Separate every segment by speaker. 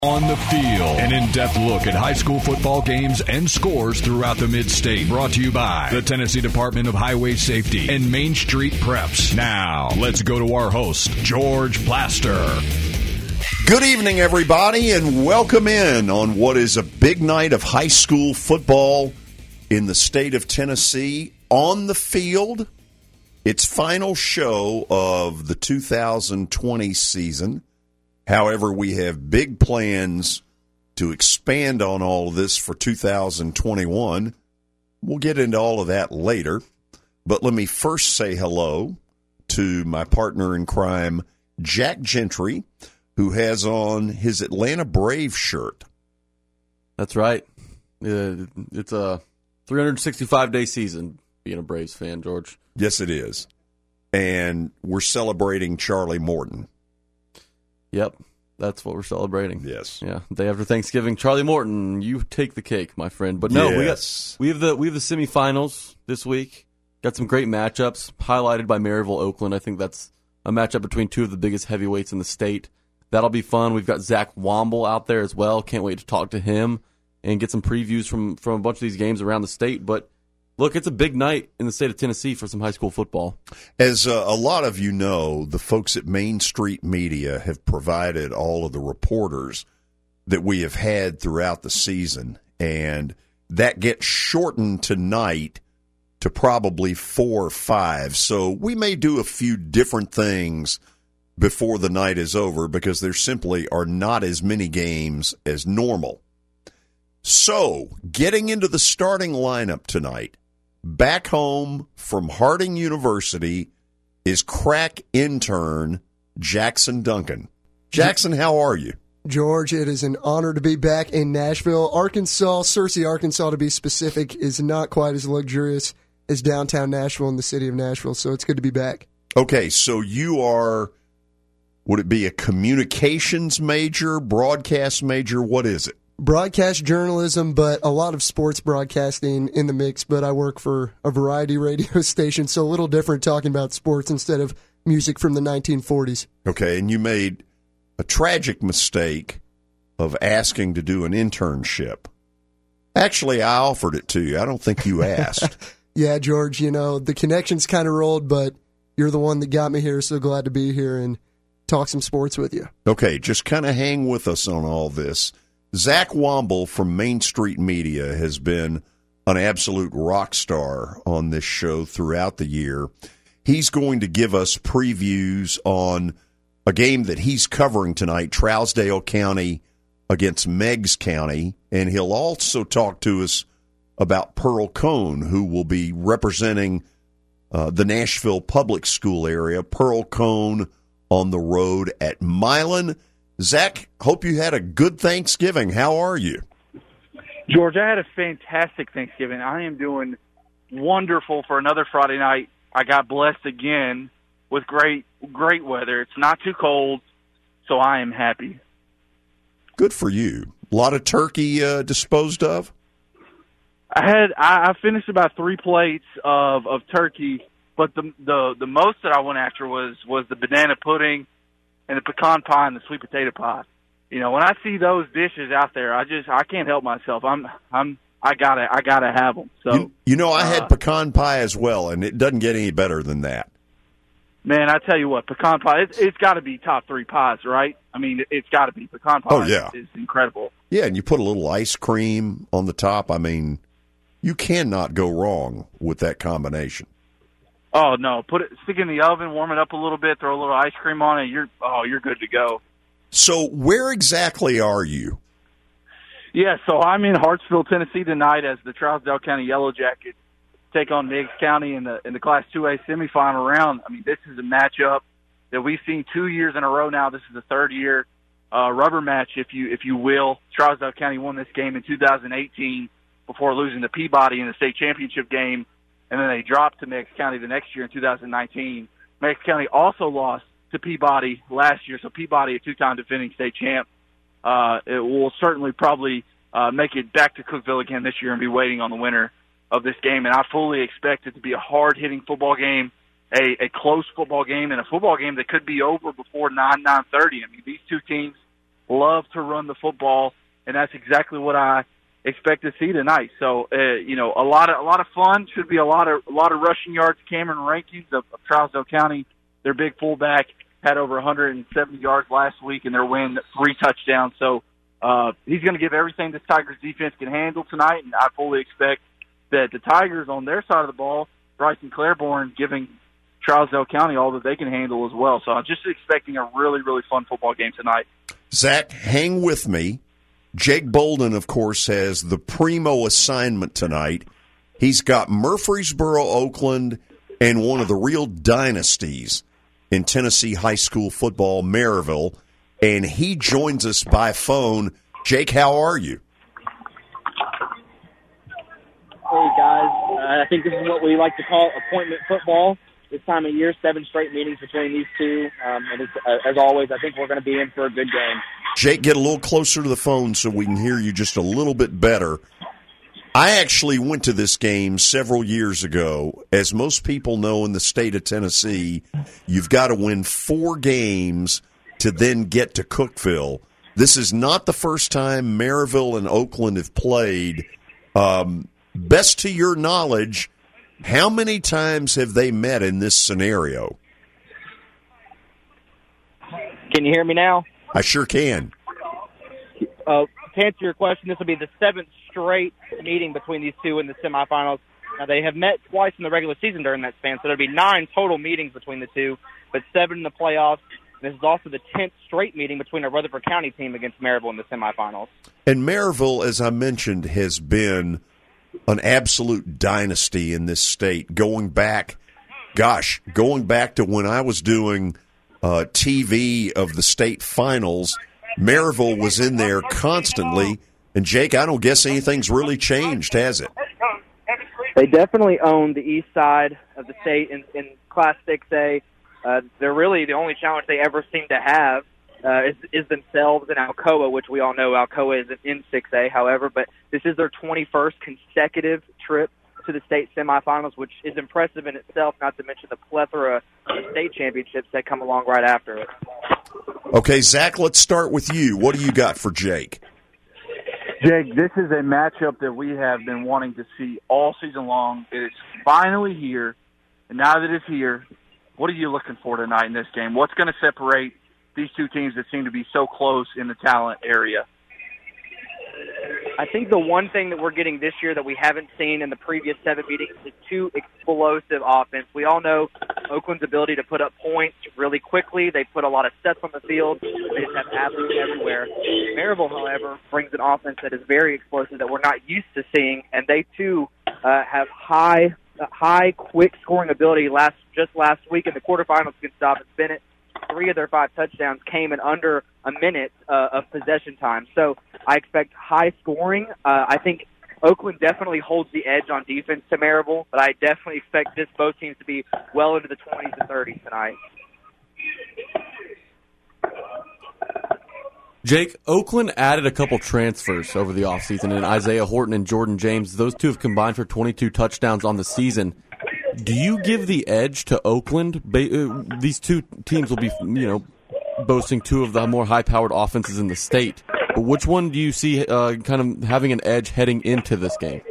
Speaker 1: On the Field, an in-depth look at high school football games and scores throughout the mid-state. Brought to you by the Tennessee Department of Highway Safety and Main Street Preps. Now, let's go to our host, George Plaster.
Speaker 2: Good evening, everybody, and welcome in on what is a big night of high school football in the state of Tennessee. On the Field, its final show of the 2020 season. However, we have big plans to expand on all of this for 2021. We'll get into all of that later. But let me first say hello to my partner in crime, Jack Gentry, who has on his Atlanta Braves shirt.
Speaker 3: That's right. It's a 365-day season being a Braves fan, George.
Speaker 2: Yes, it is. And we're celebrating Charlie Morton.
Speaker 3: Yep, that's what we're celebrating.
Speaker 2: Yes.
Speaker 3: Yeah, day after Thanksgiving, Charlie Morton, you take the cake, my friend. But no,
Speaker 2: yes.
Speaker 3: we have the semifinals this week. Got some great matchups, highlighted by Maryville, Oakland. I think that's a matchup between two of the biggest heavyweights in the state. That'll be fun. We've got Zach Womble out there as well. Can't wait to talk to him and get some previews from a bunch of these games around the state. But look, it's a big night in the state of Tennessee for some high school football.
Speaker 2: As a lot of you know, the folks at Main Street Media have provided all of the reporters that we have had throughout the season, and that gets shortened tonight to probably 4 or 5. So we may do a few different things before the night is over because there simply are not as many games as normal. So, getting into the starting lineup tonight, back home from Harding University is crack intern Jackson Duncan. Jackson, how are you?
Speaker 4: George, it is an honor to be back in Nashville. Arkansas, Searcy, Arkansas to be specific, is not quite as luxurious as downtown Nashville and the city of Nashville, so it's good to be back.
Speaker 2: Okay, so you are, would it be a communications major, broadcast major? What is it?
Speaker 4: Broadcast journalism, but a lot of sports broadcasting in the mix, but I work for a variety radio station, so a little different talking about sports instead of music from the 1940s.
Speaker 2: Okay, and you made a tragic mistake of asking to do an internship. Actually, I offered it to you. I don't think you asked.
Speaker 4: Yeah, George, the connections kind of rolled, but you're the one that got me here, so glad to be here and talk some sports with you.
Speaker 2: Okay, just kind of hang with us on all this. Zach Womble from Main Street Media has been an absolute rock star on this show throughout the year. He's going to give us previews on a game that he's covering tonight, Trousdale County against Meigs County, and he'll also talk to us about Pearl Cone, who will be representing the Nashville public school area. Pearl Cone on the road at Milan. Zach, hope you had a good Thanksgiving. How are you?
Speaker 5: George, I had a fantastic Thanksgiving. I am doing wonderful for another Friday night. I got blessed again with great weather. It's not too cold, so I am happy.
Speaker 2: Good for you. A lot of turkey disposed of?
Speaker 5: I finished about 3 plates of turkey, but the most that I went after was the banana pudding and the pecan pie and the sweet potato pie. When I see those dishes out there, I can't help myself. I gotta have them. So
Speaker 2: I had pecan pie as well, and it doesn't get any better than that.
Speaker 5: Man, I tell you what, pecan pie, it's got to be top 3 pies, right? I mean, it's got to be. Pecan pie
Speaker 2: Oh, yeah.
Speaker 5: is incredible.
Speaker 2: Yeah, and you put a little ice cream on the top. I mean, you cannot go wrong with that combination.
Speaker 5: Oh no! Stick it in the oven, warm it up a little bit, throw a little ice cream on it. You're good to go.
Speaker 2: So where exactly are you?
Speaker 5: Yeah, so I'm in Hartsville, Tennessee tonight as the Trousdale County Yellow Jackets take on Meigs County in the Class 2A semifinal round. I mean, this is a matchup that we've seen 2 years in a row now. This is the third year rubber match, if you will. Trousdale County won this game in 2018 before losing to Peabody in the state championship game. And then they dropped to Meigs County the next year in 2019. Meigs County also lost to Peabody last year, so Peabody, a 2-time defending state champ, it will certainly probably make it back to Cookeville again this year and be waiting on the winner of this game. And I fully expect it to be a hard-hitting football game, a close football game, and a football game that could be over before 9:30. I mean, these two teams love to run the football, and that's exactly what I expect to see tonight. So, a lot of fun. Should be a lot of rushing yards. Cameron Rankins of Trousdale County, their big fullback, had over 170 yards last week in their win, 3 touchdowns. So he's going to give everything this Tigers defense can handle tonight, and I fully expect that the Tigers on their side of the ball, Bryson Claiborne, giving Trousdale County all that they can handle as well. So I'm just expecting a really, really fun football game tonight.
Speaker 2: Zach, hang with me. Jake Bolden, of course, has the primo assignment tonight. He's got Murfreesboro, Oakland, and one of the real dynasties in Tennessee high school football, Maryville, and he joins us by phone. Jake, how are you?
Speaker 6: Hey, guys. I think this is what we like to call appointment football. This time of year, 7 straight meetings between these two. And it's, as always, I think we're going to be in for a good game.
Speaker 2: Jake, get a little closer to the phone so we can hear you just a little bit better. I actually went to this game several years ago. As most people know in the state of Tennessee, you've got to win 4 games to then get to Cookeville. This is not the first time Maryville and Oakland have played. Best to your knowledge, how many times have they met in this scenario?
Speaker 6: Can you hear me now?
Speaker 2: I sure can.
Speaker 6: To answer your question, this will be the 7th straight meeting between these two in the semifinals. Now, they have met twice in the regular season during that span, so there'll be 9 total meetings between the two, but 7 in the playoffs. This is also the 10th straight meeting between our Rutherford County team against Maryville in the semifinals.
Speaker 2: And Maryville, as I mentioned, has been an absolute dynasty in this state going back to when I was doing TV of the state finals. Maryville was in there constantly. And, Jake, I don't guess anything's really changed, has it?
Speaker 6: They definitely own the east side of the state in Class 6A. They're really the only challenge they ever seem to have is themselves and Alcoa, which we all know Alcoa is in 6A, however. But this is their 21st consecutive trip to the state semifinals, which is impressive in itself, not to mention the plethora of state championships that come along right after it.
Speaker 2: Okay, Zach, let's start with you. What do you got for Jake?
Speaker 5: Jake, this is a matchup that we have been wanting to see all season long. It is finally here, and now that it's here, what are you looking for tonight in this game? What's going to separate these two teams that seem to be so close in the talent area?
Speaker 6: I think the one thing that we're getting this year that we haven't seen in the previous 7 meetings is 2 explosive offense. We all know Oakland's ability to put up points really quickly. They put a lot of sets on the field. They just have athletes everywhere. Maryville, however, brings an offense that is very explosive that we're not used to seeing, and they, too, have high, quick scoring ability. Just last week in the quarterfinals against Dobbins Bennett, 3 of their 5 touchdowns came in under a minute of possession time. So I expect high scoring. I think Oakland definitely holds the edge on defense to Maryville, but I definitely expect both teams to be well into the 20s and 30s tonight.
Speaker 3: Jake, Oakland added a couple transfers over the offseason in Isaiah Horton and Jordan James. Those two have combined for 22 touchdowns on the season. Do you give the edge to Oakland? These two teams will be, boasting 2 of the more high-powered offenses in the state. But which one do you see kind of having an edge heading into this game?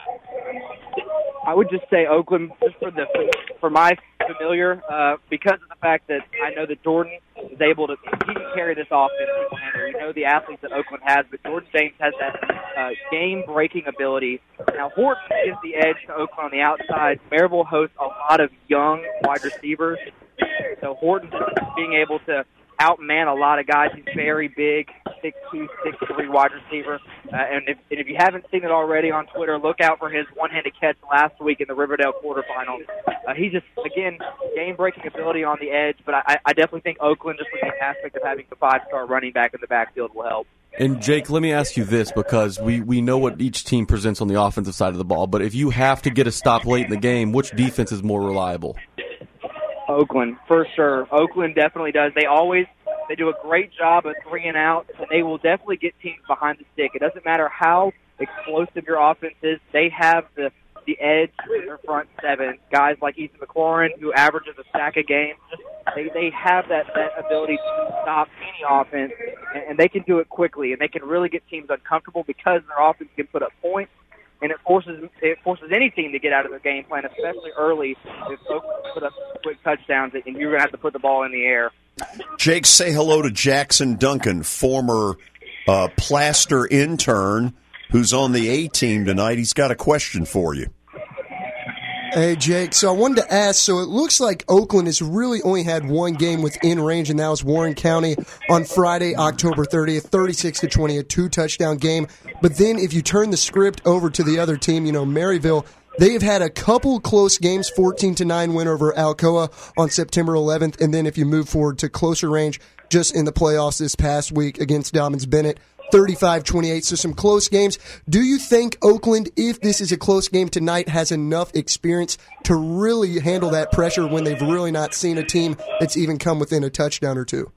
Speaker 6: I would just say Oakland, just for my familiar, because of the fact that I know that Jordan is able to he can carry this offense. We know the athletes that Oakland has, but Jordan James has that game-breaking ability. Now, Horton gives the edge to Oakland on the outside. Maryville hosts a lot of young wide receivers, so Horton being able to outman a lot of guys. He's very big, 6'2", 6'3" wide receiver. And if you haven't seen it already on Twitter, look out for his one-handed catch last week in the Riverdale quarterfinals. He just, again, game-breaking ability on the edge, but I definitely think Oakland, just with the aspect of having the 5-star running back in the backfield, will help.
Speaker 3: And, Jake, let me ask you this, because we know what each team presents on the offensive side of the ball, but if you have to get a stop late in the game, which defense is more reliable?
Speaker 6: Oakland, for sure. Oakland definitely does. They do a great job of 3 and out, and they will definitely get teams behind the stick. It doesn't matter how explosive your offense is. They have the the edge in their front seven, guys like Ethan McLaurin, who averages a sack a game. They have that ability to stop any offense, and they can do it quickly, and they can really get teams uncomfortable because their offense can put up points, and it forces any team to get out of their game plan, especially early. If Oakland put up quick touchdowns, and you're going to have to put the ball in the air.
Speaker 2: Jake, say hello to Jackson Duncan, former Plaster intern, who's on the A-team tonight. He's got a question for you.
Speaker 4: Hey, Jake. So I wanted to ask, so it looks like Oakland has really only had one game within range, and that was Warren County on Friday, October 30th, 36-20, a two-touchdown game. But then if you turn the script over to the other team, Maryville, they have had a couple close games, 14-9 win over Alcoa on September 11th, and then if you move forward to closer range, just in the playoffs this past week against Dobbins Bennett, 35-28, so some close games. Do you think Oakland, if this is a close game tonight, has enough experience to really handle that pressure when they've really not seen a team that's even come within a touchdown or two?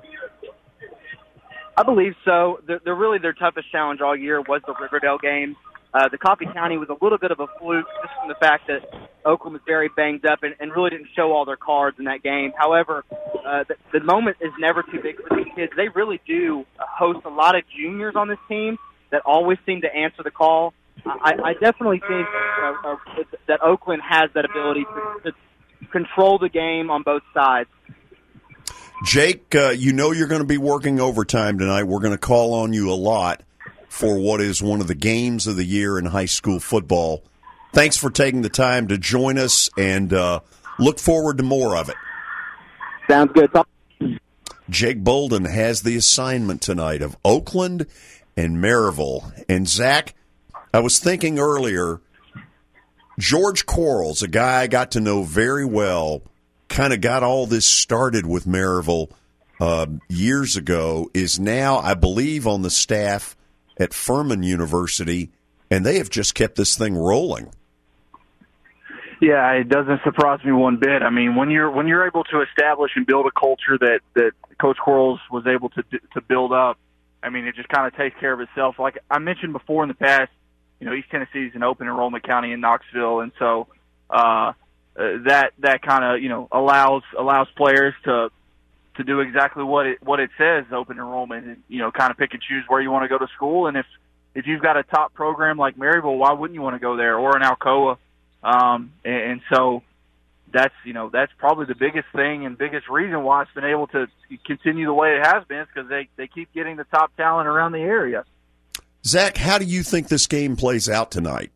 Speaker 6: I believe so. Their toughest challenge all year was the Riverdale game. The Coffee County was a little bit of a fluke just from the fact that Oakland was very banged up and really didn't show all their cards in that game. However, the moment is never too big for these kids. They really do host a lot of juniors on this team that always seem to answer the call. I definitely think that Oakland has that ability to control the game on both sides.
Speaker 2: Jake, you're going to be working overtime tonight. We're going to call on you a lot for what is one of the games of the year in high school football. Thanks for taking the time to join us, and look forward to more of it.
Speaker 6: Sounds good.
Speaker 2: Jake Bolden has the assignment tonight of Oakland and Maryville. And, Zach, I was thinking earlier, George Quarles, a guy I got to know very well, kind of got all this started with Maryville years ago, is now, I believe, on the staff at Furman University, and they have just kept this thing rolling.
Speaker 5: Yeah, it doesn't surprise me one bit. I mean, when you're able to establish and build a culture that Coach Quarles was able to build up, I mean, it just kind of takes care of itself. Like I mentioned before in the past, East Tennessee is an open enrollment county in Knoxville, and so that kind of allows players to do exactly what it says, open enrollment, and kind of pick and choose where you want to go to school. And if you've got a top program like Maryville, why wouldn't you want to go there, or an Alcoa? And so that's probably the biggest thing and biggest reason why it's been able to continue the way it has been, is because they keep getting the top talent around the area.
Speaker 2: Zach, how do you think this game plays out tonight?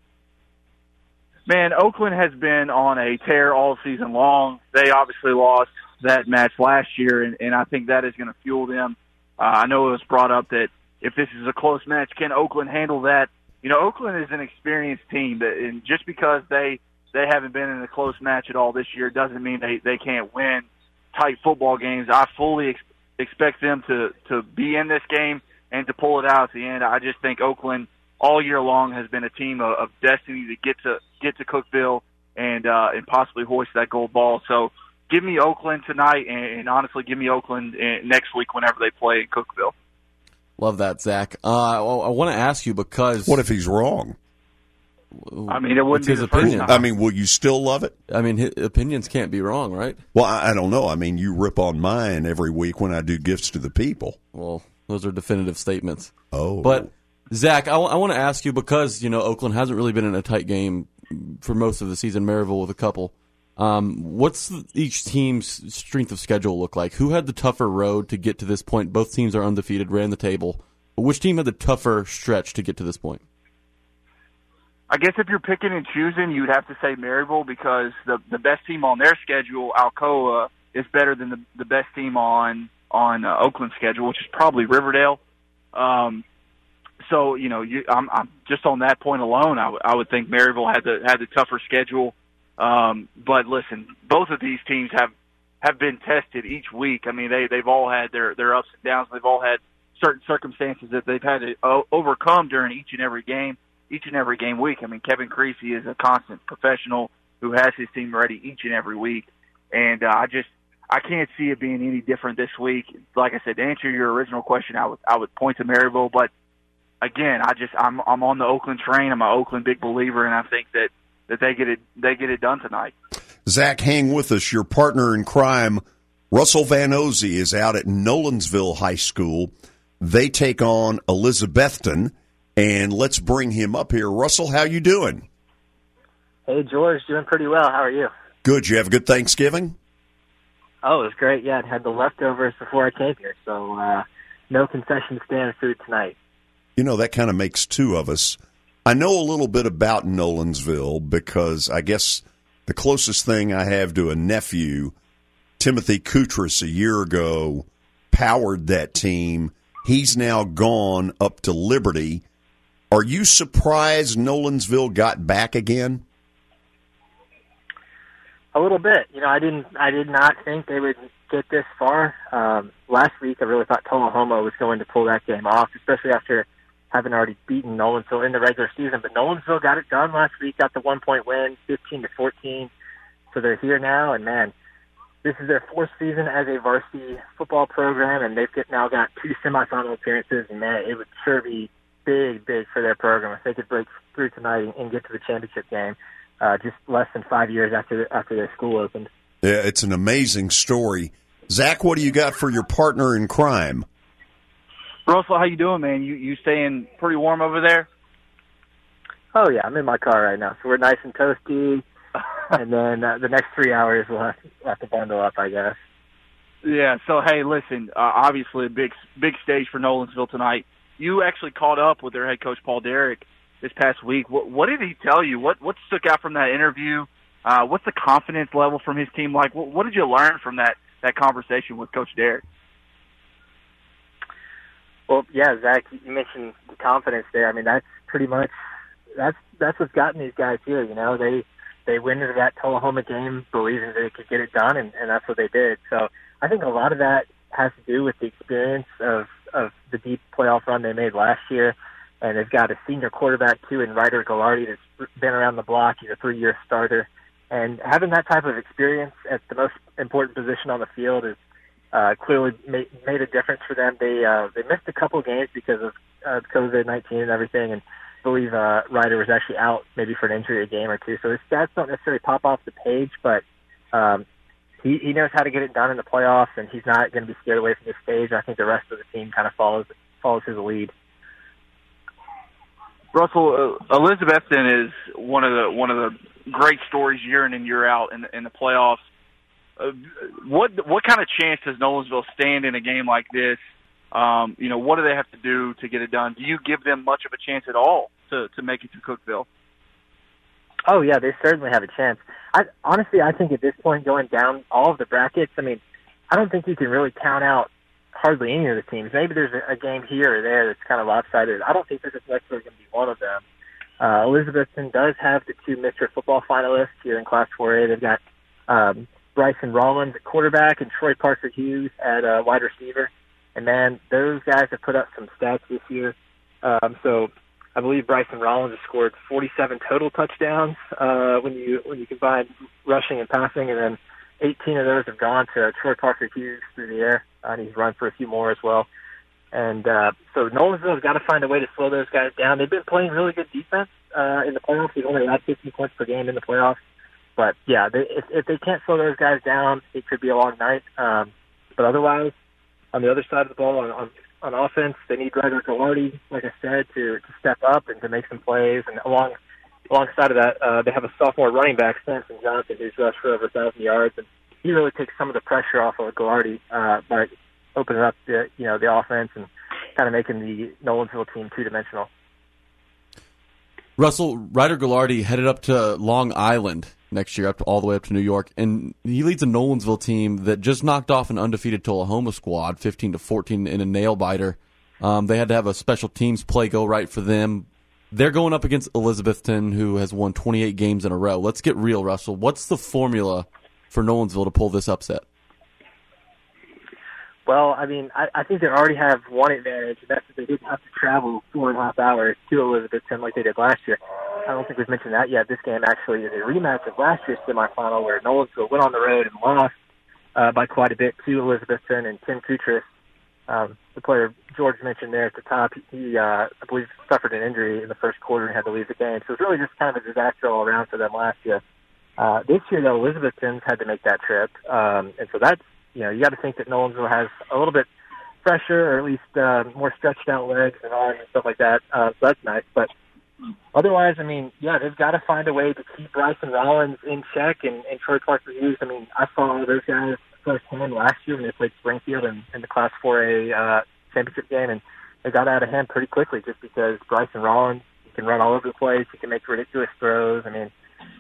Speaker 5: Man, Oakland has been on a tear all season long. They obviously lost that match last year, and I think that is going to fuel them. I know it was brought up that if this is a close match, can Oakland handle that? Oakland is an experienced team, and just because they haven't been in a close match at all this year doesn't mean they can't win tight football games. I fully expect them to be in this game and to pull it out at the end. I just think Oakland all year long has been a team of destiny to get to Cookeville and possibly hoist that gold ball. So give me Oakland tonight, and honestly, give me Oakland next week whenever they play in Cookeville.
Speaker 3: Love that, Zach. I want to ask you because...
Speaker 2: What if he's wrong?
Speaker 5: I mean, it wouldn't be
Speaker 3: his
Speaker 5: the first
Speaker 3: opinion.
Speaker 5: time.
Speaker 2: I mean, will you still love it?
Speaker 3: I mean, his opinions can't be wrong, right?
Speaker 2: Well, I don't know. I mean, you rip on mine every week when I do gifts to the people.
Speaker 3: Well, those are definitive statements.
Speaker 2: Oh.
Speaker 3: But, Zach, I want to ask you because, Oakland hasn't really been in a tight game for most of the season, Maryville with a couple. What's each team's strength of schedule look like? Who had the tougher road to get to this point? Both teams are undefeated, ran the table. But which team had the tougher stretch to get to this point?
Speaker 5: I guess if you're picking and choosing, you'd have to say Maryville, because the best team on their schedule, Alcoa, is better than the best team on Oakland's schedule, which is probably Riverdale. So I'm just on that point alone, I would think Maryville had the tougher schedule. But listen, both of these teams have been tested each week. I mean, they've all had their ups and downs. They've all had certain circumstances that they've had to overcome during each and every game week. I mean, Kevin Creasy is a constant professional who has his team ready each and every week. And I can't see it being any different this week. Like I said, to answer your original question, I would point to Maryville, but again, I'm on the Oakland train. I'm an Oakland big believer, and I think that they get it done tonight.
Speaker 2: Zach, hang with us. Your partner in crime, Russell Van Ozey, is out at Nolensville High School. They take on Elizabethton, and let's bring him up here. Russell, how you doing?
Speaker 7: Hey, George, doing pretty well. How are you?
Speaker 2: Good. You have a good Thanksgiving?
Speaker 7: Oh, it was great. Yeah, I had the leftovers before I came here, so no concession stand food tonight.
Speaker 2: You know, that kind of makes two of us. I know a little bit about Nolensville because I guess the closest thing I have to a nephew, Timothy Koutras, a year ago, powered that team. He's now gone up to Liberty. Are you surprised Nolensville got back again?
Speaker 7: A little bit. You know, I did not think they would get this far. Last week, I really thought Tullahoma was going to pull that game off, especially after having already beaten Nolensville in the regular season. But Nolensville got it done last week, got the 1-point win, 15-14. So they're here now, and man, this is their fourth season as a varsity football program, and they've now got 2 semifinal appearances, and man, it would sure be big for their program if they could break through tonight and get to the championship game. Just less than 5 years after their school opened.
Speaker 2: Yeah, it's an amazing story. Zach, what do you got for your partner in crime?
Speaker 5: Russell, how you doing, man? You staying pretty warm over there?
Speaker 7: Oh, yeah, I'm in my car right now, so we're nice and toasty. And then the next 3 hours we'll have to bundle up, I guess.
Speaker 5: Yeah, so, hey, listen, obviously a big stage for Nolensville tonight. You actually caught up with their head coach, Paul Derrick, this past week. What did he tell you? What stuck out from that interview? What's the confidence level from his team like? What did you learn from that conversation with Coach Derrick?
Speaker 7: Well, yeah, Zach, you mentioned the confidence there. I mean, that's pretty much that's what's gotten these guys here. You know, they went into that Tullahoma game believing that they could get it done, and that's what they did. So I think a lot of that has to do with the experience of the deep playoff run they made last year. And they've got a senior quarterback, too, in Ryder Gallardi that's been around the block. He's a 3-year starter. And having that type of experience at the most important position on the field is clearly made a difference for them. They missed a couple of games because of COVID-19 and everything, and I believe Ryder was actually out maybe for an injury a game or two. So his stats don't necessarily pop off the page, but he knows how to get it done in the playoffs, and he's not going to be scared away from this stage. I think the rest of the team kind of follows his lead.
Speaker 5: Russell, Elizabethton is one of the great stories year in and year out in the playoffs. What kind of chance does Nolensville stand in a game like this? What do they have to do to get it done? Do you give them much of a chance at all to make it to Cookeville?
Speaker 7: Oh yeah, they certainly have a chance. Honestly, I think at this point, going down all of the brackets, I mean, I don't think you can really count out hardly any of the teams. Maybe there's a game here or there that's kind of lopsided. I don't think this is necessarily going to be one of them. Elizabethton does have the 2 Mr. Football finalists here in Class 4A. They've got Bryson Rollins at quarterback and Troy Parker Hughes at wide receiver. And, man, those guys have put up some stats this year. So I believe Bryson Rollins has scored 47 total touchdowns when you combine rushing and passing, and then 18 of those have gone to Troy Parker Hughes through the air, and he's run for a few more as well. And so Nolensville has got to find a way to slow those guys down. They've been playing really good defense in the playoffs. They've only had 15 points per game in the playoffs. But, yeah, if they can't slow those guys down, it could be a long night. But otherwise, on the other side of the ball, on offense, they need Ryder Gallardi, like I said, to step up and to make some plays. And alongside of that, they have a sophomore running back, Samson Johnson, who's rushed for over 1,000 yards. And he really takes some of the pressure off of Gallardi by opening up the offense and kind of making the Nolensville team two-dimensional.
Speaker 3: Russell, Ryder Gallardi headed up to Long Island next year, all the way up to New York, and he leads a Nolensville team that just knocked off an undefeated Tullahoma squad, 15-14 in a nail-biter. They had to have a special teams play go right for them. They're going up against Elizabethton, who has won 28 games in a row. Let's get real, Russell. What's the formula for Nolensville to pull this upset?
Speaker 7: Well, I mean, I think they already have one advantage, and that's that they didn't have to travel 4.5 hours to Elizabethton like they did last year. I don't think we've mentioned that yet. This game actually is a rematch of last year's semifinal where Nolensville went on the road and lost by quite a bit to Elizabethton, and Tim Koutras the player George mentioned there at the top, he I believe suffered an injury in the first quarter and had to leave the game. So it was really just kind of a disaster all around for them last year. This year, though, Elizabethton's had to make that trip. And so that's, you got to think that Nolensville has a little bit fresher or at least more stretched out legs and arms and stuff like that. So that's nice. But otherwise, I mean, yeah, they've got to find a way to keep Bryson Rollins in check and Troy Parker Hughes. I mean, I saw those guys firsthand last year when they played Springfield in the Class 4A championship game, and they got out of hand pretty quickly just because Bryson Rollins, he can run all over the place. He can make ridiculous throws. I mean,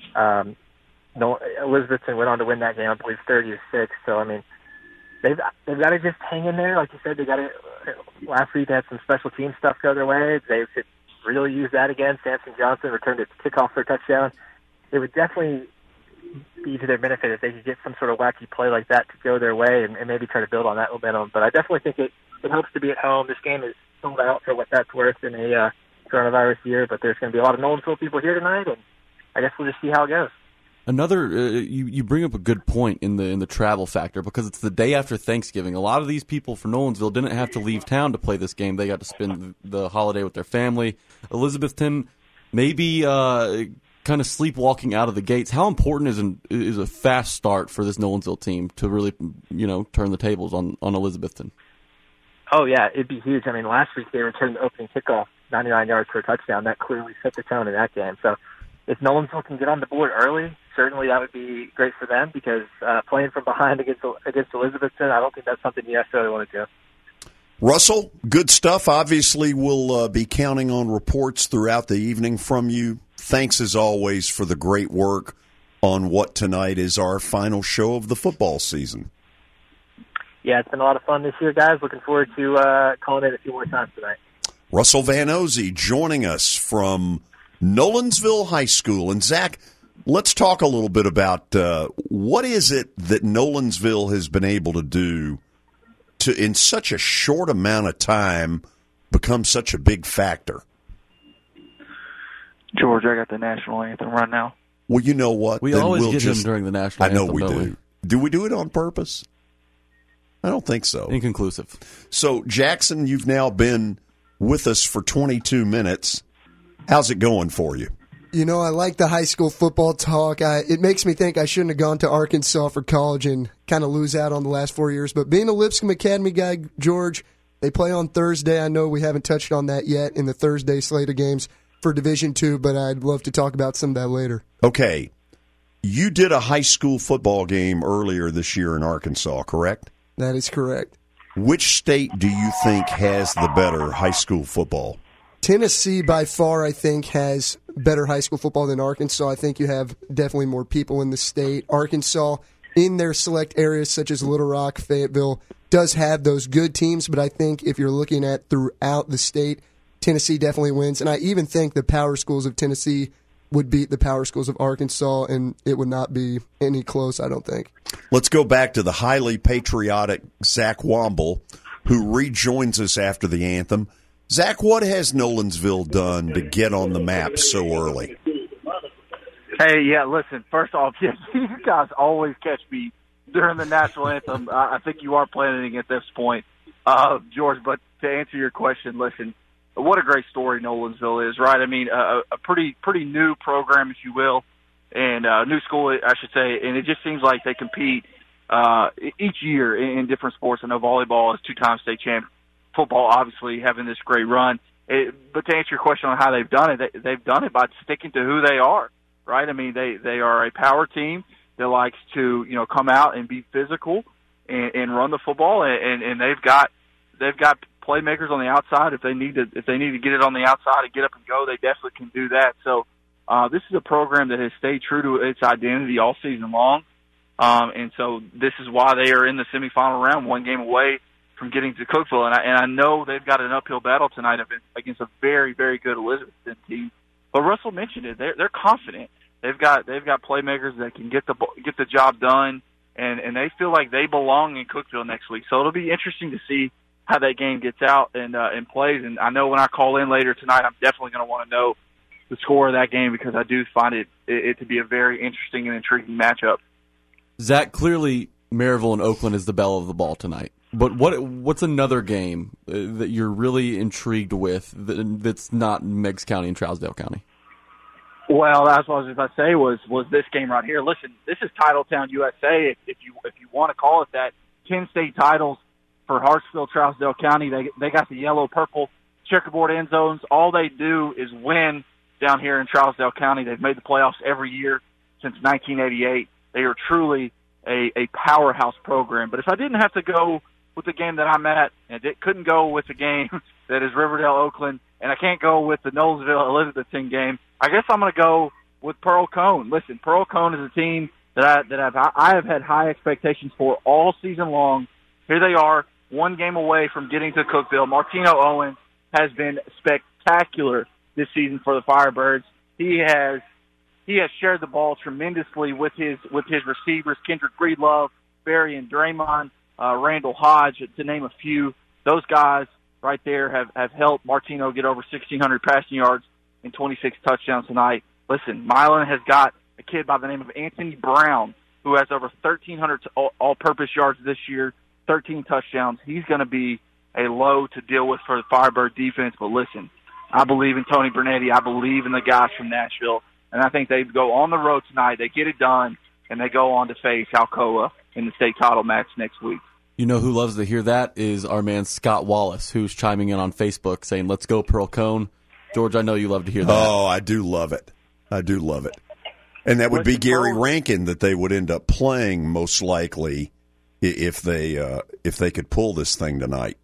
Speaker 7: Elizabethton went on to win that game, I believe, 30-6. So, I mean, they've got to just hang in there. Like you said, they got to. Last week they had some special team stuff go their way. They could really use that again. Samson Johnson returned it to kickoff for a touchdown. It would definitely be to their benefit if they could get some sort of wacky play like that to go their way and maybe try to build on that momentum. But I definitely think it helps to be at home. This game is sold out for what that's worth in a coronavirus year, but there's going to be a lot of Nolensville people here tonight, and I guess we'll just see how it goes.
Speaker 3: Another, you bring up a good point in the travel factor because it's the day after Thanksgiving. A lot of these people from Nolensville didn't have to leave town to play this game. They got to spend the holiday with their family. Elizabethton maybe kind of sleepwalking out of the gates. How important is a fast start for this Nolensville team to really turn the tables on Elizabethton?
Speaker 7: Oh yeah, it'd be huge. I mean, last week they returned the opening kickoff 99 yards for a touchdown. That clearly set the tone in that game. So if Nolensville can get on the board early, certainly that would be great for them because playing from behind against Elizabethton, I don't think that's something you necessarily want to do.
Speaker 2: Russell, good stuff. Obviously, we'll be counting on reports throughout the evening from you. Thanks, as always, for the great work on what tonight is our final show of the football season.
Speaker 7: Yeah, it's been a lot of fun this year, guys. Looking forward to calling it a few more times tonight.
Speaker 2: Russell Van Ozey joining us from Nolensville High School. And, Zach, let's talk a little bit about what is it that Nolensville has been able to do to, in such a short amount of time, become such a big factor?
Speaker 5: George, I got the national anthem right now.
Speaker 2: Well, you know what?
Speaker 3: We always get him during the national anthem.
Speaker 2: I know we do. Do we do it on purpose? I don't think so.
Speaker 3: Inconclusive.
Speaker 2: So, Jackson, you've now been with us for 22 minutes. How's it going for you?
Speaker 4: I like the high school football talk. It makes me think I shouldn't have gone to Arkansas for college and kind of lose out on the last 4 years. But being a Lipscomb Academy guy, George, they play on Thursday. I know we haven't touched on that yet in the Thursday slate of games for Division II, but I'd love to talk about some of that later.
Speaker 2: Okay. You did a high school football game earlier this year in Arkansas, correct?
Speaker 4: That is correct.
Speaker 2: Which state do you think has the better high school football?
Speaker 4: Tennessee, by far, I think, has better high school football than Arkansas. I think you have definitely more people in the state. Arkansas, in their select areas such as Little Rock, Fayetteville, does have those good teams, but I think if you're looking at throughout the state, Tennessee definitely wins. And I even think the power schools of Tennessee would beat the power schools of Arkansas, and it would not be any close, I don't think.
Speaker 2: Let's go back to the highly patriotic Zach Womble, who rejoins us after the anthem. Zach, what has Nolensville done to get on the map so early?
Speaker 5: Hey, yeah, listen, first off, you guys always catch me during the national anthem. I think you are planning at this point, George, but to answer your question, listen, what a great story Nolensville is, right? I mean, a pretty new program, if you will, and new school, I should say, and it just seems like they compete each year in different sports. I know volleyball is two-time state champion. Football, obviously, having this great run. But to answer your question on how they've done it, they've done it by sticking to who they are, right? I mean, they are a power team that likes to, come out and be physical and run the football, and they've got playmakers on the outside. If they need to get it on the outside and get up and go, they definitely can do that. So this is a program that has stayed true to its identity all season long, and so this is why they are in the semifinal round, one game away from getting to Cookeville. And I know they've got an uphill battle tonight against a very, very good Elizabethton team. But Russell mentioned it; they're confident. They've got playmakers that can get the job done, and they feel like they belong in Cookeville next week. So it'll be interesting to see how that game gets out and plays. And I know when I call in later tonight, I'm definitely going to want to know the score of that game because I do find it to be a very interesting and intriguing matchup.
Speaker 3: Zach, clearly Maryville and Oakland is the belle of the ball tonight. But what's another game that you're really intrigued with that's not Meigs County and Trousdale County?
Speaker 5: Well, that's what I was about to say was this game right here. Listen, this is Titletown USA, if you want to call it that. 10 state titles for Hartsville, Trousdale County. They got the yellow-purple checkerboard end zones. All they do is win down here in Trousdale County. They've made the playoffs every year since 1988. They are truly a powerhouse program. But if I didn't have to go with the game that I'm at, and couldn't go with the game that is Riverdale-Oakland, and I can't go with the Knowlesville-Elizabethton game, I guess I'm going to go with Pearl Cone. Listen, Pearl Cone is a team that I have had high expectations for all season long. Here they are, one game away from getting to Cookeville. Martino Owens has been spectacular this season for the Firebirds. He has shared the ball tremendously with his receivers, Kendrick Breedlove, Barry and Draymond, Randall Hodge, to name a few. Those guys right there have helped Martino get over 1,600 passing yards and 26 touchdowns tonight. Listen, Milan has got a kid by the name of Anthony Brown who has over 1,300 all-purpose yards this year, 13 touchdowns. He's going to be a load to deal with for the Firebird defense. But listen, I believe in Tony Bernetti. I believe in the guys from Nashville. And I think they go on the road tonight. They get it done, and they go on to face Alcoa in the state title match next week.
Speaker 3: You know who loves to hear that is our man Scott Wallace, who's chiming in on Facebook saying, "Let's go Pearl Cone." George, I know you love to hear that.
Speaker 2: Oh, I do love it. I do love it. And that would be Gary Rankin that they would end up playing most likely if they could pull this thing tonight.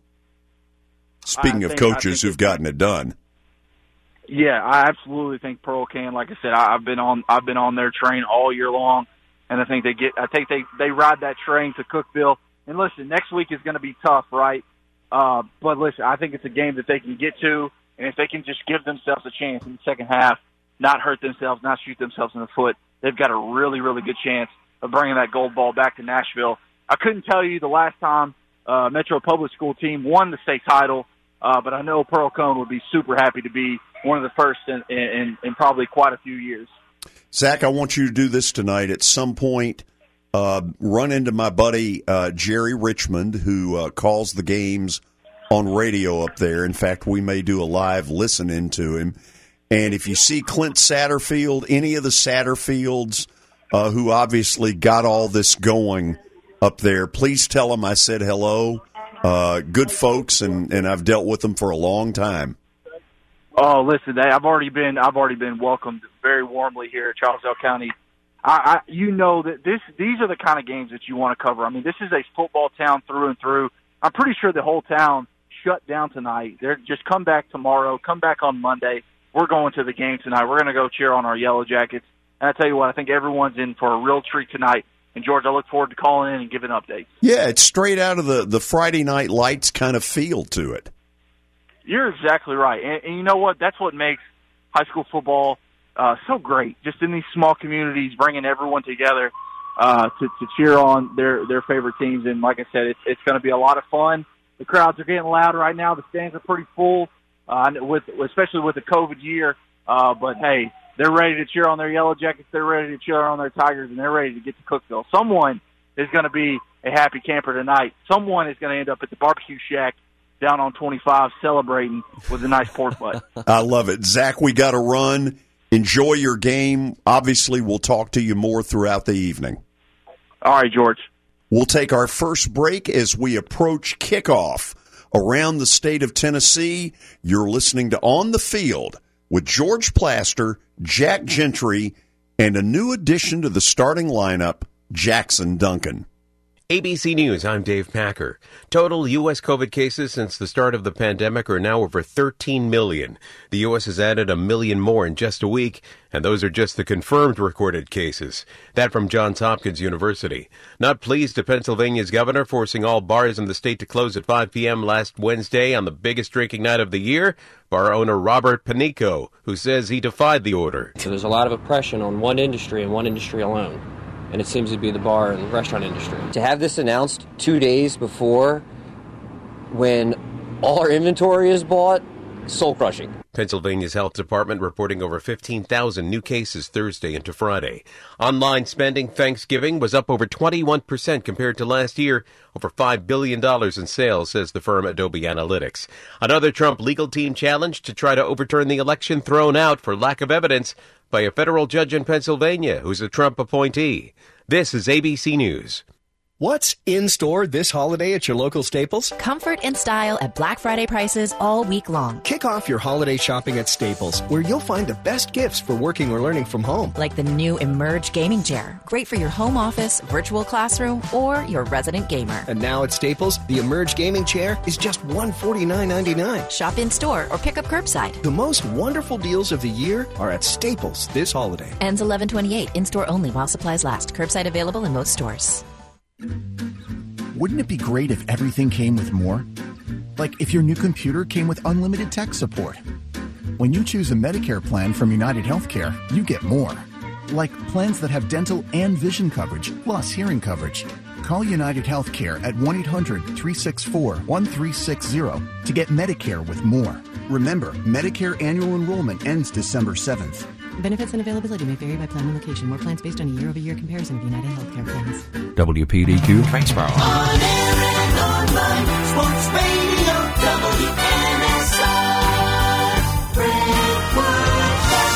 Speaker 2: Speaking of coaches who've gotten it done.
Speaker 5: Yeah, I absolutely think Pearl can. Like I said, I've been on their train all year long, and I think they ride that train to Cookeville. And listen, next week is going to be tough, right? But listen, I think it's a game that they can get to, and if they can just give themselves a chance in the second half, not hurt themselves, not shoot themselves in the foot, they've got a really, really good chance of bringing that gold ball back to Nashville. I couldn't tell you the last time Metro Public School team won the state title, but I know Pearl Cone would be super happy to be one of the first in probably quite a few years.
Speaker 2: Zach, I want you to do this tonight at some point. Run into my buddy Jerry Richmond, who calls the games on radio up there. In fact, we may do a live listen-in to him. And if you see Clint Satterfield, any of the Satterfields who obviously got all this going up there, please tell them I said hello. Good folks, and I've dealt with them for a long time.
Speaker 5: Oh, listen, I've already been welcomed very warmly here at Trousdale County. You know that these are the kind of games that you want to cover. I mean, this is a football town through and through. I'm pretty sure the whole town shut down tonight. They're just come back tomorrow, come back on Monday. We're going to the game tonight. We're going to go cheer on our Yellow Jackets. And I tell you what, I think everyone's in for a real treat tonight. And, George, I look forward to calling in and giving updates. Yeah,
Speaker 2: it's straight out of the Friday Night Lights kind of feel to it.
Speaker 5: You're exactly right. And you know what? That's what makes high school football so great. Just in these small communities, bringing everyone together to cheer on their favorite teams. And like I said, it's going to be a lot of fun. The crowds are getting loud right now. The stands are pretty full, especially with the COVID year. But, hey, they're ready to cheer on their Yellow Jackets. They're ready to cheer on their Tigers, and they're ready to get to Cookeville. Someone is going to be a happy camper tonight. Someone is going to end up at the barbecue shack down on 25 celebrating with a nice pork butt.
Speaker 2: I love it. Zach, we got to run. Enjoy your game. Obviously, we'll talk to you more throughout the evening.
Speaker 5: All right, George.
Speaker 2: We'll take our first break as we approach kickoff around the state of Tennessee. You're listening to On the Field with George Plaster, Jack Gentry, and a new addition to the starting lineup, Jackson Duncan.
Speaker 8: ABC News, I'm Dave Packer. Total U.S. COVID cases since the start of the pandemic are now over 13 million. The U.S. has added 1 million more in just a week, and those are just the confirmed recorded cases. That from Johns Hopkins University. Not pleased to Pennsylvania's governor forcing all bars in the state to close at 5 p.m. last Wednesday on the biggest drinking night of the year. Bar owner Robert Panico, who says he defied the order.
Speaker 9: So there's a lot of oppression on one industry and one industry alone. And it seems to be the bar and restaurant industry.
Speaker 10: To have this announced 2 days before when all our inventory is bought
Speaker 9: soul-crushing.
Speaker 8: Pennsylvania's health department reporting over 15,000 new cases Thursday into Friday. Online spending Thanksgiving was up over 21% compared to last year, over $5 billion in sales, says the firm Adobe Analytics. Another Trump legal team challenge to try to overturn the election thrown out for lack of evidence by a federal judge in Pennsylvania who's a Trump appointee. This is ABC News.
Speaker 10: What's in store this holiday at your local Staples?
Speaker 11: Comfort and style at Black Friday prices all week long.
Speaker 10: Kick off your holiday shopping at Staples, where you'll find the best gifts for working or learning from home.
Speaker 11: Like the new Emerge gaming chair, great for your home office, virtual classroom, or your resident gamer.
Speaker 10: And now at Staples, the Emerge gaming chair is just $149.99.
Speaker 11: Shop in store or pick up curbside.
Speaker 10: The most wonderful deals of the year are at Staples this holiday.
Speaker 11: Ends 11/28, in-store only while supplies last. Curbside available in most stores.
Speaker 12: Wouldn't it be great if everything came with more? Like if your new computer came with unlimited tech support. When you choose a Medicare plan from United Healthcare, you get more. Like plans that have dental and vision coverage, plus hearing coverage. Call United Healthcare at 1-800-364-1360 to get Medicare with more. Remember, Medicare annual enrollment ends December 7th.
Speaker 13: Benefits and availability may vary by plan and location. More plans based on a year-over-year comparison of United Healthcare plans.
Speaker 14: WPDQ Transparrow.
Speaker 15: On air and online, Sports Radio WNSR. Brentwood,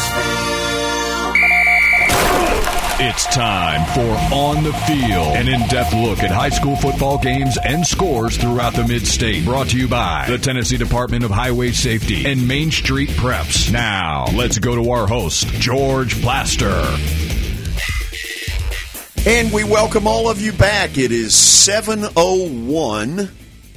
Speaker 15: Nashville.
Speaker 1: It's time for On the Field, an in-depth look at high school football games and scores throughout the mid-state. Brought to you by the Tennessee Department of Highway Safety and Main Street Preps. Now, let's go to our host, George Plaster.
Speaker 2: And we welcome all of you back. It is 7:01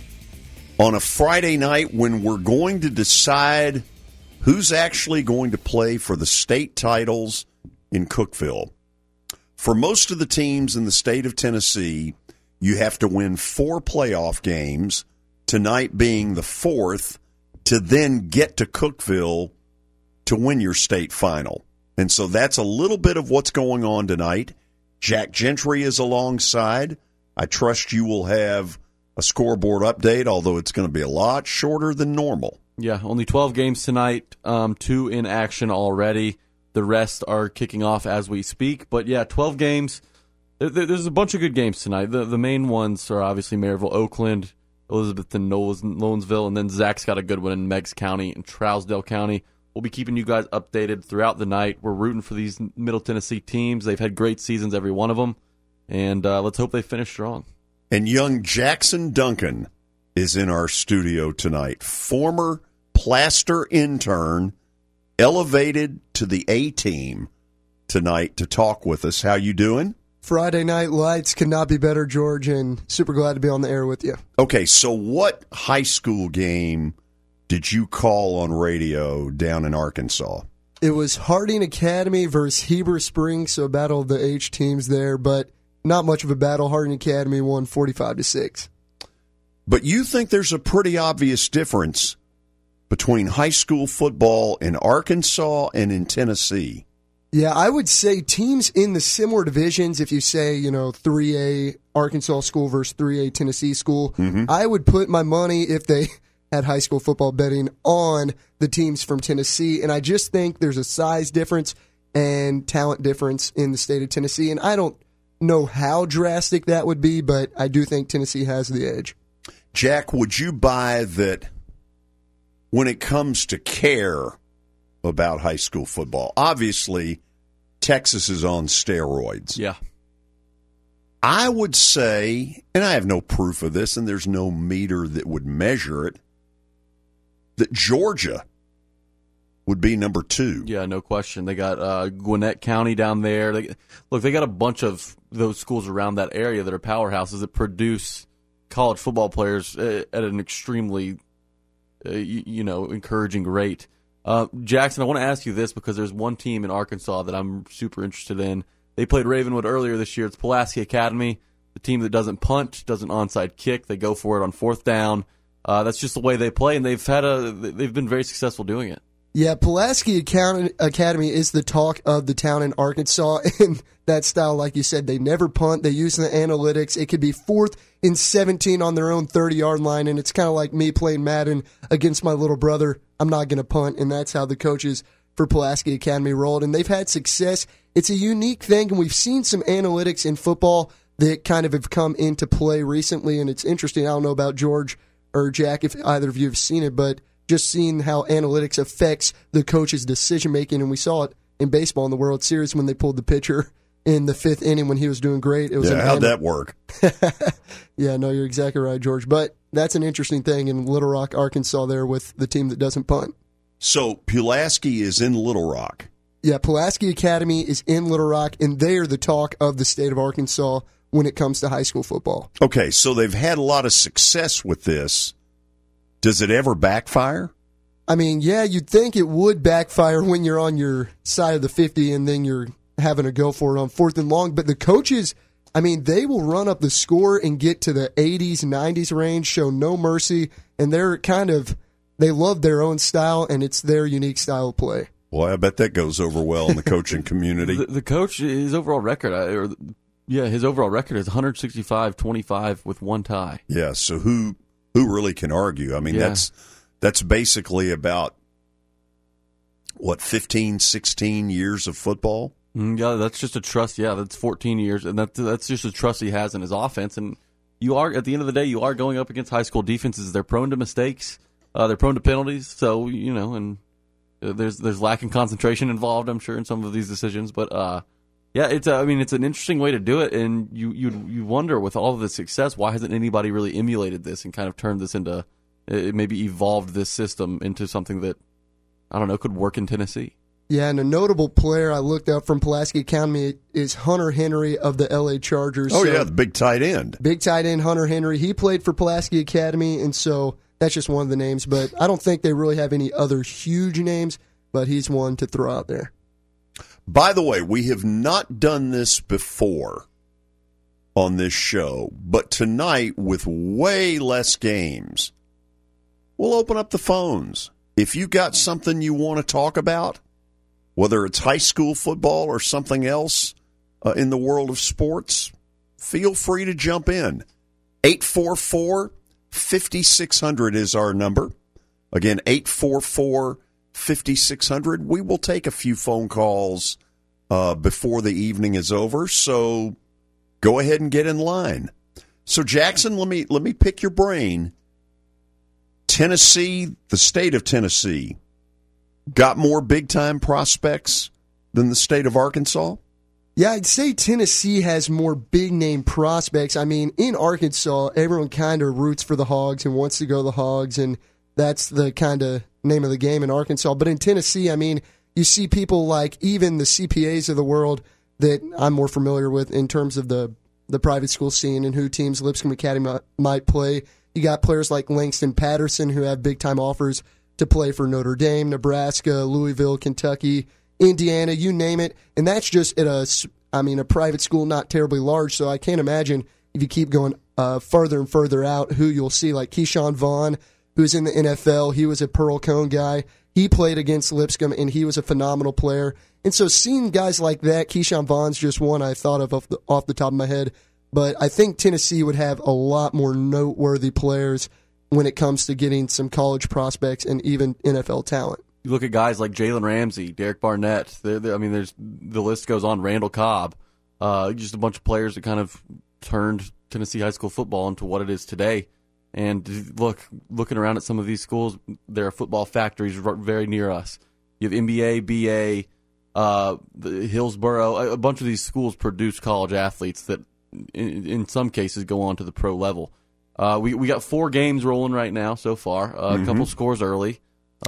Speaker 2: on a Friday night when we're going to decide who's actually going to play for the state titles in Cookeville. For most of the teams in the state of Tennessee, you have to win 4 playoff games, tonight being the 4th, to then get to Cookeville to win your state final. And so that's a little bit of what's going on tonight. Jack Gentry is alongside. I trust you will have a scoreboard update, although it's going to be a lot shorter than normal.
Speaker 3: Yeah, only 12 games tonight, 2 in action already. The rest are kicking off as we speak. But, yeah, 12 games. There's a bunch of good games tonight. The main ones are obviously Maryville, Oakland, Elizabethton, Nolensville, and then Zach's got a good one in Meigs County and Trousdale County. We'll be keeping you guys updated throughout the night. We're rooting for these Middle Tennessee teams. They've had great seasons, every one of them. And let's hope they finish strong.
Speaker 2: And young Jackson Duncan is in our studio tonight. Former Plaster intern, elevated to the A-team tonight to talk with us. How you doing?
Speaker 4: Friday Night Lights could not be better, George, and super glad to be on the air with you.
Speaker 2: Okay, so what high school game did you call on radio down in Arkansas?
Speaker 4: It was Harding Academy versus Heber Springs, so a battle of the H teams there, but not much of a battle. Harding Academy won 45-6.
Speaker 2: But you think there's a pretty obvious difference between high school football in Arkansas and in Tennessee?
Speaker 4: Yeah, I would say teams in the similar divisions, if you say, 3A Arkansas school versus 3A Tennessee school, I would put my money, if they had high school football betting, on the teams from Tennessee. And I just think there's a size difference and talent difference in the state of Tennessee. And I don't know how drastic that would be, but I do think Tennessee has the edge.
Speaker 2: Jack, would you buy that when it comes to care about high school football? Obviously, Texas is on steroids.
Speaker 3: Yeah.
Speaker 2: I would say, and I have no proof of this, and there's no meter that would measure it, that Georgia would be number 2.
Speaker 3: Yeah, no question. They got Gwinnett County down there. They got a bunch of those schools around that area that are powerhouses that produce college football players at an extremely encouraging rate. Jackson, I want to ask you this because there's one team in Arkansas that I'm super interested in. They played Ravenwood earlier this year. It's Pulaski Academy, the team that doesn't punt, doesn't onside kick. They go for it on 4th down. That's just the way they play, and they've been very successful doing it.
Speaker 4: Yeah, Pulaski Academy is the talk of the town in Arkansas. And that style, like you said, they never punt. They use the analytics. It could be 4th and 17 on their own 30-yard line, and it's kind of like me playing Madden against my little brother. I'm not going to punt, and that's how the coaches for Pulaski Academy rolled. And they've had success. It's a unique thing, and we've seen some analytics in football that kind of have come into play recently, and it's interesting. I don't know about George or Jack if either of you have seen it, but just seeing how analytics affects the coach's decision-making, and we saw it in baseball in the World Series when they pulled the pitcher in the 5th inning when he was doing great. It was
Speaker 2: how'd that work?
Speaker 4: Yeah, no, you're exactly right, George. But that's an interesting thing in Little Rock, Arkansas there with the team that doesn't punt.
Speaker 2: So Pulaski is in Little Rock.
Speaker 4: Yeah, Pulaski Academy is in Little Rock, and they are the talk of the state of Arkansas when it comes to high school football.
Speaker 2: Okay, so they've had a lot of success with this. Does it ever backfire?
Speaker 4: I mean, yeah, you'd think it would backfire when you're on your side of the 50 and then you're having to go for it on 4th and long. But the coaches, I mean, they will run up the score and get to the 80s, 90s range, show no mercy, and they love their own style, and it's their unique style of play.
Speaker 2: Well, I bet that goes over well in the coaching community.
Speaker 3: The coach, his overall record, his overall record is 165-25 with one tie.
Speaker 2: Yeah, so who really can argue? I mean, that's basically about, 15, 16 years of football?
Speaker 3: Yeah, that's just a trust. Yeah, that's 14 years, and that's just a trust he has in his offense. And you are, at the end of the day, you are going up against high school defenses. They're prone to mistakes. They're prone to penalties. So, and there's lack in concentration involved, I'm sure, in some of these decisions. But, yeah, it's an interesting way to do it. And you wonder, with all of the success, why hasn't anybody really emulated this and kind of turned this into, maybe evolved this system into something that, I don't know, could work in Tennessee?
Speaker 4: Yeah, and a notable player I looked up from Pulaski Academy is Hunter Henry of the L.A. Chargers.
Speaker 2: Oh, yeah, the big tight end.
Speaker 4: Big tight end Hunter Henry. He played for Pulaski Academy, and so that's just one of the names. But I don't think they really have any other huge names, but he's one to throw out there.
Speaker 2: By the way, we have not done this before on this show, but tonight, with way less games, we'll open up the phones. If you got something you want to talk about, whether it's high school football or something else in the world of sports, feel free to jump in. 844-5600 is our number. Again, 844-5600. We will take a few phone calls before the evening is over, so go ahead and get in line. So, Jackson, let me pick your brain. Tennessee, the state of Tennessee, got more big-time prospects than the state of Arkansas?
Speaker 4: Yeah, I'd say Tennessee has more big-name prospects. I mean, in Arkansas, everyone kind of roots for the Hogs and wants to go to the Hogs, and that's the kind of name of the game in Arkansas. But in Tennessee, I mean, you see people like even the CPAs of the world that I'm more familiar with in terms of the private school scene and who teams Lipscomb Academy might play. You got players like Langston Patterson who have big-time offers to play for Notre Dame, Nebraska, Louisville, Kentucky, Indiana, you name it. And that's just at a private school not terribly large, so I can't imagine if you keep going further and further out who you'll see, like Keyshawn Vaughn, who's in the NFL. He was a Pearl Cone guy. He played against Lipscomb, and he was a phenomenal player. And so seeing guys like that, Keyshawn Vaughn's just one I thought of off the top of my head. But I think Tennessee would have a lot more noteworthy players when it comes to getting some college prospects and even NFL talent.
Speaker 3: You look at guys like Jalen Ramsey, Derek Barnett. The list goes on. Randall Cobb, just a bunch of players that kind of turned Tennessee high school football into what it is today. And looking around at some of these schools, there are football factories very near us. You have NBA, BA, Hillsboro. A bunch of these schools produce college athletes that, in some cases, go on to the pro level. We got 4 games rolling right now so far. A couple scores early.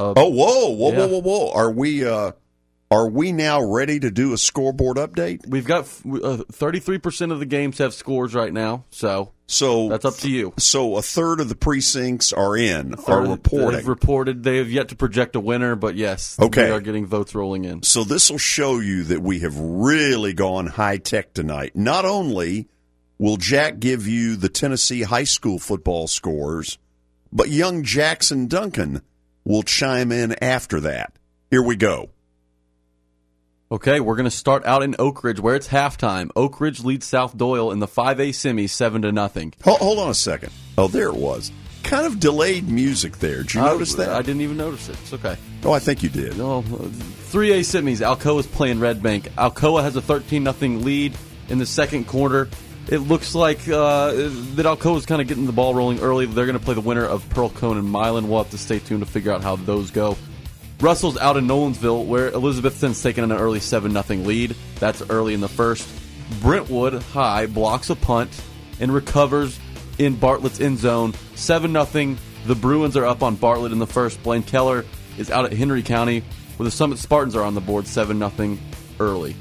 Speaker 2: Whoa! Are we now ready to do a scoreboard update?
Speaker 3: We've got 33% of the games have scores right now, so that's up to you.
Speaker 2: So a third of the precincts are reporting.
Speaker 3: They've reported. They have yet to project a winner, but yes,
Speaker 2: okay.
Speaker 3: We are getting votes rolling in.
Speaker 2: So this will show you that we have really gone high-tech tonight. Not only will Jack give you the Tennessee high school football scores, but young Jackson Duncan will chime in after that. Here we go.
Speaker 3: Okay, we're going to start out in Oak Ridge, where it's halftime. Oak Ridge leads South Doyle in the 5A semi 7-0.
Speaker 2: Hold on a second. Oh, there it was. Kind of delayed music there. Did you notice that?
Speaker 3: I didn't even notice it. It's okay.
Speaker 2: Oh, I think you did.
Speaker 3: No, 3A semis. Alcoa's playing Red Bank. Alcoa has a 13-0 lead in the second quarter. It looks like that Alcoa's kind of getting the ball rolling early. They're going to play the winner of Pearl Cone and Milan. We'll have to stay tuned to figure out how those go. Russell's out in Nolansville, where Elizabethton's taking an early 7-0 lead. That's early in the first. Brentwood High blocks a punt and recovers in Bartlett's end zone. 7-0. The Bruins are up on Bartlett in the first. Blaine Keller is out at Henry County, where the Summit Spartans are on the board 7-0 early.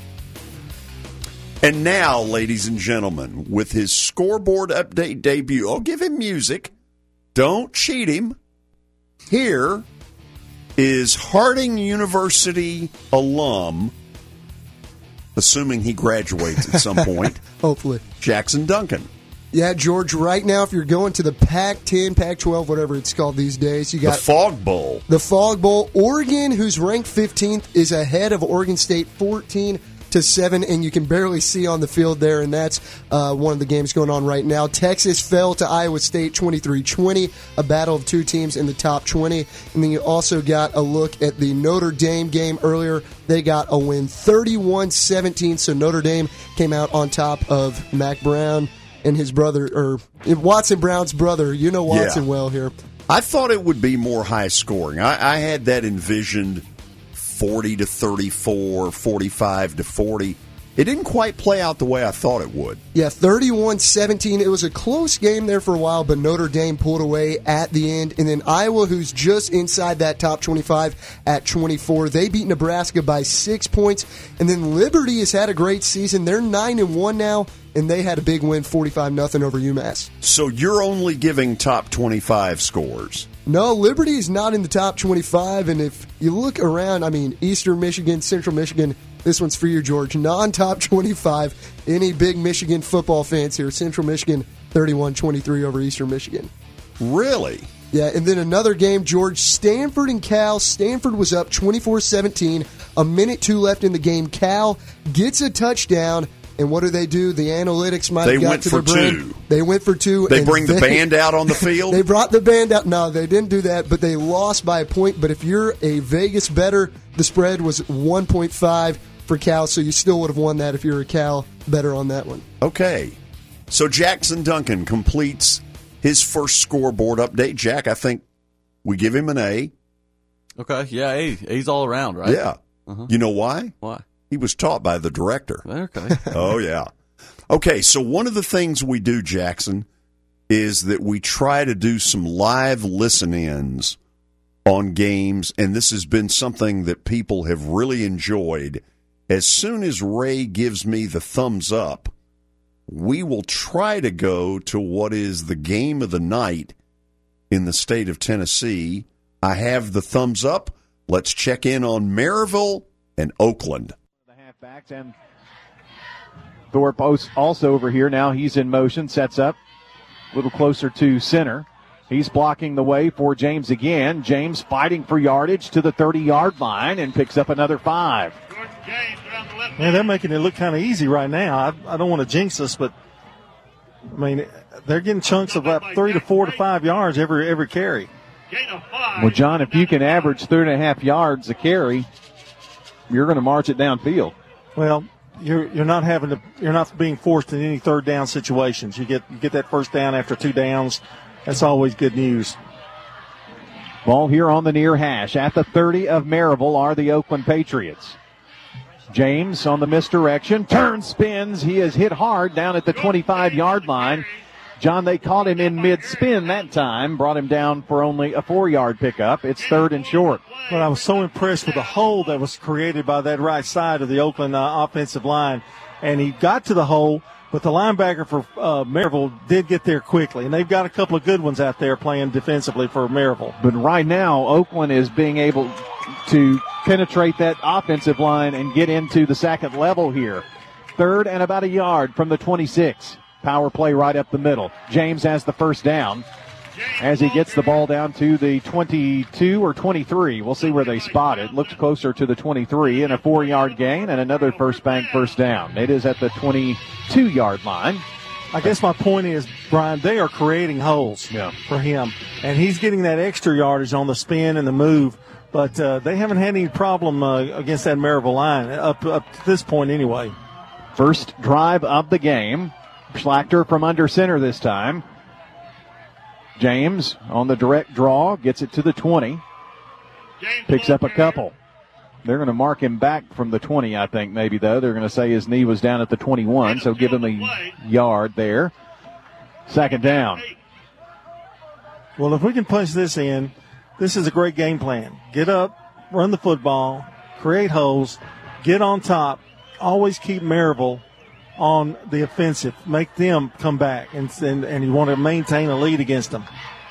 Speaker 2: And now, ladies and gentlemen, with his scoreboard update debut, I'll give him music. Don't cheat him. Here is Harding University alum, assuming he graduates at some point,
Speaker 4: hopefully,
Speaker 2: Jackson Duncan.
Speaker 4: Yeah, George, right now, if you're going to the Pac-10, Pac-12, whatever it's called these days, you got
Speaker 2: the Fog Bowl.
Speaker 4: The Fog Bowl. Oregon, who's ranked 15th, is ahead of Oregon State 14-7, and you can barely see on the field there, and that's one of the games going on right now. Texas fell to Iowa State 23-20, a battle of two teams in the top 20. And then you also got a look at the Notre Dame game earlier. They got a win 31-17, so Notre Dame came out on top of Mac Brown and his brother, or Watson Brown's brother. You know Watson well here.
Speaker 2: I thought it would be more high scoring. I had that envisioned 40-34, 45-40. It didn't quite play out the way I thought it would.
Speaker 4: Yeah, 31-17. It was a close game there for a while, but Notre Dame pulled away at the end. And then Iowa, who's just inside that top 25 at 24, they beat Nebraska by 6 points. And then Liberty has had a great season. They're 9-1 now, and they had a big win, 45-0 over UMass.
Speaker 2: So you're only giving top 25 scores.
Speaker 4: No, Liberty is not in the top 25, and if you look around, I mean, Eastern Michigan, Central Michigan, this one's for you, George. Non-top 25. Any big Michigan football fans here? Central Michigan 31-23 over Eastern Michigan.
Speaker 2: Really?
Speaker 4: Yeah, and then another game, George. Stanford and Cal. Stanford was up 24-17. A minute 2 left in the game. Cal gets a touchdown. And what do? The analytics might have got to their brain. They went for two.
Speaker 2: They bring the band out on the field?
Speaker 4: They brought the band out. No, they didn't do that, but they lost by a point. But if you're a Vegas bettor, the spread was 1.5 for Cal, so you still would have won that if you're a Cal bettor on that one.
Speaker 2: Okay. So Jackson Duncan completes his first scoreboard update. Jack, I think we give him an A.
Speaker 3: Okay, yeah, A's all around, right?
Speaker 2: Yeah. Uh-huh. You know why?
Speaker 3: Why?
Speaker 2: He was taught by the director.
Speaker 3: Okay.
Speaker 2: Oh, yeah. Okay, so one of the things we do, Jackson, is that we try to do some live listen-ins on games, and this has been something that people have really enjoyed. As soon as Ray gives me the thumbs up, we will try to go to what is the game of the night in the state of Tennessee. I have the thumbs up. Let's check in on Maryville and Oakland.
Speaker 16: Backs and Thorpe also over here. Now he's in motion, sets up a little closer to center. He's blocking the way for James again. James fighting for yardage to the 30-yard line and picks up another 5.
Speaker 17: Man, they're making it look kind of easy right now. I don't want to jinx us, but I mean, they're getting chunks of about 3 to 4 to 5 yards every carry.
Speaker 16: Well, John, if you can average 3.5 yards a carry, you're going to march it downfield.
Speaker 17: Well, you're not being forced in any third down situations. You get that first down after 2 downs. That's always good news.
Speaker 16: Ball here on the near hash. At the 30 of Maryville are the Oakland Patriots. James on the misdirection. Turns, spins. He is hit hard down at the 25-yard line. John, they caught him in mid-spin that time, brought him down for only a 4-yard pickup. It's 3rd and short.
Speaker 17: Well, I was so impressed with the hole that was created by that right side of the Oakland offensive line. And he got to the hole, but the linebacker for Maryville did get there quickly. And they've got a couple of good ones out there playing defensively for Maryville.
Speaker 16: But right now, Oakland is being able to penetrate that offensive line and get into the second level here. 3rd and about a yard from the 26. Power play right up the middle. James has the first down. as he gets the ball down to the 22 or 23. We'll see where they spot it. Looks closer to the 23, and a 4-yard gain and another First Bank first down. It is at the 22-yard line.
Speaker 17: I guess my point is, Brian, they are creating holes for him, and he's getting that extra yardage on the spin and the move, but they haven't had any problem against that Maryville line up to this point anyway.
Speaker 16: First drive of the game. Schlachter from under center this time. James on the direct draw, gets it to the 20. Picks up a couple. They're going to mark him back from the 20, I think, maybe, though. They're going to say his knee was down at the 21, so give him a yard there. Second down.
Speaker 17: Well, if we can punch this in, this is a great game plan. Get up, run the football, create holes, get on top, always keep Maryville on the offensive, make them come back, and you want to maintain a lead against them.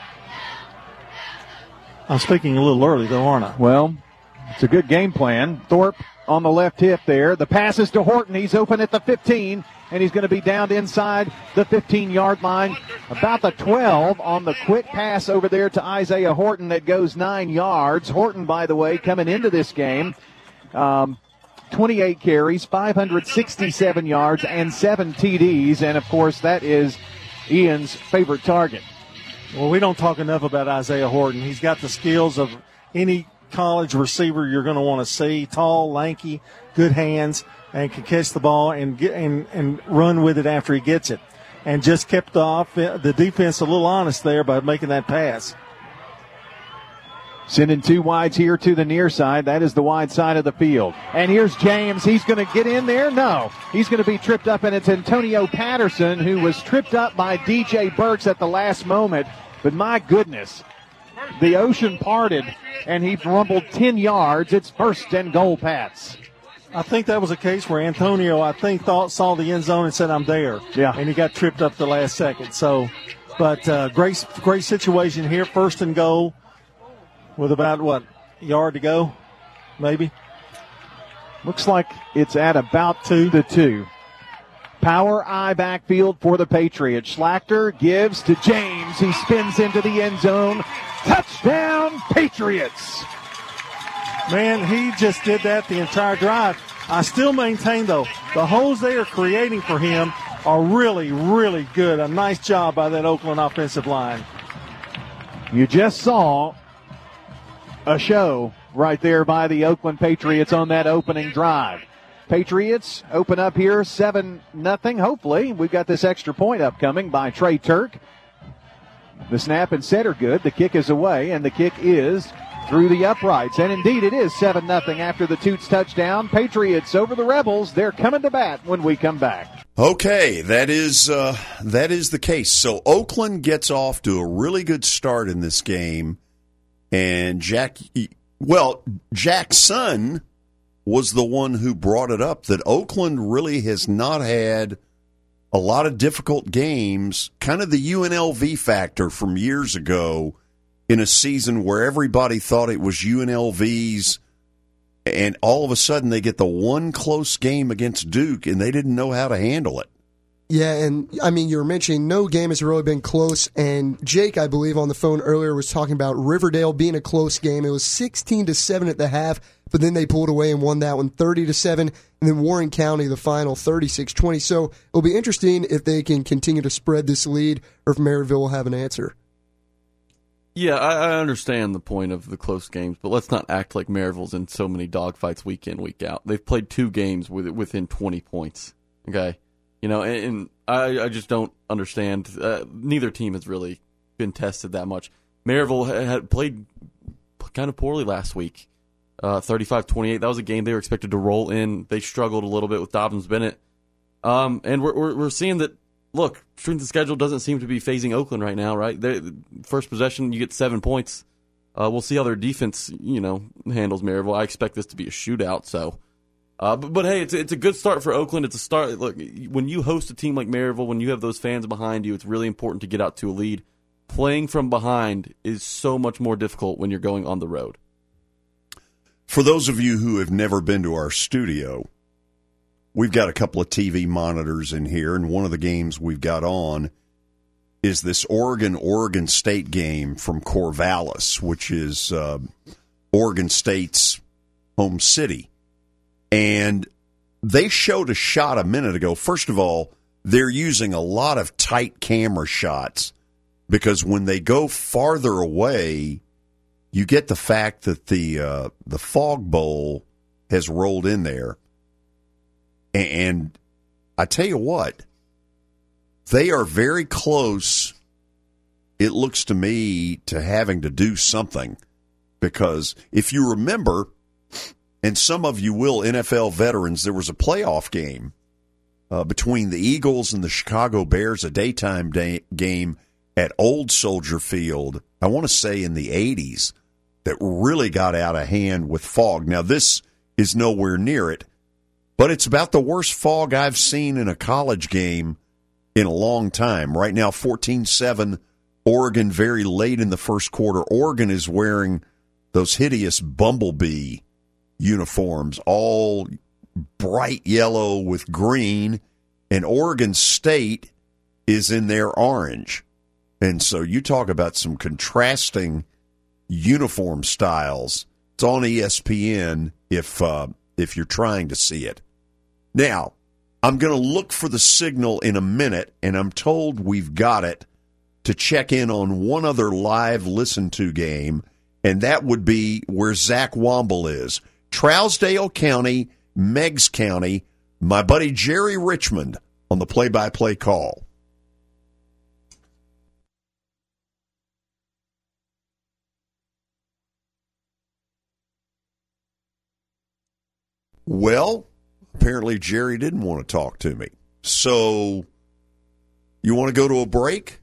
Speaker 17: I'm speaking a little early, though, aren't I?
Speaker 16: Well, it's a good game plan. Thorpe on the left hip there. The pass is to Horton. He's open at the 15, and he's going to be down inside the 15-yard line. About the 12 on the quick pass over there to Isaiah Horton that goes 9 yards. Horton, by the way, coming into this game, 28 carries, 567 yards, and 7 TDs. And, of course, that is Ian's favorite target.
Speaker 17: Well, we don't talk enough about Isaiah Horton. He's got the skills of any college receiver you're going to want to see. Tall, lanky, good hands, and can catch the ball and run with it after he gets it. And just kept the defense a little honest there by making that pass.
Speaker 16: Sending 2 wides here to the near side. That is the wide side of the field. And here's James. He's going to get in there? No. He's going to be tripped up, and it's Antonio Patterson who was tripped up by DJ Burks at the last moment. But my goodness, the ocean parted, and he rumbled 10 yards. It's first and goal, Pats.
Speaker 17: I think that was a case where Antonio, saw the end zone and said, I'm there.
Speaker 16: Yeah.
Speaker 17: And he got tripped up the last second. So, but great situation here, first and goal with about, a yard to go, maybe?
Speaker 16: Looks like it's at about the 2. Power I backfield for the Patriots. Schlachter gives to James. He spins into the end zone. Touchdown, Patriots.
Speaker 17: Man, he just did that the entire drive. I still maintain, though, the holes they are creating for him are really, really good. A nice job by that Oakland offensive line.
Speaker 16: You just saw a show right there by the Oakland Patriots on that opening drive. Patriots open up here 7-0. Hopefully, we've got this extra point upcoming by Trey Turk. The snap and set are good. The kick is away, and the kick is through the uprights. And indeed, it is 7-0 after the Toots touchdown. Patriots over the Rebels. They're coming to bat when we come back.
Speaker 2: Okay, that is the case. So Oakland gets off to a really good start in this game, and Jackson was the one who brought it up that Oakland really has not had a lot of difficult games, kind of the UNLV factor from years ago in a season where everybody thought it was UNLV's, and all of a sudden they get the one close game against Duke, and they didn't know how to handle it.
Speaker 4: Yeah, and I mean, you were mentioning no game has really been close, and Jake, I believe, on the phone earlier was talking about Riverdale being a close game. It was 16-7 at the half, but then they pulled away and won that one 30-7, and then Warren County, the final, 36-20. So it'll be interesting if they can continue to spread this lead or if Maryville will have an answer.
Speaker 3: Yeah, I understand the point of the close games, but let's not act like Maryville's in so many dogfights week in, week out. They've played 2 games within 20 points, okay? You know, and I just don't understand. Neither team has really been tested that much. Maryville had played kind of poorly last week, 35-28. That was a game they were expected to roll in. They struggled a little bit with Dobbins-Bennett. And we're seeing that, look, strength of schedule doesn't seem to be phasing Oakland right now, right? First possession, you get 7 points. We'll see how their defense, handles Maryville. I expect this to be a shootout, so... But hey, it's a good start for Oakland. It's a start. Look, when you host a team like Maryville, when you have those fans behind you, it's really important to get out to a lead. Playing from behind is so much more difficult when you're going on the road.
Speaker 2: For those of you who have never been to our studio, we've got a couple of TV monitors in here, and one of the games we've got on is this Oregon State game from Corvallis, which is Oregon State's home city. And they showed a shot a minute ago. First of all, they're using a lot of tight camera shots because when they go farther away, you get the fact that the fog bowl has rolled in there. And I tell you what, they are very close, it looks to me, to having to do something. Because if you remember, and some of you will, NFL veterans, there was a playoff game between the Eagles and the Chicago Bears, a daytime game at Old Soldier Field, I want to say in the 80s, that really got out of hand with fog. Now, this is nowhere near it, but it's about the worst fog I've seen in a college game in a long time. Right now, 14-7, Oregon very late in the first quarter. Oregon is wearing those hideous bumblebee uniforms, all bright yellow with green, and Oregon State is in their orange. And so you talk about some contrasting uniform styles. It's on ESPN if you're trying to see it. Now, I'm going to look for the signal in a minute, and I'm told we've got it to check in on one other live listen-to game, and that would be where Zach Womble is. Trousdale County, Meigs County, my buddy Jerry Richmond on the play-by-play call. Well, apparently Jerry didn't want to talk to me. So, you want to go to a break?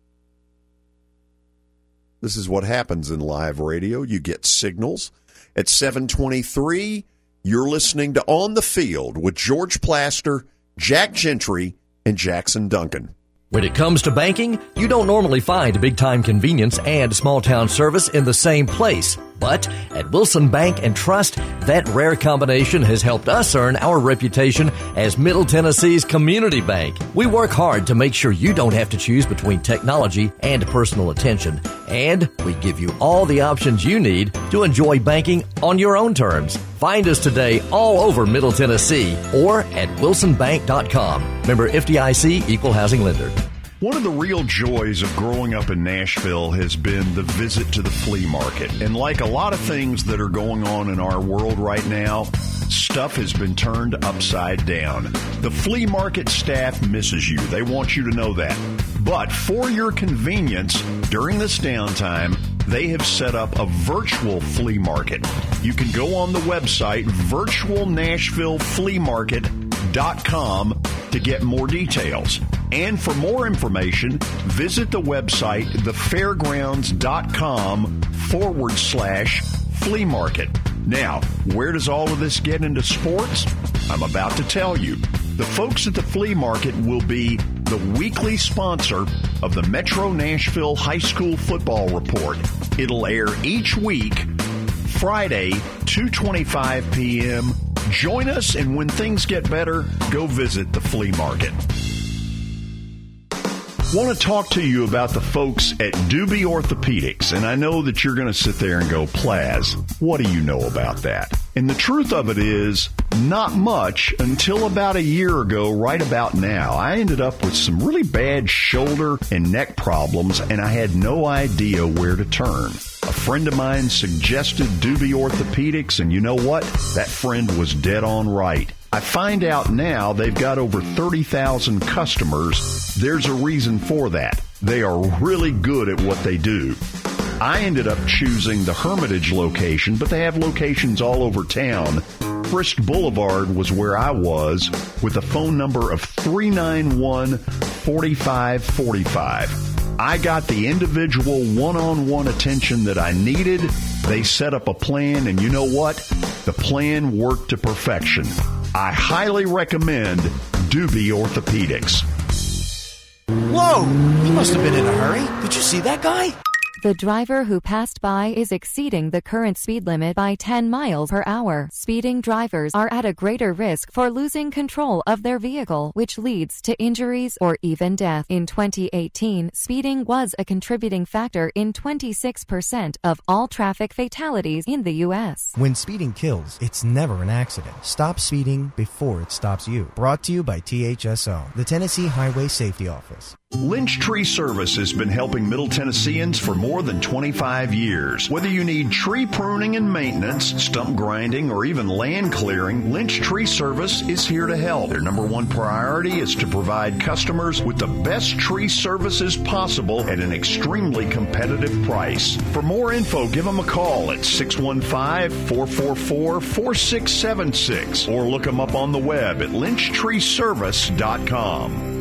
Speaker 2: This is what happens in live radio. You get signals. At 7:23, you're listening to On the Field with George Plaster, Jack Gentry, and Jackson Duncan.
Speaker 18: When it comes to banking, you don't normally find big-time convenience and small-town service in the same place. But at Wilson Bank and Trust, that rare combination has helped us earn our reputation as Middle Tennessee's community bank. We work hard to make sure you don't have to choose between technology and personal attention. And we give you all the options you need to enjoy banking on your own terms. Find us today all over Middle Tennessee or at wilsonbank.com. Member FDIC, Equal Housing Lender.
Speaker 2: One of the real joys of growing up in Nashville has been the visit to the flea market. And like a lot of things that are going on in our world right now, stuff has been turned upside down. The flea market staff misses you. They want you to know that. But for your convenience, during this downtime, they have set up a virtual flea market. You can go on the website, virtualnashvillefleamarket.com, to get more details. And for more information, visit the website, thefairgrounds.com/flea market. Now, where does all of this get into sports? I'm about to tell you. The folks at the flea market will be the weekly sponsor of the Metro Nashville High School Football Report. It'll air each week, Friday, 2:25 p.m. Join us, and when things get better, go visit the flea market. Want to talk to you about the folks at Doobie Orthopedics, and I know that you're going to sit there and go, Plaz, what do you know about that? And the truth of it is, not much until about a year ago, right about now. I ended up with some really bad shoulder and neck problems, and I had no idea where to turn. A friend of mine suggested Doobie Orthopedics, and you know what? That friend was dead on right. I find out now they've got over 30,000 customers. There's a reason for that. They are really good at what they do. I ended up choosing the Hermitage location, but they have locations all over town. Frisk Boulevard was where I was, with a phone number of 391-4545. I got the individual one-on-one attention that I needed. They set up a plan, and you know what? The plan worked to perfection. I highly recommend Doobie Orthopedics.
Speaker 19: Whoa! He must have been in a hurry. Did you see that guy? The driver who passed by is exceeding the current speed limit by 10 miles per hour. Speeding drivers are at a greater risk for losing control of their vehicle, which leads to injuries or even death. In 2018, speeding was a contributing factor in 26% of all traffic fatalities in the U.S.
Speaker 20: When speeding kills, it's never an accident. Stop speeding before it stops you. Brought to you by THSO, the Tennessee Highway Safety Office.
Speaker 2: Lynch Tree Service has been helping Middle Tennesseans for more than 25 years. Whether you need tree pruning and maintenance, stump grinding, or even land clearing, Lynch Tree Service is here to help. Their number one priority is to provide customers with the best tree services possible at an extremely competitive price. For more info, give them a call at 615-444-4676 or look them up on the web at lynchtreeservice.com.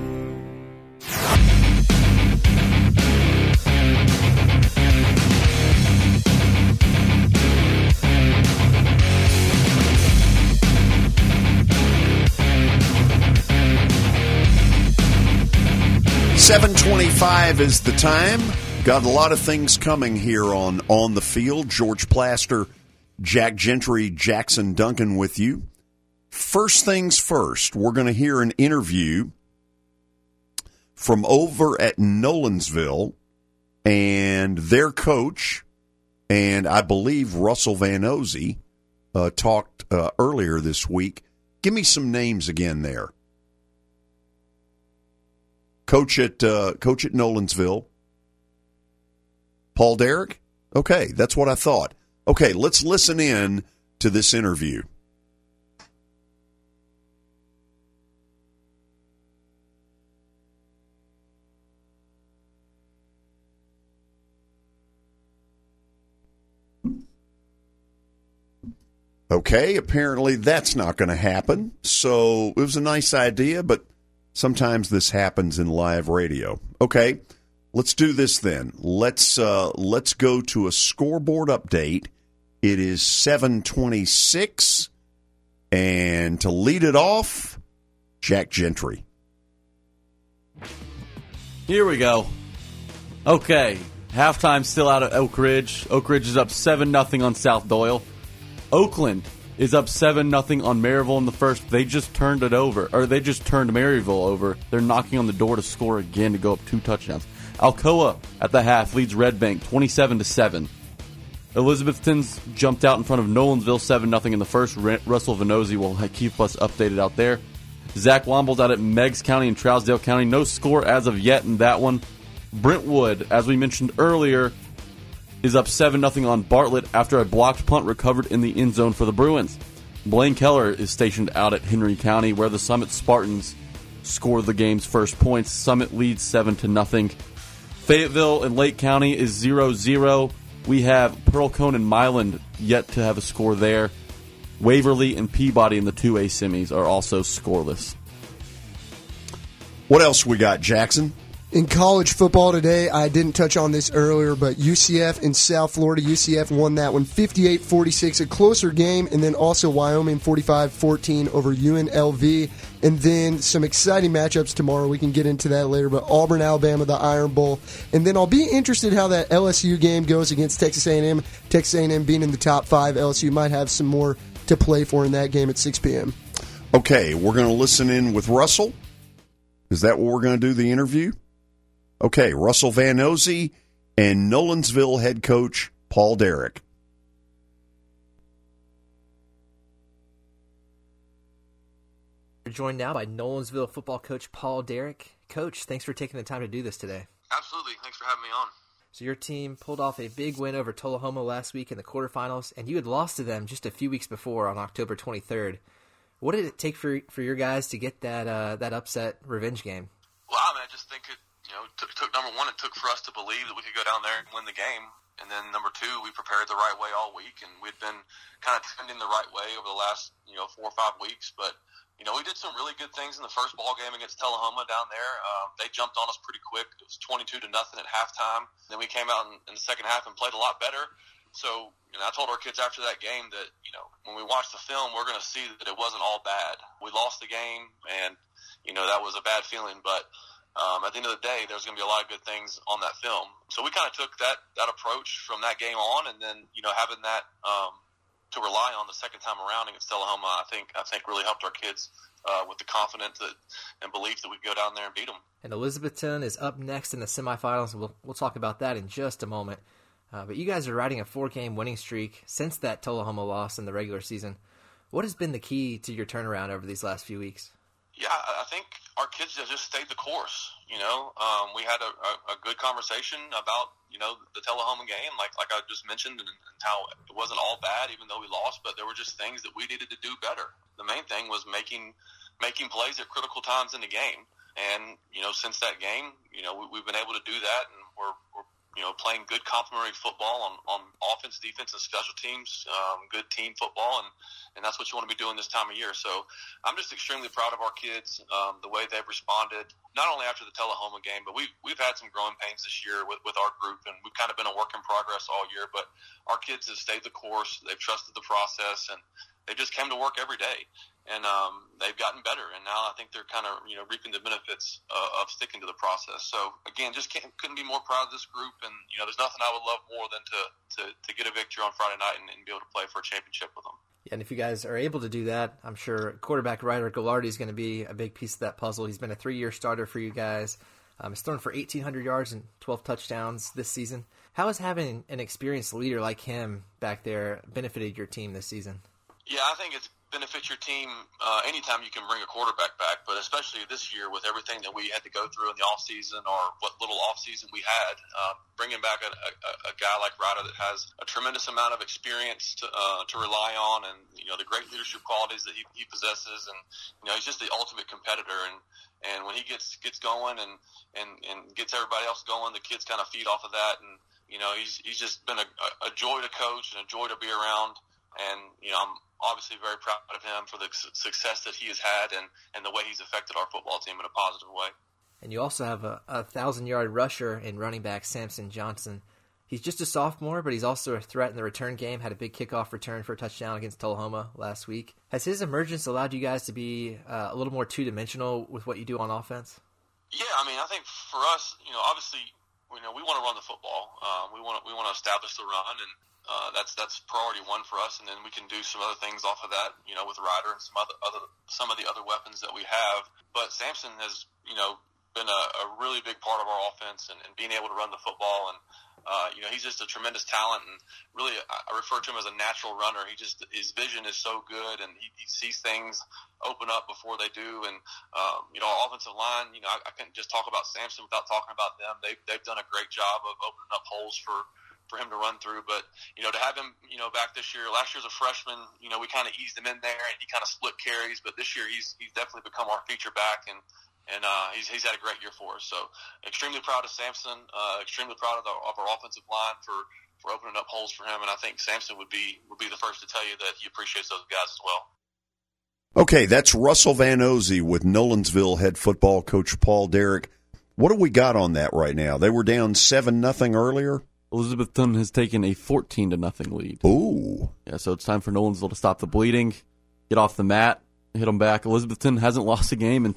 Speaker 2: .25 is the time. Got a lot of things coming here on the field. George Plaster, Jack Gentry, Jackson Duncan with you. First things first, we're going to hear an interview from over at Nolensville and their coach, and I believe Russell Van Ozey talked earlier this week. Give me some names again there. Coach at Nolensville, Paul Derrick? Okay, that's what I thought. Okay, let's listen in to this interview. Okay, apparently that's not going to happen. So it was a nice idea, but sometimes this happens in live radio. Okay, let's do this then. Let's go to a scoreboard update. It is 7:26, and to lead it off, Jack Gentry.
Speaker 3: Here we go. Okay, halftime still out at Oak Ridge. Oak Ridge is up 7-0 on South Doyle. Oakland is up 7-0 on Maryville in the first. They just turned it over, or they just turned Maryville over. They're knocking on the door to score again to go up 2 touchdowns. Alcoa at the half leads Red Bank 27-7. Elizabethton's jumped out in front of Nolensville 7-0 in the first. Russell Van Ozey will keep us updated out there. Zach Womble's out at Meigs County and Trousdale County. No score as of yet in that one. Brentwood, as we mentioned earlier, is up 7-0 on Bartlett after a blocked punt recovered in the end zone for the Bruins. Blaine Keller is stationed out at Henry County, where the Summit Spartans score the game's first points. Summit leads 7-0. Fayetteville and Lake County is 0-0. We have Pearl Cone and Milan yet to have a score there. Waverly and Peabody in the 2A semis are also scoreless.
Speaker 2: What else we got, Jackson?
Speaker 4: In college football today, I didn't touch on this earlier, but UCF in South Florida, UCF won that one 58-46, a closer game, and then also Wyoming 45-14 over UNLV. And then some exciting matchups tomorrow. We can get into that later, but Auburn, Alabama, the Iron Bowl. And then I'll be interested how that LSU game goes against Texas A&M. Texas A&M being in the top 5, LSU might have some more to play for in that game at 6 p.m.
Speaker 2: Okay, we're going to listen in with Russell. Is that what we're going to do, the interview? Okay, Russell Van Ozey and Nolensville head coach Paul Derrick.
Speaker 21: We're joined now by Nolensville football coach Paul Derrick. Coach, thanks for taking the time to do this today.
Speaker 22: Absolutely. Thanks for having me on.
Speaker 21: So your team pulled off a big win over Tullahoma last week in the quarterfinals, and you had lost to them just a few weeks before on October 23rd. What did it take for your guys to get that upset revenge game?
Speaker 22: Well, I mean, I just think it took number one, it took for us to believe that we could go down there and win the game. And then number two, we prepared the right way all week, and we'd been kind of trending the right way over the last 4 or 5 weeks. But we did some really good things in the first ball game against Tullahoma down there. They jumped on us pretty quick. It was 22-0 at halftime. Then we came out in the second half and played a lot better. So I told our kids after that game that when we watch the film, we're going to see that it wasn't all bad. We lost the game, and that was a bad feeling, but at the end of the day, there's going to be a lot of good things on that film. So we kind of took that approach from that game on, and then having that to rely on the second time around against Tullahoma, I think really helped our kids with the confidence and belief that we could go down there and beat them.
Speaker 21: And Elizabethton is up next in the semifinals. We'll talk about that in just a moment. But you guys are riding a 4-game winning streak since that Tullahoma loss in the regular season. What has been the key to your turnaround over these last few weeks?
Speaker 22: Yeah, I think our kids have just stayed the course. We had a good conversation about the Tullahoma game, like I just mentioned, and how it wasn't all bad, even though we lost. But there were just things that we needed to do better. The main thing was making plays at critical times in the game. And since that game, we've been able to do that, and we're playing good complementary football on offense, defense, and special teams, good team football, and that's what you want to be doing this time of year. So I'm just extremely proud of our kids, the way they've responded, not only after the Tullahoma game, but we've had some growing pains this year with our group, and we've kind of been a work in progress all year, but our kids have stayed the course, they've trusted the process, and they just came to work every day. And they've gotten better, and now I think they're kind of reaping the benefits of sticking to the process. So again, just couldn't be more proud of this group, and there's nothing I would love more than to get a victory on Friday night and be able to play for a championship with them.
Speaker 21: Yeah, and if you guys are able to do that, I'm sure quarterback Ryder Gallardi is going to be a big piece of that puzzle. He's been a 3-year starter for you guys. He's thrown for 1,800 yards and 12 touchdowns this season. How has having an experienced leader like him back there benefited your team this season?
Speaker 22: Yeah, I think it's benefit your team anytime you can bring a quarterback back, but especially this year with everything that we had to go through in the offseason, or what little offseason we had, bringing back a guy like Ryder that has a tremendous amount of experience to rely on, and the great leadership qualities that he possesses, and he's just the ultimate competitor, and when he gets going and gets everybody else going, the kids kind of feed off of that, and he's just been a joy to coach and a joy to be around. And, I'm obviously very proud of him for the success that he has had and the way he's affected our football team in a positive way.
Speaker 21: And you also have a 1,000-yard rusher in running back Samson Johnson. He's just a sophomore, but he's also a threat in the return game. Had a big kickoff return for a touchdown against Tullahoma last week. Has his emergence allowed you guys to be a little more two-dimensional with what you do on offense?
Speaker 22: Yeah, I think for us, obviously, we want to run the football. We want to establish the run, and that's priority one for us, and then we can do some other things off of that, with Ryder and some of the other weapons that we have. But Samson has, been a really big part of our offense, and being able to run the football, and he's just a tremendous talent, and really I refer to him as a natural runner. His vision is so good, and he sees things open up before they do, and our offensive line, I can't just talk about Samson without talking about them. They've done a great job of opening up holes for him to run through, but to have him back this year, last year as a freshman, we kind of eased him in there, and he kind of split carries, but this year he's definitely become our feature back, and he's had a great year for us. So extremely proud of Samson, extremely proud of our offensive line for opening up holes for him, and I think Samson would be the first to tell you that he appreciates those guys as well.
Speaker 2: Okay, that's Russell Van Ozey with Nolensville head football coach Paul Derrick. What do we got on that right now? They were down 7-0 earlier.
Speaker 3: Elizabethton has taken a 14-0 lead.
Speaker 2: Ooh.
Speaker 3: Yeah, so it's time for Nolensville to stop the bleeding, get off the mat, hit them back. Elizabethton hasn't lost a game in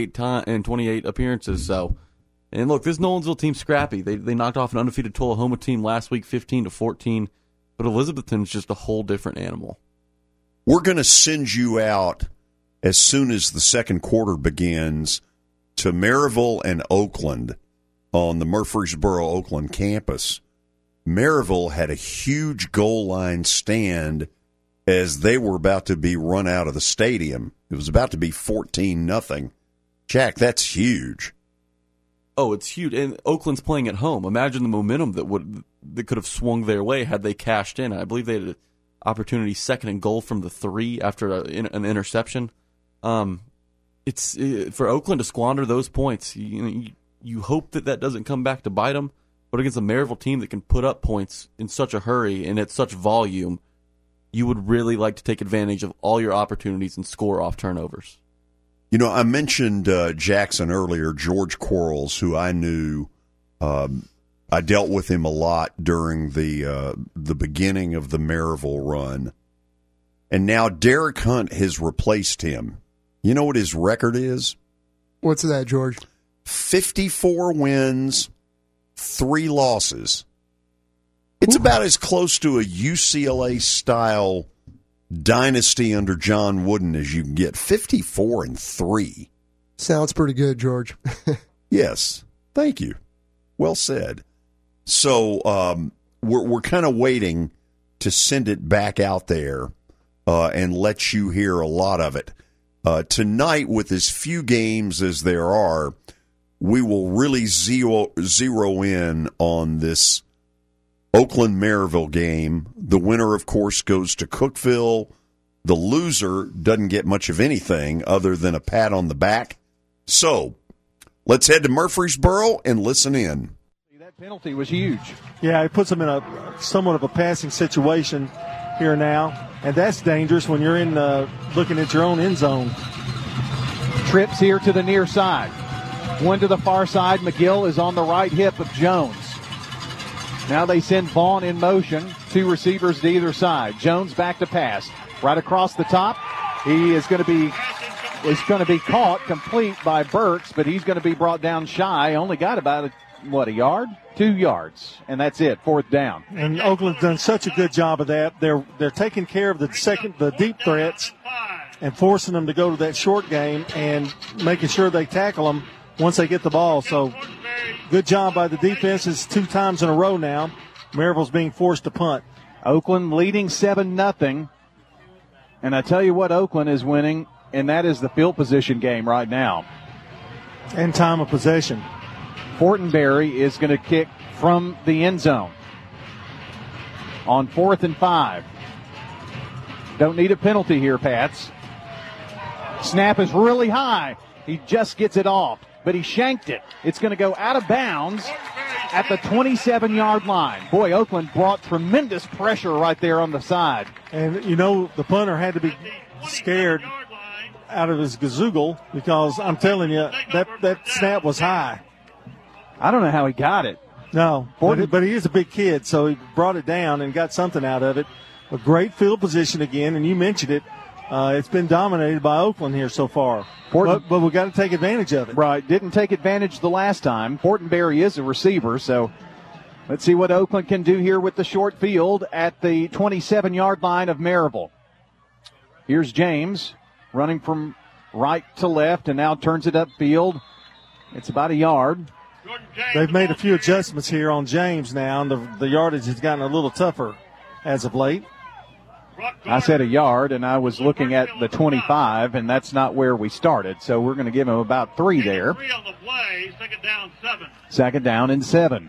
Speaker 3: 28 appearances. So, and look, this Nolensville team's scrappy. They knocked off an undefeated Tullahoma team last week, 15-14. But Elizabethton's just a whole different animal.
Speaker 2: We're going to send you out as soon as the second quarter begins to Maryville and Oakland on the Murfreesboro Oakland campus. Maryville had a huge goal line stand as they were about to be run out of the stadium. It was about to be 14-0. Jack, that's huge.
Speaker 3: Oh, it's huge. And Oakland's playing at home. Imagine the momentum that could have swung their way had they cashed in. I believe they had an opportunity 2nd and goal from the 3 after an interception. It's for Oakland to squander those points. You hope that doesn't come back to bite them. But against a Maryville team that can put up points in such a hurry and at such volume, you would really like to take advantage of all your opportunities and score off turnovers.
Speaker 2: I mentioned Jackson earlier, George Quarles, who I knew. I dealt with him a lot during the beginning of the Maryville run. And now Derek Hunt has replaced him. You know what his record is?
Speaker 4: What's that, George?
Speaker 2: 54 wins, 3 losses. It's about as close to a UCLA-style dynasty under John Wooden as you can get. 54-3.
Speaker 4: Sounds pretty good, George.
Speaker 2: Yes. Thank you. Well said. So we're kind of waiting to send it back out there and let you hear a lot of it. Tonight, with as few games as there are, we will really zero in on this Oakland-Maryville game. The winner, of course, goes to Cookeville. The loser doesn't get much of anything other than a pat on the back. So let's head to Murfreesboro and listen in.
Speaker 16: That penalty was huge.
Speaker 17: Yeah, it puts them in a somewhat of a passing situation here now, and that's dangerous when you're in looking at your own end zone.
Speaker 16: Trips here to the near side. One to the far side. McGill is on the right hip of Jones. Now they send Vaughn in motion. 2 receivers to either side. Jones back to pass. Right across the top. He is going to be caught complete by Burks, but he's going to be brought down shy. Only got about a yard? 2 yards. And that's it. 4th down.
Speaker 17: And Oakland's done such a good job of that. They're taking care of the deep threats and forcing them to go to that short game and making sure they tackle them once they get the ball. So good job by the defenses 2 times in a row now. Maryville's being forced to punt.
Speaker 16: Oakland leading 7-0. And I tell you what Oakland is winning, and that is the field position game right now.
Speaker 17: And time of possession.
Speaker 16: Fortenberry is going to kick from the end zone on 4th and 5. Don't need a penalty here, Pats. Snap is really high. He just gets it off, but he shanked it. It's going to go out of bounds at the 27-yard line. Boy, Oakland brought tremendous pressure right there on the side.
Speaker 17: And, the punter had to be scared out of his gazoogle because I'm telling you, that snap was high.
Speaker 16: I don't know how he got it.
Speaker 17: No, but he is a big kid, so he brought it down and got something out of it. A great field position again, and you mentioned it. It's been dominated by Oakland here so far. But we've got to take advantage of it.
Speaker 16: Right. Didn't take advantage the last time. Fortenberry is a receiver, so let's see what Oakland can do here with the short field at the 27-yard line of Maryville. Here's James running from right to left and now turns it upfield. It's about a yard.
Speaker 17: They've made a few adjustments here on James now, and the yardage has gotten a little tougher as of late.
Speaker 16: I said a yard, and I was looking at the 25, and that's not where we started. So we're going to give him about 3 there.
Speaker 6: 3 on the play, 2nd down, 7.
Speaker 16: 2nd down and 7.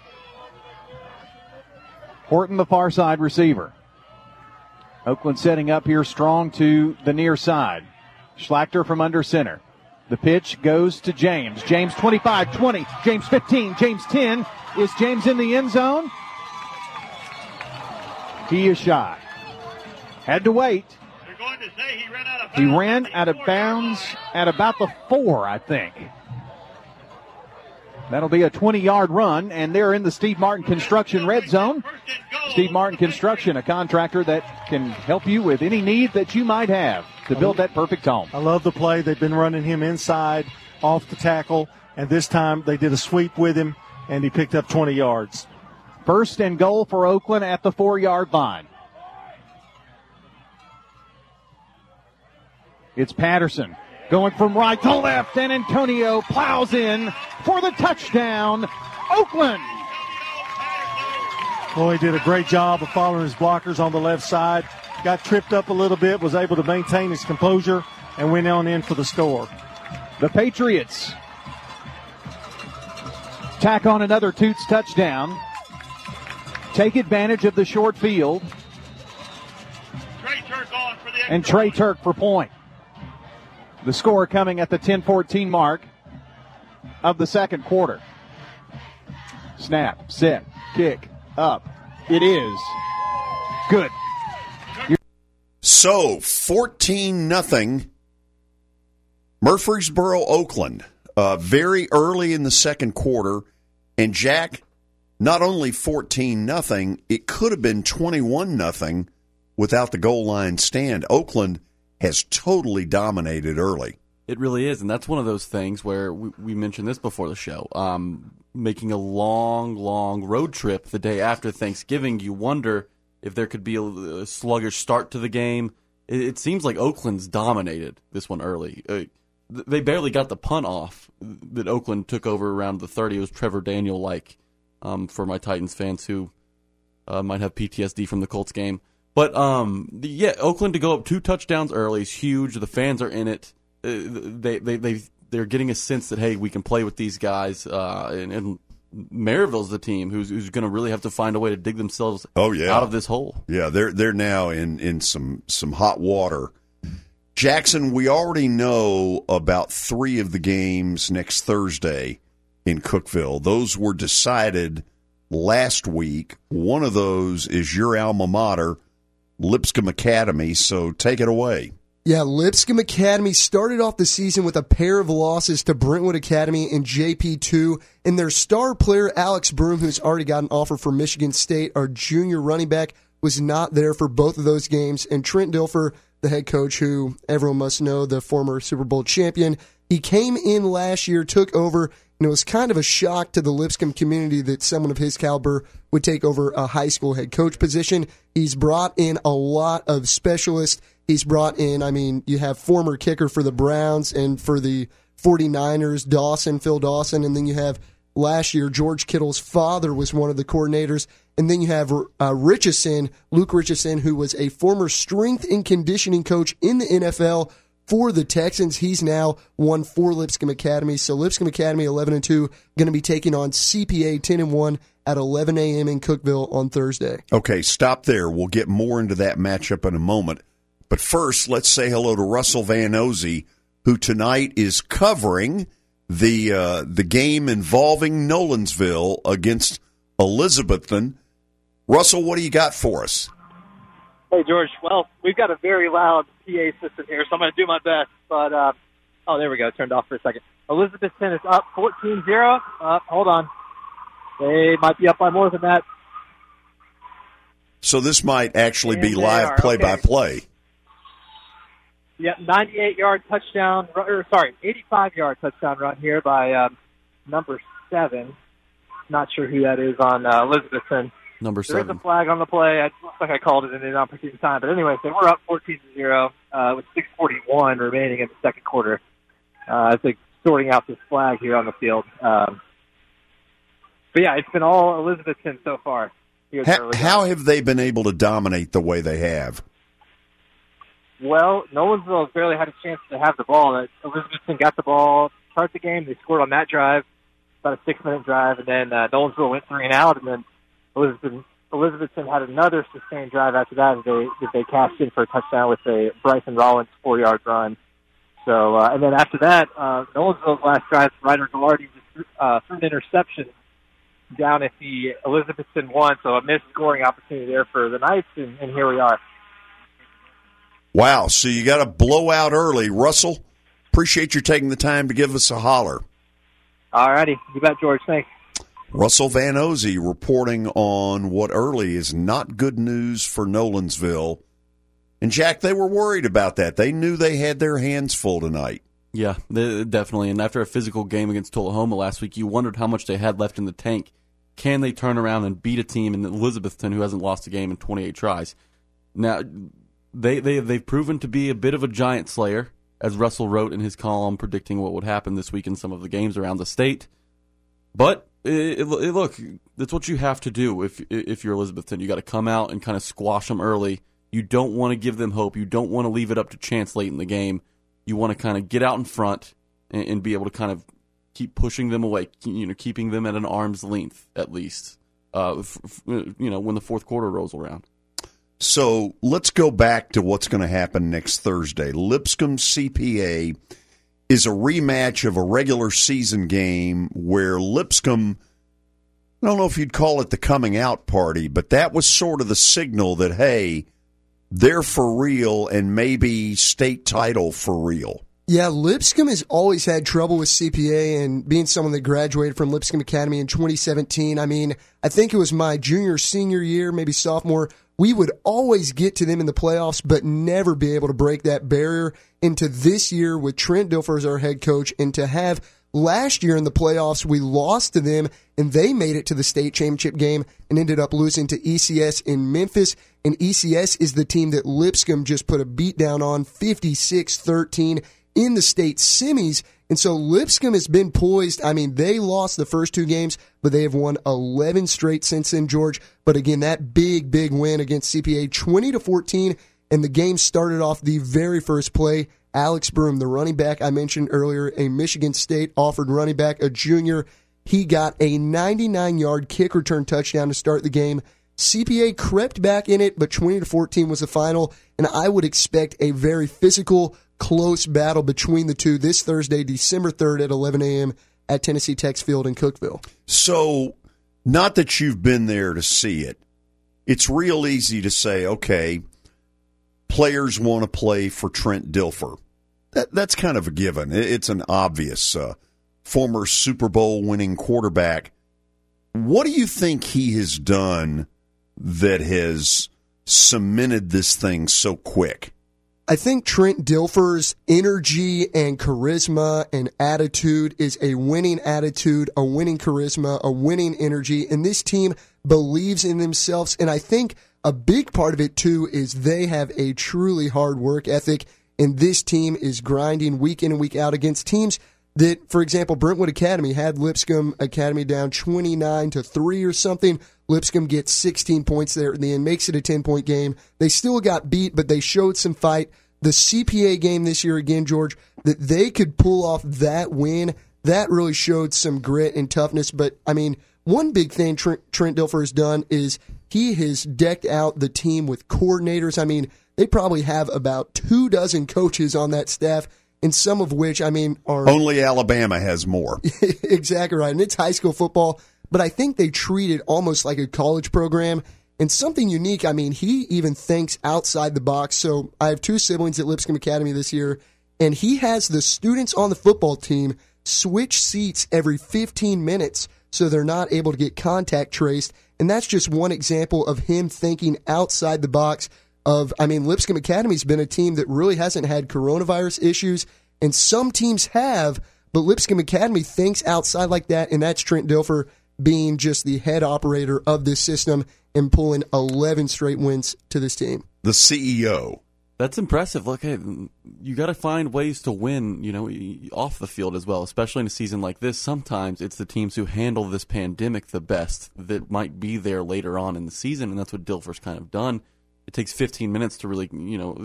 Speaker 16: Horton, the far side receiver. Oakland setting up here strong to the near side. Schlachter from under center. The pitch goes to James. James 25, 20, James 15, James 10. Is James in the end zone? He is shy. Had to wait.
Speaker 6: They're going to say he ran out of bounds.
Speaker 16: He ran out of bounds at about the 4, I think. That'll be a 20-yard run, and they're in the Steve Martin Construction red zone. Steve Martin Construction, a contractor that can help you with any need that you might have to build that perfect home.
Speaker 17: I love the play. They've been running him inside, off the tackle, and this time they did a sweep with him, and he picked up 20 yards.
Speaker 16: 1st and goal for Oakland at the 4-yard line. It's Patterson going from right to left, and Antonio plows in for the touchdown, Oakland.
Speaker 17: Boy, he did a great job of following his blockers on the left side. Got tripped up a little bit, was able to maintain his composure, and went on in for the score.
Speaker 16: The Patriots tack on another Toots touchdown. Take advantage of the short field. And Trey Turk for point. The score coming at the 10-14 mark of the 2nd quarter. Snap, set, kick, up. It is good.
Speaker 2: So, 14-0, Murfreesboro, Oakland, very early in the 2nd quarter. And, Jack, not only 14-0, it could have been 21-0 without the goal line stand. Oakland has totally dominated early.
Speaker 3: It really is, and that's one of those things where we mentioned this before the show. Making a long road trip the day after Thanksgiving, you wonder if there could be a sluggish start to the game. It seems like Oakland's dominated this one early. They barely got the punt off that Oakland took over around the 30. It was Trevor Daniel-like for my Titans fans who might have PTSD from the Colts game. But, Oakland to go up 2 touchdowns early is huge. The fans are in it. They're getting a sense that, hey, we can play with these guys. And Maryville's the team who's going to really have to find a way to dig themselves out of this hole.
Speaker 2: Yeah, they're now in some hot water. Jackson, we already know about 3 of the games next Thursday in Cookeville. Those were decided last week. One of those is your alma mater, Lipscomb Academy, so take it away.
Speaker 4: Yeah, Lipscomb Academy started off the season with a pair of losses to Brentwood Academy in JP2, and their star player, Alex Broom, who's already got an offer for Michigan State, our junior running back, was not there for both of those games. And Trent Dilfer, the head coach, who everyone must know, the former Super Bowl champion, he came in last year, took over, and it was kind of a shock to the Lipscomb community that someone of his caliber would take over a high school head coach position. He's brought in a lot of specialists. He's brought in, you have former kicker for the Browns and for the 49ers, Phil Dawson, and then you have last year, George Kittle's father was one of the coordinators, and then you have Luke Richardson, who was a former strength and conditioning coach in the NFL for the Texans. He's now won for Lipscomb Academy. So Lipscomb Academy 11-2, going to be taking on CPA 10-1 at 11 a.m. in Cookeville on Thursday.
Speaker 2: Okay, stop there. We'll get more into that matchup in a moment. But first, let's say hello to Russell Van Ozey, who tonight is covering the game involving Nolensville against Elizabethton. Russell, what do you got for us?
Speaker 5: Hey, George. Well, we've got a very loud PA system here, so I'm going to do my best. But, there we go. Turned off for a second. Elizabethton is up 14-0. Hold on. They might be up by more than that.
Speaker 2: So this might actually be live play-by-play.
Speaker 5: Yep, 85-yard touchdown run here by number 7. Not sure who that is on Elizabethton.
Speaker 3: Number 7.
Speaker 5: There is a flag on the play. It looks like I called it in an inopportune time. But anyway, so we're up 14-0 with 6:41 remaining in the second quarter. As they're sorting out this flag here on the field. But yeah, it's been all Elizabethton so far.
Speaker 2: How have they been able to dominate the way they have?
Speaker 5: Well, Nolensville has barely had a chance to have the ball. Elizabethton got the ball, start the game. They scored on that drive, about a 6-minute drive, and then Nolensville went 3 and out, and then Elizabethton had another sustained drive after that as they cashed in for a touchdown with a Bryson Rollins 4-yard run. So, and then after that, Nolensville's last drive, Ryder Gallardi just threw an interception down at the Elizabethton 1, so a missed scoring opportunity there for the Knights, and here we are.
Speaker 2: Wow, so you got a blowout early. Russell, appreciate you taking the time to give us a holler.
Speaker 5: All righty. You bet, George. Thanks.
Speaker 2: Russell Van Ozey reporting on what early is not good news for Nolensville. And, Jack, they were worried about that. They knew they had their hands full tonight.
Speaker 3: Yeah, definitely. And after a physical game against Tullahoma last week, you wondered how much they had left in the tank. Can they turn around and beat a team in Elizabethton who hasn't lost a game in 28 tries? Now, they've proven to be a bit of a giant slayer, as Russell wrote in his column predicting what would happen this week in some of the games around the state. But look, that's what you have to do if you're Elizabethton. You got to come out and kind of squash them early. You don't want to give them hope. You don't want to leave it up to chance late in the game. You want to kind of get out in front and be able to kind of keep pushing them away, keeping them at an arm's length at least, when the fourth quarter rolls around.
Speaker 2: So let's go back to what's going to happen next Thursday. Lipscomb CPA is a rematch of a regular season game where Lipscomb, I don't know if you'd call it the coming out party, but that was sort of the signal that, hey, they're for real and maybe state title for real.
Speaker 4: Yeah, Lipscomb has always had trouble with CPA, and being someone that graduated from Lipscomb Academy in 2017, I mean, I think it was my junior, senior year, maybe sophomore, we would always get to them in the playoffs, but never be able to break that barrier. Into this year with Trent Dilfer as our head coach, and to have last year in the playoffs, we lost to them, and they made it to the state championship game and ended up losing to ECS in Memphis. And ECS is the team that Lipscomb just put a beat down on, 56-13 in the state semis. And so Lipscomb has been poised. I mean, they lost the first 2 games, but they have won 11 straight since then, George. But again, that big win against CPA, 20-14, and the game started off the very first play. Alex Broom, the running back I mentioned earlier, a Michigan State offered running back, a junior. He got a 99-yard kick return touchdown to start the game. CPA crept back in it, but 20-14 was the final, and I would expect a very physical, close battle between the two this Thursday, December 3rd at 11 a.m. at Tennessee Tech's Field in Cookeville.
Speaker 2: So, not that you've been there to see it, it's real easy to say, okay, players want to play for Trent Dilfer. That's kind of a given. It's an obvious former Super Bowl winning quarterback. What do you think he has done that has cemented this thing so quick?
Speaker 4: I think Trent Dilfer's energy and charisma and attitude is a winning attitude, a winning charisma, a winning energy, and this team believes in themselves. And I think a big part of it, too, is they have a truly hard work ethic, and this team is grinding week in and week out against teams that, for example, Brentwood Academy had Lipscomb Academy down 29-3 or something. Lipscomb gets 16 points there at the end, makes it a 10-point game. They still got beat, but they showed some fight. The CPA game this year, again, George, that they could pull off that win, that really showed some grit and toughness. But, I mean, one big thing Trent Dilfer has done is he has decked out the team with coordinators. I mean, they probably have about 24 coaches on that staff, and some of which, I mean, are...
Speaker 2: Only Alabama has more.
Speaker 4: Exactly right, and it's high school football, but I think they treat it almost like a college program. And something unique, I mean, he even thinks outside the box. So I have 2 siblings at Lipscomb Academy this year, and he has the students on the football team switch seats every 15 minutes so they're not able to get contact traced. And that's just one example of him thinking outside the box of, I mean, Lipscomb Academy's been a team that really hasn't had coronavirus issues, and some teams have, but Lipscomb Academy thinks outside like that, and that's Trent Dilfer being just the head operator of this system and pulling 11 straight wins to this team.
Speaker 2: The CEO.
Speaker 3: That's impressive. Look, hey, you got to find ways to win, off the field as well, especially in a season like this. Sometimes it's the teams who handle this pandemic the best that might be there later on in the season, and that's what Dilfer's kind of done. It takes 15 minutes to really,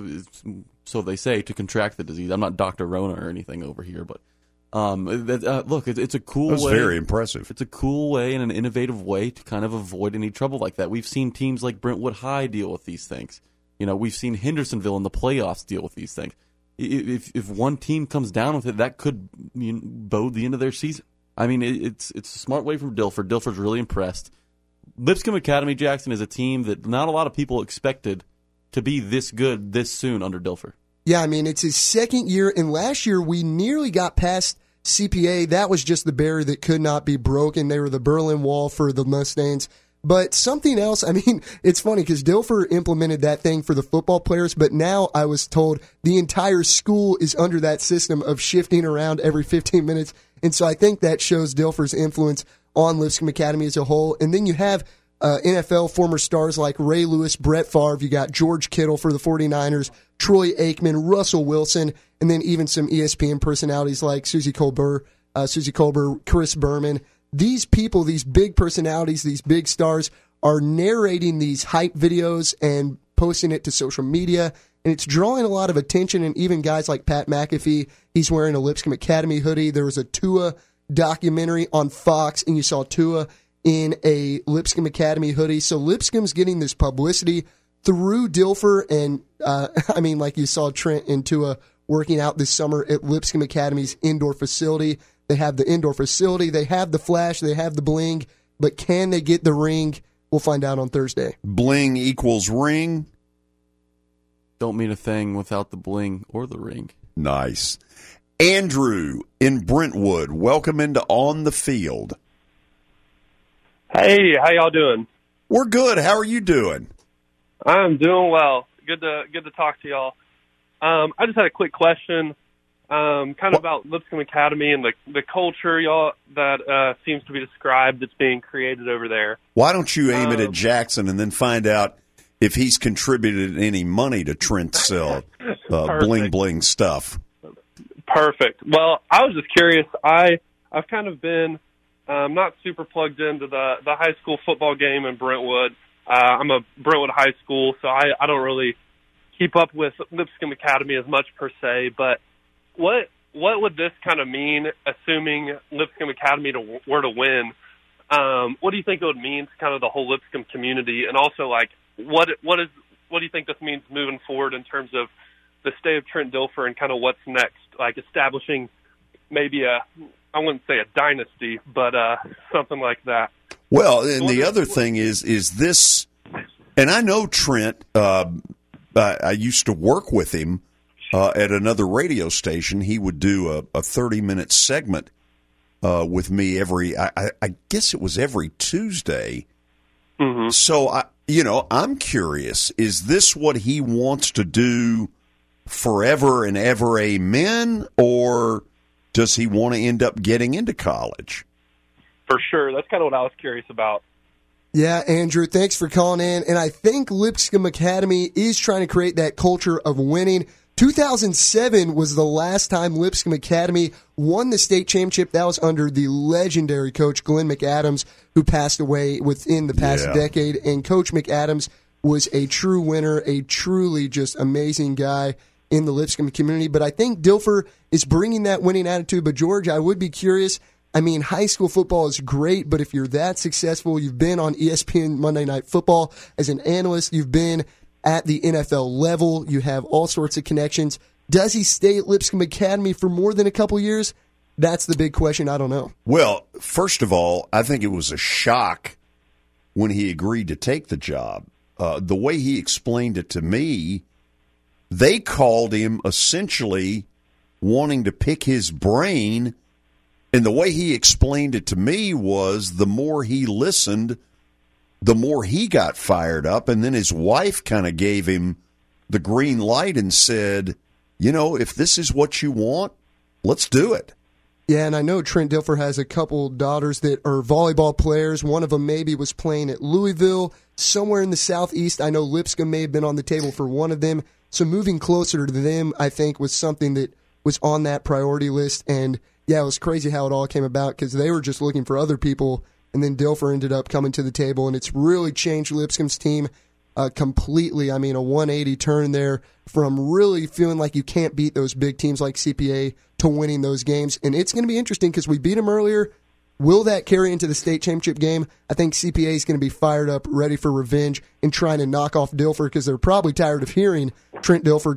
Speaker 3: so they say, to contract the disease. I'm not Dr. Rona or anything over here, but look, it's a cool way.
Speaker 2: That's very impressive.
Speaker 3: It's a cool way and an innovative way to kind of avoid any trouble like that. We've seen teams like Brentwood High deal with these things. We've seen Hendersonville in the playoffs deal with these things. If one team comes down with it, that could bode the end of their season. I mean, it's a smart way from Dilfer. Dilfer's really impressed. Lipscomb Academy, Jackson, is a team that not a lot of people expected to be this good this soon under Dilfer.
Speaker 4: Yeah, I mean, it's his second year, and last year we nearly got past CPA. That was just the barrier that could not be broken. They were the Berlin Wall for the Mustangs. But something else, I mean, it's funny because Dilfer implemented that thing for the football players, but now I was told the entire school is under that system of shifting around every 15 minutes. And so I think that shows Dilfer's influence on Lipscomb Academy as a whole. And then you have NFL former stars like Ray Lewis, Brett Favre. You got George Kittle for the 49ers, Troy Aikman, Russell Wilson, and then even some ESPN personalities like Susie Colbert, Chris Berman. These people, these big personalities, these big stars are narrating these hype videos and posting it to social media, and it's drawing a lot of attention. And even guys like Pat McAfee, he's wearing a Lipscomb Academy hoodie. There was a Tua documentary on Fox, and you saw Tua in a Lipscomb Academy hoodie. So Lipscomb's getting this publicity through Dilfer, and I mean, like you saw Trent and Tua working out this summer at Lipscomb Academy's indoor facility. They have the indoor facility, they have the flash, they have the bling, but can they get the ring? We'll find out on Thursday.
Speaker 2: Bling equals ring?
Speaker 3: Don't mean a thing without the bling or the ring.
Speaker 2: Nice. Andrew in Brentwood, welcome into On the Field.
Speaker 7: Hey, how y'all doing?
Speaker 2: We're good. How are you doing?
Speaker 7: I'm doing well. Good to talk to y'all. I just had a quick question, kind of about Lipscomb Academy and the culture y'all that seems to be described that's being created over there.
Speaker 2: Why don't you aim it at Jackson and then find out if he's contributed any money to Trent sell bling bling stuff?
Speaker 7: Perfect. Well, I was just curious. I've kind of been not super plugged into the high school football game in Brentwood. I'm a Brentwood high school, so I don't really keep up with Lipscomb Academy as much per se. But what would this kind of mean, assuming Lipscomb Academy were to win? What do you think it would mean to kind of the whole Lipscomb community, and also like what do you think this means moving forward in terms of the state of Trent Dilfer and kind of what's next, like establishing maybe I wouldn't say a dynasty, but something like that.
Speaker 2: Well, and the other thing is this, and I know Trent, I used to work with him at another radio station. He would do a 30-minute segment with me I guess it was every Tuesday. Mm-hmm. So, I'm curious, is this what he wants to do forever and ever, amen, or does he want to end up getting into college?
Speaker 7: For sure. That's kind of what I was curious about.
Speaker 4: Yeah, Andrew, thanks for calling in. And I think Lipscomb Academy is trying to create that culture of winning. 2007 was the last time Lipscomb Academy won the state championship. That was under the legendary coach Glenn McAdams, who passed away within the past decade. And Coach McAdams was a true winner, a truly just amazing guy in the Lipscomb community. But I think Dilfer is bringing that winning attitude. But, George, I would be curious. I mean, high school football is great, but if you're that successful, you've been on ESPN Monday Night Football as an analyst, you've been at the NFL level, you have all sorts of connections. Does he stay at Lipscomb Academy for more than a couple years? That's the big question. I don't know.
Speaker 2: Well, first of all, I think it was a shock when he agreed to take the job. The way he explained it to me, they called him essentially wanting to pick his brain. And the way he explained it to me was the more he listened, the more he got fired up. And then his wife kind of gave him the green light and said, if this is what you want, let's do it.
Speaker 4: Yeah, and I know Trent Dilfer has a couple daughters that are volleyball players. One of them maybe was playing at Louisville, somewhere in the southeast. I know Lipscomb may have been on the table for one of them. So moving closer to them, I think, was something that was on that priority list. And yeah, it was crazy how it all came about because they were just looking for other people, and then Dilfer ended up coming to the table, and it's really changed Lipscomb's team completely. I mean, a 180 turn there from really feeling like you can't beat those big teams like CPA to winning those games. And it's going to be interesting because we beat them earlier. Will that carry into the state championship game? I think CPA is going to be fired up, ready for revenge, and trying to knock off Dilfer because they're probably tired of hearing Trent Dilfer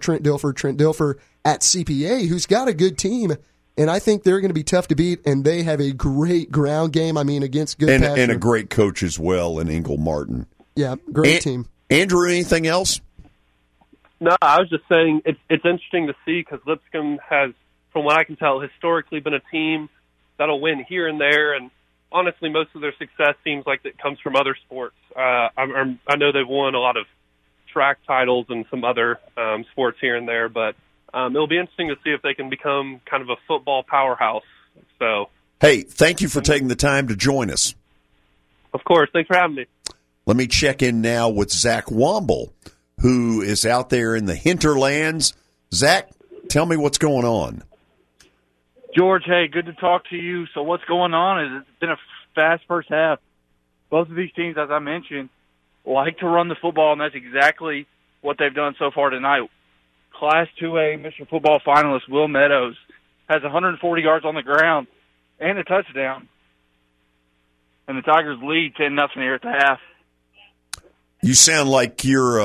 Speaker 4: at CPA, who's got a good team. And I think they're going to be tough to beat, and they have a great ground game. I mean, against good passion.
Speaker 2: And a great coach as well in Ingle Martin.
Speaker 4: Yeah, great team.
Speaker 2: Andrew, anything else?
Speaker 7: No, I was just saying it's interesting to see because Lipscomb has, from what I can tell, historically been a team that'll win here and there. And honestly, most of their success seems like it comes from other sports. I know they've won a lot of track titles and some other sports here and there, but it'll be interesting to see if they can become kind of a football powerhouse. So,
Speaker 2: hey, thank you for taking the time to join us.
Speaker 7: Of course. Thanks for having me.
Speaker 2: Let me check in now with Zach Womble, who is out there in the hinterlands. Zach, tell me what's going on.
Speaker 9: George, hey, good to talk to you. So what's going on is it's been a fast first half. Both of these teams, as I mentioned, like to run the football, and that's exactly what they've done so far tonight. Class 2A Mr. Football finalist Will Meadows has 140 yards on the ground and a touchdown. And the Tigers lead 10-0 here at the half.
Speaker 2: You sound like you're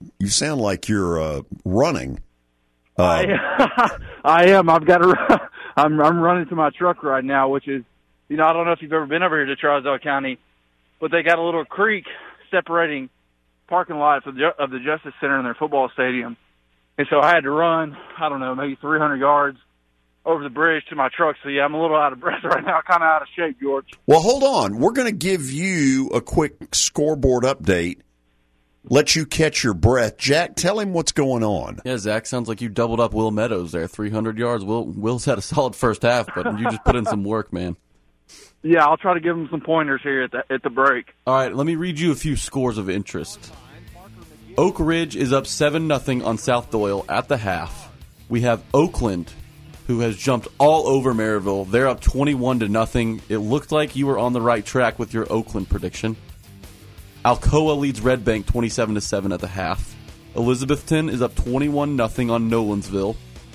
Speaker 2: running.
Speaker 9: I am. I'm running to my truck right now, which is, I don't know if you've ever been over here to Charlesville County, but they got a little creek separating parking lot of the Justice Center and their football stadium. And so I had to run, I don't know, maybe 300 yards over the bridge to my truck. So, yeah, I'm a little out of breath right now, kind of out of shape, George.
Speaker 2: Well, hold on. We're going to give you a quick scoreboard update, let you catch your breath. Jack, tell him what's going on.
Speaker 3: Yeah, Zach, sounds like you doubled up Will Meadows there, 300 yards. Will's had a solid first half, but you just put in some work, man.
Speaker 9: Yeah, I'll try to give him some pointers here at the break.
Speaker 3: All right, let me read you a few scores of interest. Oak Ridge is up 7-0 on South Doyle at the half. We have Oakland, who has jumped all over Maryville. They're up 21-0. It looked like you were on the right track with your Oakland prediction. Alcoa leads Red Bank 27-7 at the half. Elizabethton is up 21-0 on Nolensville.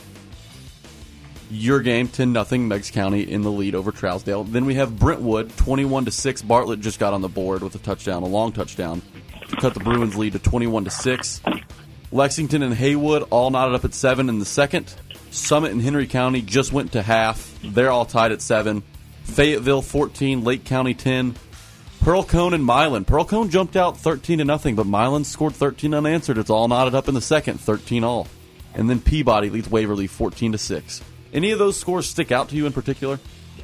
Speaker 3: Your game, 10-0, Meigs County in the lead over Trousdale. Then we have Brentwood, 21-6. Bartlett just got on the board with a touchdown, a long touchdown, to cut the Bruins' lead to 21-6. Lexington and Haywood all knotted up at 7 in the second. Summit and Henry County just went to half. They're all tied at 7. Fayetteville 14, Lake County 10. Pearl Cone and Milan. Pearl Cone jumped out 13-0, but Milan scored 13 unanswered. It's all knotted up in the second, 13 all. And then Peabody leads Waverly 14-6. Any of those scores stick out to you in particular?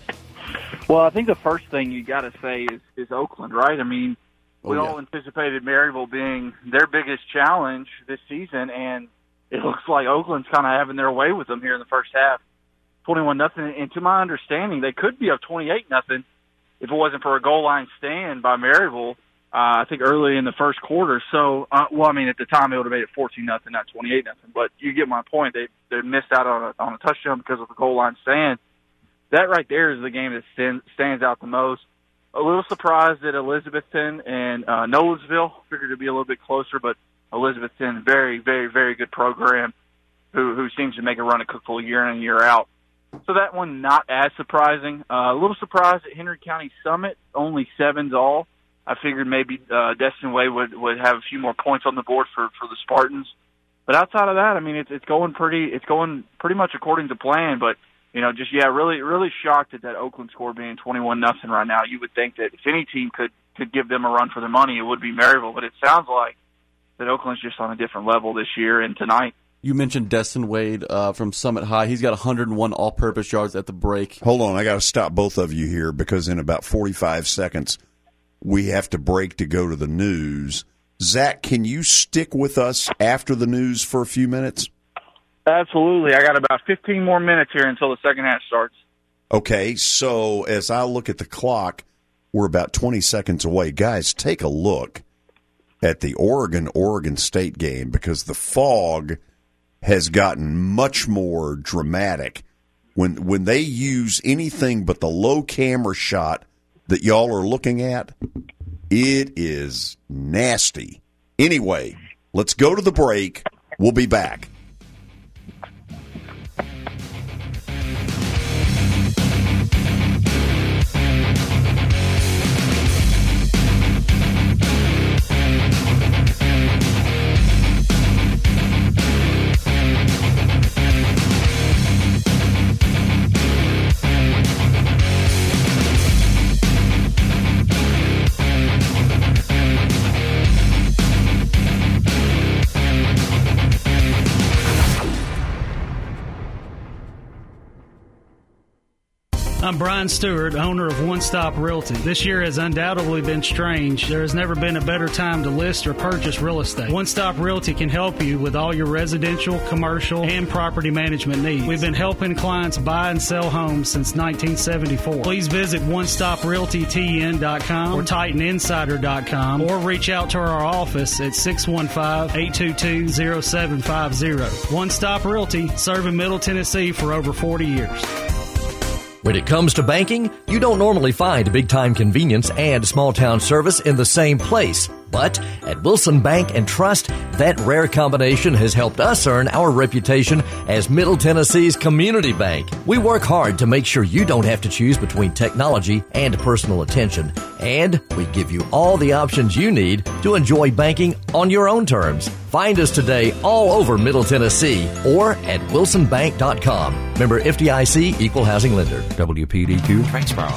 Speaker 9: Well, I think the first thing you got to say is Oakland, right? I mean, we all anticipated Maryville being their biggest challenge this season, and it looks like Oakland's kind of having their way with them here in the first half, 21-0. And to my understanding, they could be up 28-0 if it wasn't for a goal line stand by Maryville. I think early in the first quarter. So, well, I mean, at the time it would have made it 14-0, not 28-0. But you get my point. They missed out on a touchdown because of the goal line stand. That right there is the game that stands out the most. A little surprised at Elizabethton and Nolensville. Figured it'd be a little bit closer, but Elizabethton, very, very, very good program who seems to make a run at Cookeville year in and year out. So that one not as surprising. A little surprised at Henry County Summit, only 7s all. I figured maybe Destin Way would have a few more points on the board for the Spartans. But outside of that, I mean, it's going pretty much according to plan. But really, really shocked at that Oakland score being 21-0 right now. You would think that if any team could give them a run for their money, it would be Maryville. But it sounds like that Oakland's just on a different level this year and tonight.
Speaker 3: You mentioned Destin Wade from Summit High. He's got 101 all-purpose yards at the break.
Speaker 2: Hold on, I got to stop both of you here because in about 45 seconds we have to break to go to the news. Zach, can you stick with us after the news for a few minutes?
Speaker 9: Absolutely. I got about 15 more minutes here until the second half starts.
Speaker 2: Okay, so as I look at the clock, we're about 20 seconds away. Guys, take a look at the Oregon State game because the fog has gotten much more dramatic. When they use anything but the low camera shot that y'all are looking at, it is nasty. Anyway, let's go to the break. We'll be back.
Speaker 8: I'm Brian Stewart, owner of One Stop Realty. This year has undoubtedly been strange. There has never been a better time to list or purchase real estate. One Stop Realty can help you with all your residential, commercial, and property management needs. We've been helping clients buy and sell homes since 1974. Please visit OneStopRealtyTN.com or TitanInsider.com or reach out to our office at 615-822-0750. One Stop Realty, serving Middle Tennessee for over 40 years.
Speaker 18: When it comes to banking, you don't normally find big-time convenience and small-town service in the same place. But at Wilson Bank and Trust, that rare combination has helped us earn our reputation as Middle Tennessee's community bank. We work hard to make sure you don't have to choose between technology and personal attention. And we give you all the options you need to enjoy banking on your own terms. Find us today all over Middle Tennessee or at wilsonbank.com. Member FDIC, Equal Housing Lender.
Speaker 14: WPDQ, Tracksboro.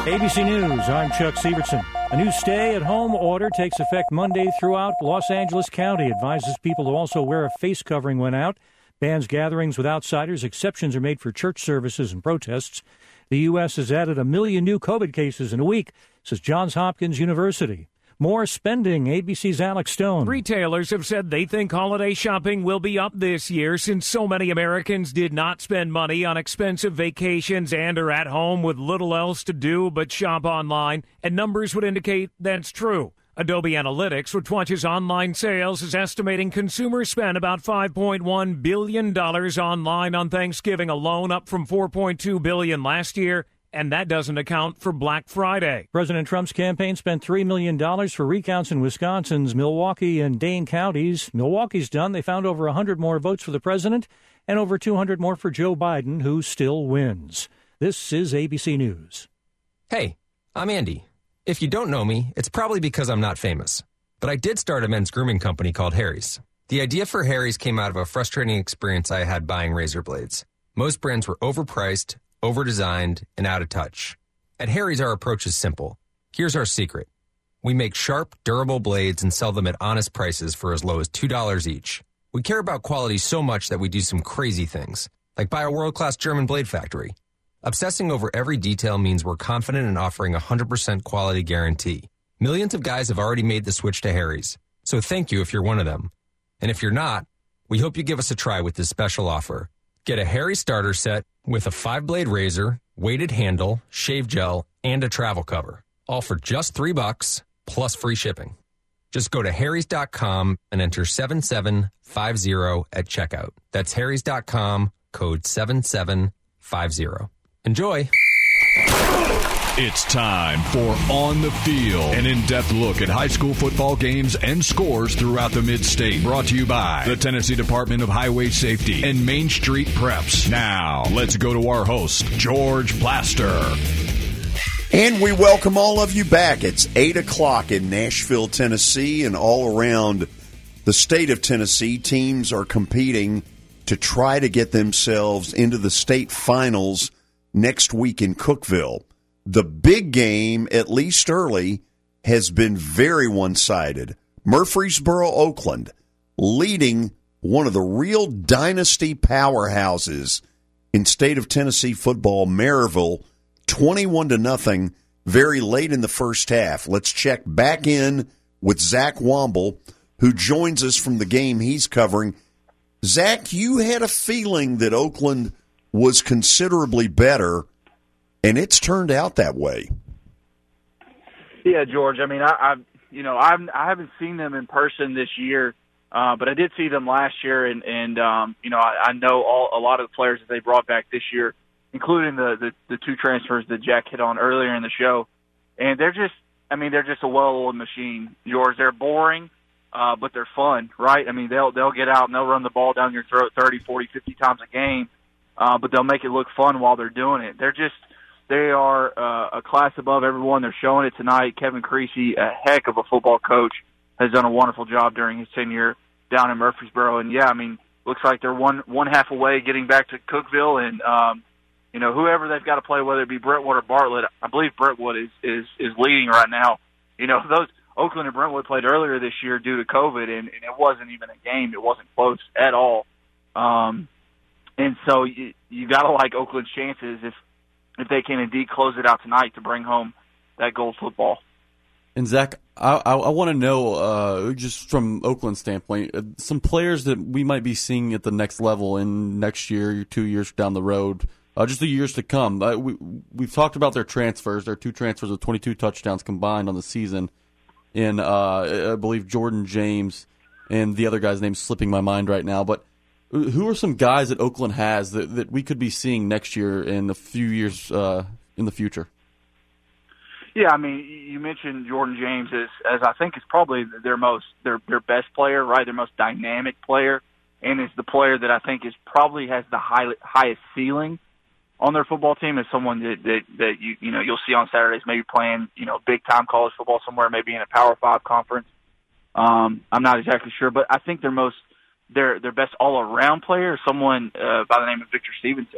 Speaker 10: ABC News, I'm Chuck Severson. A new stay-at-home order takes effect Monday throughout Los Angeles County. Advises people to also wear a face covering when out. Bans gatherings with outsiders. Exceptions are made for church services and protests. The U.S. has added 1 million new COVID cases in a week, says Johns Hopkins University. More spending, ABC's Alex Stone.
Speaker 11: Retailers have said they think holiday shopping will be up this year since so many Americans did not spend money on expensive vacations and are at home with little else to do but shop online, and numbers would indicate that's true. Adobe Analytics, which watches online sales, is estimating consumers spent about $5.1 billion online on Thanksgiving alone, up from $4.2 billion last year. And that doesn't account for Black Friday.
Speaker 10: President Trump's campaign spent $3 million for recounts in Wisconsin's Milwaukee and Dane counties. Milwaukee's done. They found over 100 more votes for the president and over 200 more for Joe Biden, who still wins. This is ABC News.
Speaker 23: Hey, I'm Andy. If you don't know me, it's probably because I'm not famous. But I did start a men's grooming company called Harry's. The idea for Harry's came out of a frustrating experience I had buying razor blades. Most brands were overpriced, over-designed, and out of touch. At Harry's, our approach is simple. Here's our secret. We make sharp, durable blades and sell them at honest prices for as low as $2 each. We care about quality so much that we do some crazy things, like buy a world-class German blade factory. Obsessing over every detail means we're confident in offering a 100% quality guarantee. Millions of guys have already made the switch to Harry's, so thank you if you're one of them. And if you're not, we hope you give us a try with this special offer. Get a Harry starter set with a 5-blade razor, weighted handle, shave gel, and a travel cover. All for just $3 plus free shipping. Just go to harrys.com and enter 7750 at checkout. That's harrys.com, code 7750. Enjoy.
Speaker 1: It's time for On the Field, an in-depth look at high school football games and scores throughout the mid-state. Brought to you by the Tennessee Department of Highway Safety and Main Street Preps. Now, let's go to our host, George Plaster.
Speaker 2: And we welcome all of you back. It's 8 o'clock in Nashville, Tennessee, and all around the state of Tennessee, teams are competing to try to get themselves into the state finals next week in Cookeville. The big game, at least early, has been very one-sided. Murfreesboro, Oakland, leading one of the real dynasty powerhouses in state of Tennessee football, Maryville, 21-0, very late in the first half. Let's check back in with Zach Womble, who joins us from the game he's covering. Zach, you had a feeling that Oakland was considerably better, and it's turned out that way.
Speaker 9: Yeah, George. I mean, I haven't seen them in person this year, but I did see them last year, and I know a lot of the players that they brought back this year, including the two transfers that Jack hit on earlier in the show, and they're just a well-oiled machine, George. They're boring, but they're fun, right? I mean, they'll get out and they'll run the ball down your throat 30, 40, 50 times a game, but they'll make it look fun while they're doing it. They are a class above everyone. They're showing it tonight. Kevin Creasy, a heck of a football coach, has done a wonderful job during his tenure down in Murfreesboro. And, yeah, I mean, looks like they're one half away getting back to Cookeville. And, whoever they've got to play, whether it be Brentwood or Bartlett, I believe Brentwood is leading right now. Those Oakland and Brentwood played earlier this year due to COVID, and it wasn't even a game. It wasn't close at all. And so you got to like Oakland's chances if they can indeed close it out tonight to bring home that gold football.
Speaker 3: And Zach, I want to know, just from Oakland's standpoint, some players that we might be seeing at the next level in next year, 2 years down the road, just the years to come. We've talked about their transfers, their two transfers with 22 touchdowns combined on the season. In I believe Jordan James and the other guy's name's slipping my mind right now, but who are some guys that Oakland has that we could be seeing next year and a few years in the future?
Speaker 9: Yeah, I mean, you mentioned Jordan James as I think is probably their best player, right? Their most dynamic player, and is the player that I think probably has the highest ceiling on their football team. Is someone that you'll see on Saturdays, maybe playing big time college football somewhere, maybe in a Power 5 conference. I'm not exactly sure, but I think their best all-around player is someone by the name of Victor Stevenson.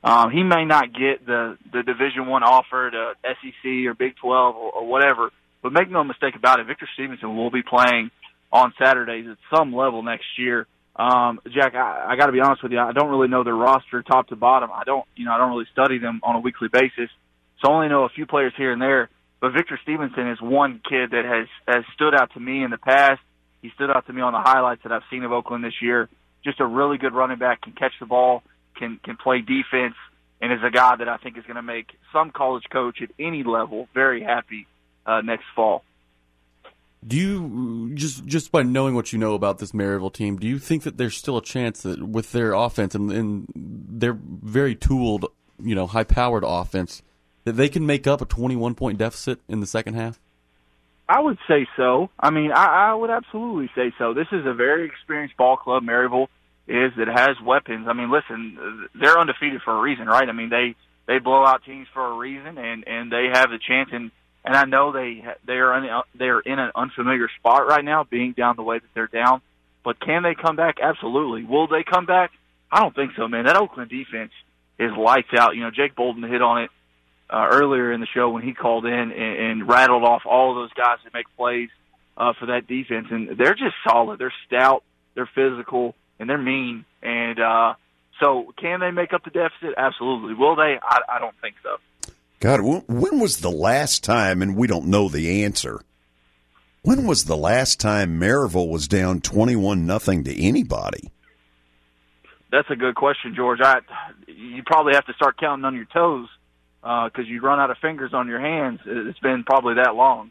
Speaker 9: He may not get the Division I offer to SEC or Big 12 or whatever, but make no mistake about it, Victor Stevenson will be playing on Saturdays at some level next year. Jack, I got to be honest with you, I don't really know their roster top to bottom. I don't really study them on a weekly basis, so I only know a few players here and there. But Victor Stevenson is one kid that has stood out to me in the past. He stood out to me on the highlights that I've seen of Oakland this year. Just a really good running back, can catch the ball, can play defense, and is a guy that I think is going to make some college coach at any level very happy next fall.
Speaker 3: Do you, just by knowing what you know about this Maryville team, do you think that there's still a chance that with their offense and their very tooled, high-powered offense, that they can make up a 21-point deficit in the second half?
Speaker 9: I would say so. I mean, I would absolutely say so. This is a very experienced ball club, Maryville is, that has weapons. I mean, listen, they're undefeated for a reason, right? I mean, they blow out teams for a reason, and they have the chance. And I know they are in an unfamiliar spot right now, being down the way that they're down. But can they come back? Absolutely. Will they come back? I don't think so, man. That Oakland defense is lights out. Jake Bolden hit on it earlier in the show when he called in and rattled off all of those guys that make plays for that defense. And they're just solid. They're stout. They're physical. And they're mean. And so can they make up the deficit? Absolutely. Will they? I don't think so.
Speaker 2: God, when was the last time, and we don't know the answer, when was the last time Maryville was down 21-0 to anybody?
Speaker 9: That's a good question, George. You probably have to start counting on your toes because you run out of fingers on your hands. It's been probably that long.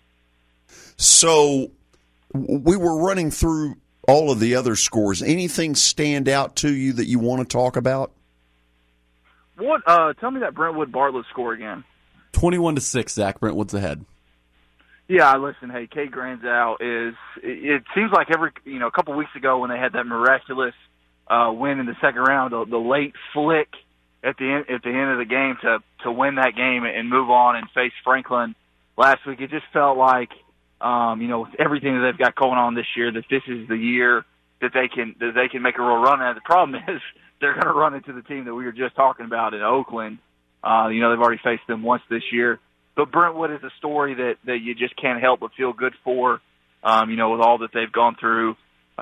Speaker 2: So we were running through all of the other scores. Anything stand out to you that you want to talk about?
Speaker 9: What? Tell me that Brentwood Bartlett score again.
Speaker 3: 21-6, Zach. Brentwood's ahead.
Speaker 9: Yeah, listen, hey, Kate Granzow it seems like a couple weeks ago when they had that miraculous win in the second round, the late flick at the end of the game to win that game and move on and face Franklin last week. It just felt like, with everything that they've got going on this year, that this is the year that they can make a real run at it. The problem is they're going to run into the team that we were just talking about in Oakland. They've already faced them once this year. But Brentwood is a story that you just can't help but feel good for, with all that they've gone through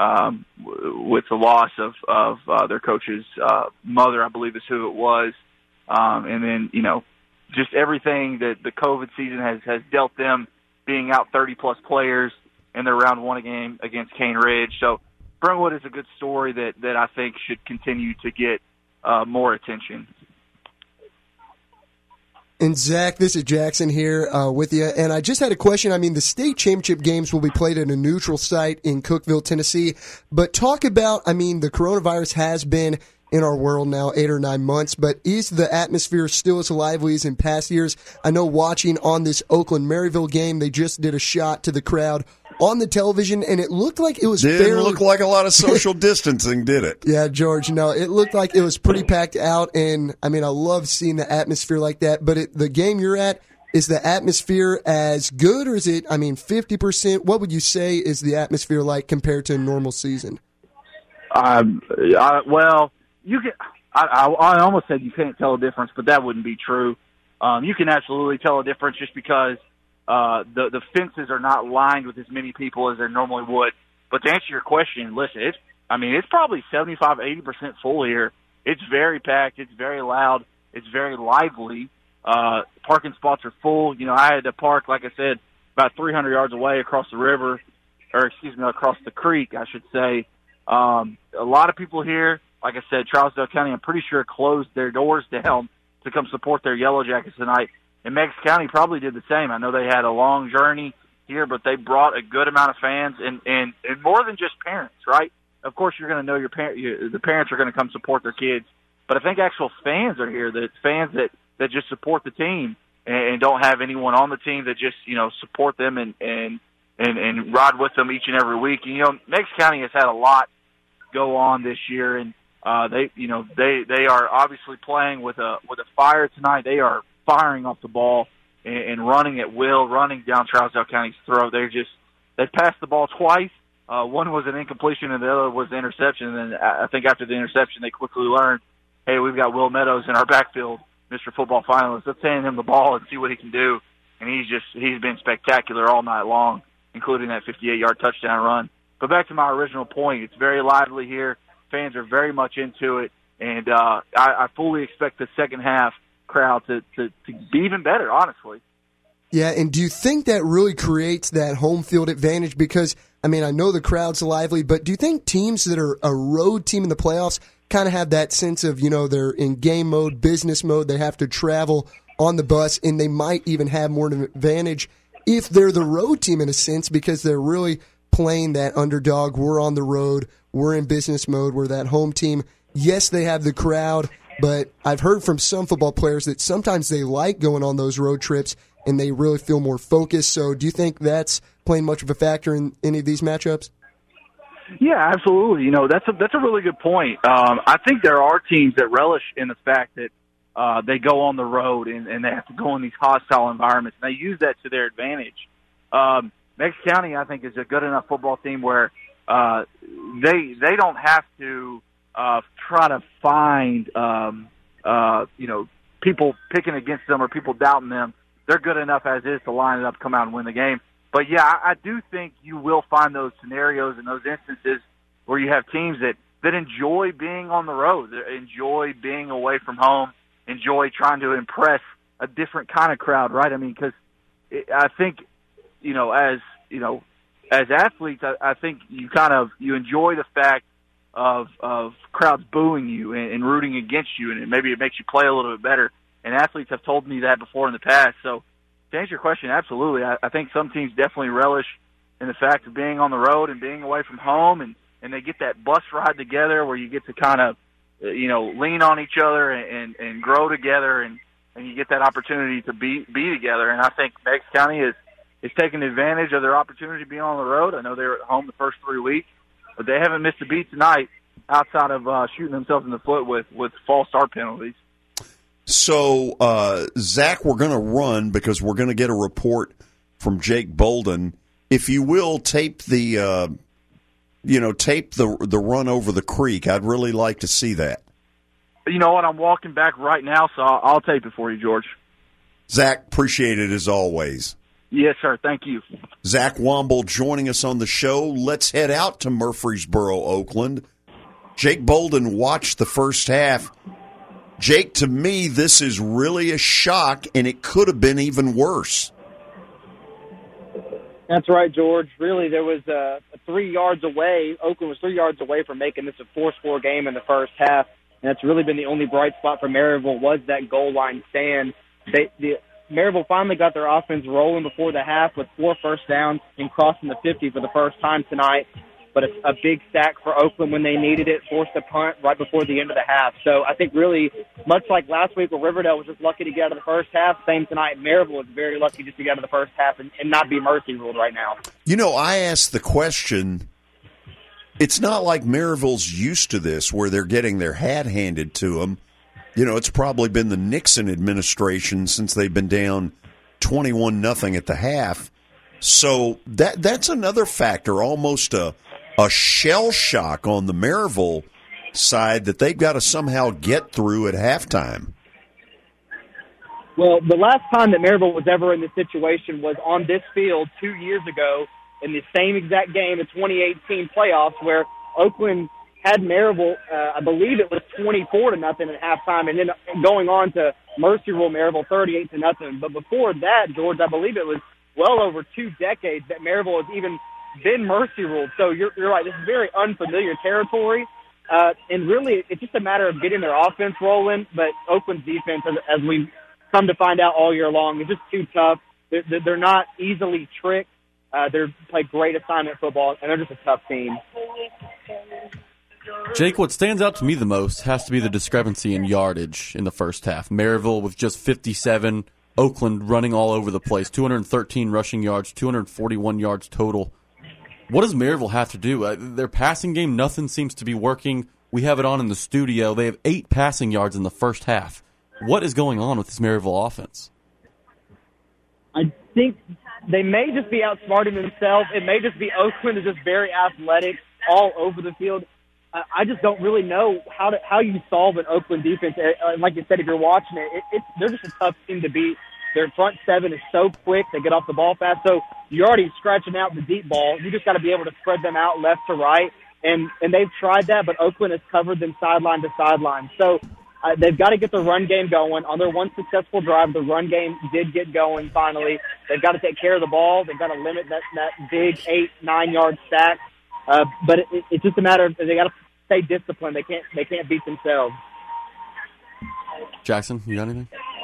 Speaker 9: with the loss of their coach's mother, I believe is who it was. And then, just everything that the COVID season has dealt them, being out 30-plus players in their round one game against Cane Ridge. So Brentwood is a good story that I think should continue to get more attention.
Speaker 4: And Zach, this is Jackson here with you. And I just had a question. I mean, the state championship games will be played at a neutral site in Cookeville, Tennessee. But talk about, the coronavirus has been in our world now 8 or 9 months, but is the atmosphere still as lively as in past years? I know watching on this Oakland-Maryville game, they just did a shot to the crowd on the television, and it looked like it was
Speaker 2: Didn't look like a lot of social distancing, did it?
Speaker 4: Yeah, George, no, it looked like it was pretty packed out, and, I love seeing the atmosphere like that, but the game you're at, is the atmosphere as good, or is it, 50%? What would you say is the atmosphere like compared to a normal season?
Speaker 9: Well, you can. I almost said you can't tell a difference, but that wouldn't be true. You can absolutely tell a difference just because the fences are not lined with as many people as they normally would. But to answer your question, listen, it's probably 75-80% full here. It's very packed. It's very loud. It's very lively. Parking spots are full. I had to park, like I said, about 300 yards away across the river, across the creek, I should say. A lot of people here. Like I said, Trousdale County, I'm pretty sure, closed their doors down to come support their Yellow Jackets tonight. And Meigs County probably did the same. I know they had a long journey here, but they brought a good amount of fans and more than just parents, right? Of course, you're going to know the parents are going to come support their kids. But I think actual fans are here, that fans that just support the team and don't have anyone on the team that just, support them and ride with them each and every week. And, Meigs County has had a lot go on this year, and they are obviously playing with a fire tonight. They are firing off the ball and running at will, running down Trousdale County's throat. They passed the ball twice. One was an incompletion and the other was the interception. And then I think after the interception, they quickly learned hey, we've got Will Meadows in our backfield, Mr. Football finalist. Let's hand him the ball and see what he can do. And he's been spectacular all night long, including that 58-yard touchdown run. But back to my original point, it's very lively here. Fans are very much into it, and I fully expect the second half crowd to be even better, honestly.
Speaker 4: Yeah, and do you think that really creates that home field advantage? Because, I mean, I know the crowd's lively, but do you think teams that are a road team in the playoffs kind of have that sense of, they're in game mode, business mode, they have to travel on the bus, and they might even have more of an advantage if they're the road team in a sense, because they're really playing that underdog. We're on the road, we're in business mode, we're that home team. Yes, they have the crowd, but I've heard from some football players that sometimes they like going on those road trips and they really feel more focused. So do you think that's playing much of a factor in any of these matchups?
Speaker 9: Yeah, absolutely. That's a really good point. I think there are teams that relish in the fact that they go on the road and they have to go in these hostile environments, and they use that to their advantage. Meigs County, I think, is a good enough football team where they don't have to try to find people picking against them or people doubting them. They're good enough as is to line it up, come out and win the game. But, yeah, I do think you will find those scenarios and those instances where you have teams that enjoy being on the road, that enjoy being away from home, enjoy trying to impress a different kind of crowd, right? I mean, because I think, as athletes, I think you enjoy the fact of crowds booing you and rooting against you, and maybe it makes you play a little bit better. And athletes have told me that before in the past. So to answer your question, absolutely. I think some teams definitely relish in the fact of being on the road and being away from home, and they get that bus ride together where you get to kind of, lean on each other and grow together, and you get that opportunity to be together. And I think Meigs County is taking advantage of their opportunity to be on the road. I know they were at home the first 3 weeks, but they haven't missed a beat tonight outside of shooting themselves in the foot with false start penalties.
Speaker 2: So, Zach, we're going to run because we're going to get a report from Jake Bolden. If you will, tape the run over the creek. I'd really like to see that.
Speaker 9: You know what? I'm walking back right now, so I'll tape it for you, George.
Speaker 2: Zach, appreciate it as always.
Speaker 9: Yes, sir. Thank you.
Speaker 2: Zach Womble joining us on the show. Let's head out to Murfreesboro, Oakland. Jake Bolden watched the first half. Jake, to me, this is really a shock, and it could have been even worse.
Speaker 12: That's right, George. Really, there was 3 yards away. Oakland was 3 yards away from making this a 4-score game in the first half, and that's really been the only bright spot for Maryville was that goal line stand. Maryville finally got their offense rolling before the half with 4 first downs and crossing the 50 for the first time tonight. But a big sack for Oakland when they needed it, forced a punt right before the end of the half. So I think really, much like last week where Riverdale was just lucky to get out of the first half, same tonight, Maryville was very lucky just to get out of the first half and not be mercy ruled right now.
Speaker 2: I asked the question, it's not like Maryville's used to this where they're getting their hat handed to them. It's probably been the Nixon administration since they've been down 21-0 at the half. So that's another factor, almost a shell shock on the Maryville side that they've got to somehow get through at halftime.
Speaker 12: Well, the last time that Maryville was ever in this situation was on this field 2 years ago in the same exact game, the 2018 playoffs, where Oakland had Maryville, I believe it was 24-0 at halftime, and then going on to mercy rule Maryville 38-0. But before that, George, I believe it was well over 2 decades that Maryville has even been mercy ruled. So you're right. This is very unfamiliar territory. And really, it's just a matter of getting their offense rolling. But Oakland's defense, as we've come to find out all year long, is just too tough. They're not easily tricked. They play great assignment football, and they're just a tough team.
Speaker 3: Jake, what stands out to me the most has to be the discrepancy in yardage in the first half. Maryville with just 57, Oakland running all over the place, 213 rushing yards, 241 yards total. What does Maryville have to do? Their passing game, nothing seems to be working. We have it on in the studio. They have 8 passing yards in the first half. What is going on with this Maryville offense?
Speaker 12: I think they may just be outsmarting themselves. It may just be Oakland is just very athletic all over the field. I just don't really know how you solve an Oakland defense. Like you said, if you're watching it, they're just a tough team to beat. Their front seven is so quick; they get off the ball fast. So you're already scratching out the deep ball. You just got to be able to spread them out left to right, and they've tried that, but Oakland has covered them sideline to sideline. So they've got to get the run game going. On their one successful drive, the run game did get going finally. They've got to take care of the ball. They've got to limit that big 8-9 yard stack. But it's just a matter of they got to stay disciplined. They can't beat themselves.
Speaker 3: Jackson, you got anything?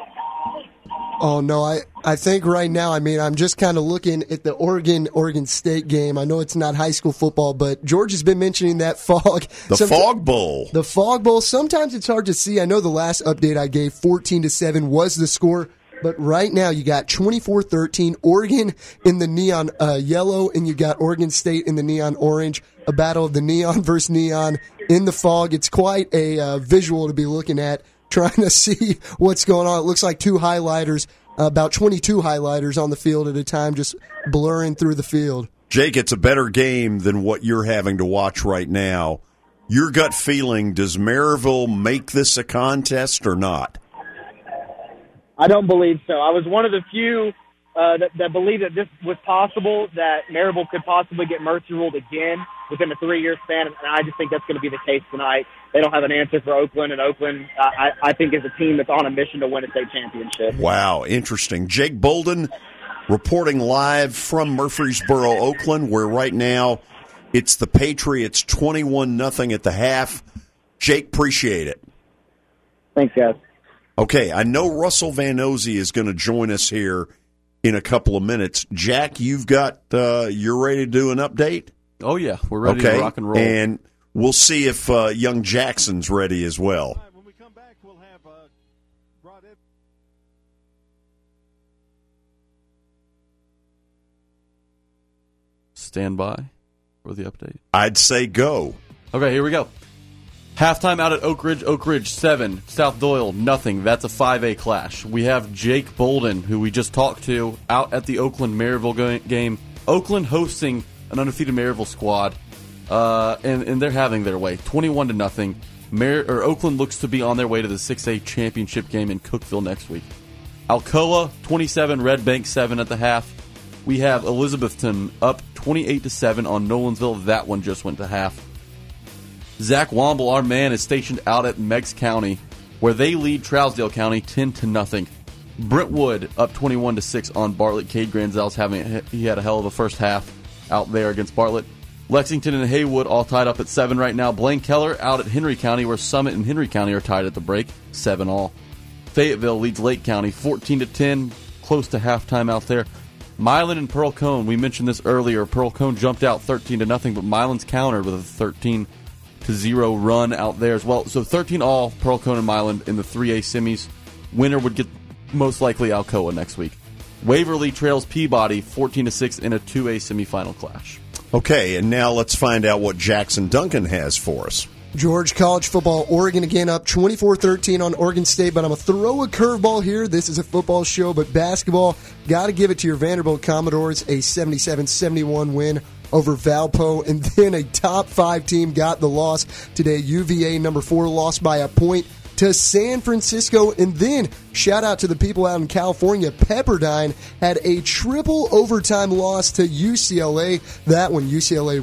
Speaker 4: Oh, no, I think right now, I'm just kind of looking at the Oregon State game. I know it's not high school football, but George has been mentioning that fog.
Speaker 2: Fog Bowl.
Speaker 4: The Fog Bowl. Sometimes it's hard to see. I know the last update I gave, 14-7 was the score. But right now, you got 24-13, Oregon in the neon yellow, and you got Oregon State in the neon orange. A battle of the neon versus neon in the fog. It's quite a visual to be looking at, trying to see what's going on. It looks like two highlighters, about 22 highlighters on the field at a time, just blurring through the field.
Speaker 2: Jake, it's a better game than what you're having to watch right now. Your gut feeling, does Maryville make this a contest or not?
Speaker 12: I don't believe so. I was one of the few that believed that this was possible, that Maryville could possibly get mercy ruled again within a 3-year span, and I just think that's going to be the case tonight. They don't have an answer for Oakland, and Oakland, I think, is a team that's on a mission to win a state championship.
Speaker 2: Wow, interesting. Jake Bolden reporting live from Murfreesboro, Oakland, where right now it's the Patriots 21-0 at the half. Jake, appreciate it.
Speaker 12: Thanks, guys.
Speaker 2: Okay, I know Russell Van Ozey is going to join us here in a couple of minutes. Jack, you're ready to do an update?
Speaker 3: Oh, yeah. We're ready to rock and roll.
Speaker 2: And we'll see if young Jackson's ready as well.
Speaker 17: When we come back, we'll have Rod Ed.
Speaker 3: Stand by for the update.
Speaker 2: I'd say go.
Speaker 3: Okay, here we go. Halftime out at Oak Ridge 7, South Doyle nothing. That's a 5A clash. We have Jake Bolden, who we just talked to, out at the Oakland Maryville game. Oakland hosting an undefeated Maryville squad, and they're having their way, 21-0. Oakland looks to be on their way to the 6A championship game in Cookeville next week. Alcoa 27, Red Bank 7 at the half. We have Elizabethton up 28-7 on Nolensville. That one just went to half. Zach Womble, our man, is stationed out at Meigs County, where they lead Trousdale County 10-0. Brentwood up 21-6 on Bartlett. Cade Granzel's he had a hell of a first half out there against Bartlett. Lexington and Haywood all tied up at 7 right now. Blaine Keller out at Henry County, where Summit and Henry County are tied at the break, 7-all. Fayetteville leads Lake County 14-10, close to halftime out there. Milan and Pearl Cone, we mentioned this earlier. Pearl Cone jumped out 13-0, but Milan's countered with a 13-0 run out there as well. So 13-all, Pearl Cone and Milan in the 3A semis. Winner would get most likely Alcoa next week. Waverly trails Peabody 14-6 in a 2A semifinal clash.
Speaker 2: Okay, and now let's find out what Jackson Duncan has for us.
Speaker 4: George, college football, Oregon again up 24-13 on Oregon State, but I'm going to throw a curveball here. This is a football show, but basketball, got to give it to your Vanderbilt Commodores, a 77-71 win over Valpo, and then a top 5 team got the loss today. UVA, number 4, lost by a point to San Francisco, and then shout out to the people out in California. Pepperdine had a triple overtime loss to UCLA. That one, UCLA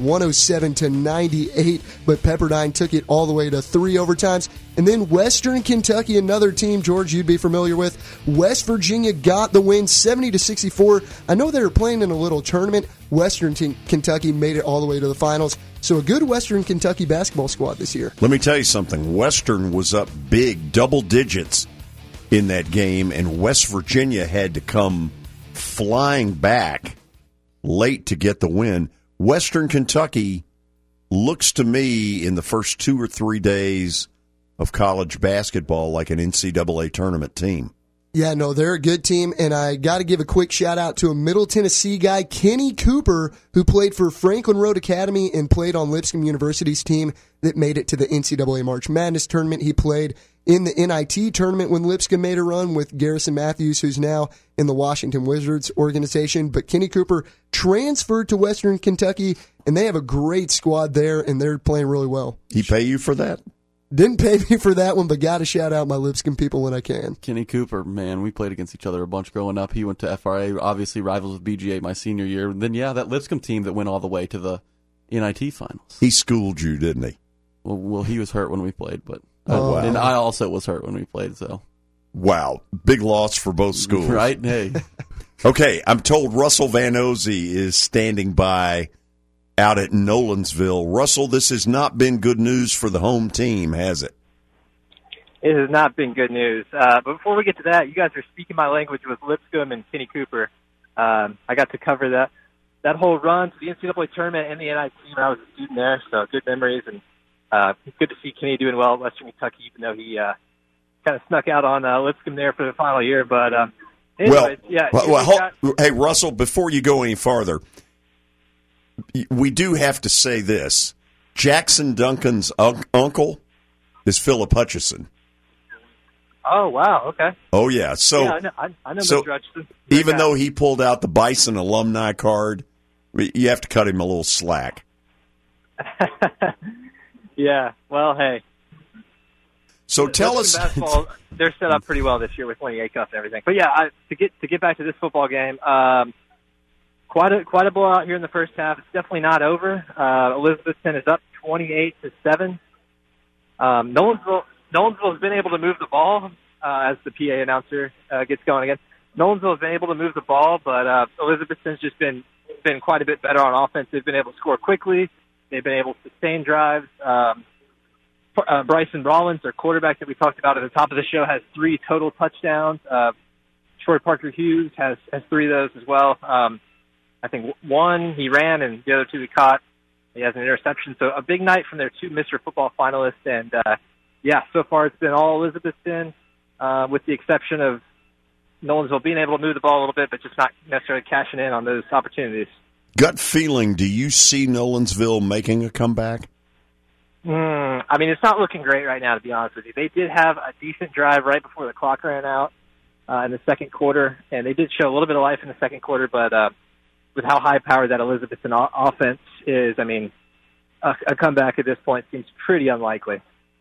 Speaker 4: 107-98, but Pepperdine took it all the way to 3 overtimes. And then Western Kentucky, another team, George, you'd be familiar with. West Virginia got the win, 70-64. I know they were playing in a little tournament. Western Kentucky made it all the way to the finals. So a good Western Kentucky basketball squad this year.
Speaker 2: Let me tell you something. Western was up big, double digits in that game, and West Virginia had to come flying back late to get the win. Western Kentucky looks to me in the first 2 or 3 days of college basketball like an NCAA tournament team.
Speaker 4: Yeah, no, they're a good team, and I got to give a quick shout-out to a Middle Tennessee guy, Kenny Cooper, who played for Franklin Road Academy and played on Lipscomb University's team that made it to the NCAA March Madness tournament. He played in the NIT tournament when Lipscomb made a run with Garrison Matthews, who's now in the Washington Wizards organization. But Kenny Cooper transferred to Western Kentucky, and they have a great squad there, and they're playing really well.
Speaker 2: He pay you for that?
Speaker 4: Didn't pay me for that one, but got to shout out my Lipscomb people when I can.
Speaker 3: Kenny Cooper, man, we played against each other a bunch growing up. He went to FRA, obviously rivals with BGA my senior year. And then, that Lipscomb team that went all the way to the NIT finals.
Speaker 2: He schooled you, didn't he?
Speaker 3: Well, he was hurt when we played, but
Speaker 2: wow.
Speaker 3: And I also was hurt when we played. So,
Speaker 2: wow, big loss for both schools,
Speaker 3: right? Hey,
Speaker 2: okay. I'm told Russell Van Ozee is standing by out at Nolensville. Russell, this has not been good news for the home team, has it?
Speaker 5: It has not been good news. But before we get to that, you guys are speaking my language with Lipscomb and Kenny Cooper. I got to cover that whole run to the NCAA tournament and the NIT when I was a student there, so good memories. And it's good to see Kenny doing well at Western Kentucky, even though he kind of snuck out on Lipscomb there for the final year. But anyways,
Speaker 2: hey, Russell, before you go any farther, we do have to say this. Jackson Duncan's uncle is Philip Hutchison.
Speaker 5: Oh, wow, okay.
Speaker 2: Oh, yeah. So,
Speaker 5: I know Mr. Hutchison.
Speaker 2: Even though he pulled out the Bison alumni card, you have to cut him a little slack.
Speaker 5: Yeah, well, hey.
Speaker 2: So tell us.
Speaker 5: Basketball, they're set up pretty well this year with winning A Cup and everything. But yeah, to get back to this football game, quite a blowout here in the first half. It's definitely not over. Elizabethton is up 28-7. Nolensville has been able to move the ball as the PA announcer gets going again. Nolensville has been able to move the ball, but Elizabethton's just been quite a bit better on offense. They've been able to score quickly. They've been able to sustain drives. Bryson Rollins, their quarterback that we talked about at the top of the show, has 3 total touchdowns. Troy Parker Hughes has 3 of those as well. I think 1 he ran, and the other 2 he caught. He has an interception. So a big night from their 2 Mr. Football finalists. And, so far it's been all Elizabethton, with the exception of Nolensville being able to move the ball a little bit, but just not necessarily cashing in on those opportunities.
Speaker 2: Gut feeling, do you see Nolensville making a comeback?
Speaker 5: I mean, it's not looking great right now, to be honest with you. They did have a decent drive right before the clock ran out in the second quarter, and they did show a little bit of life in the second quarter, but with how high-powered that Elizabethton offense is, I mean, a comeback at this point seems pretty unlikely.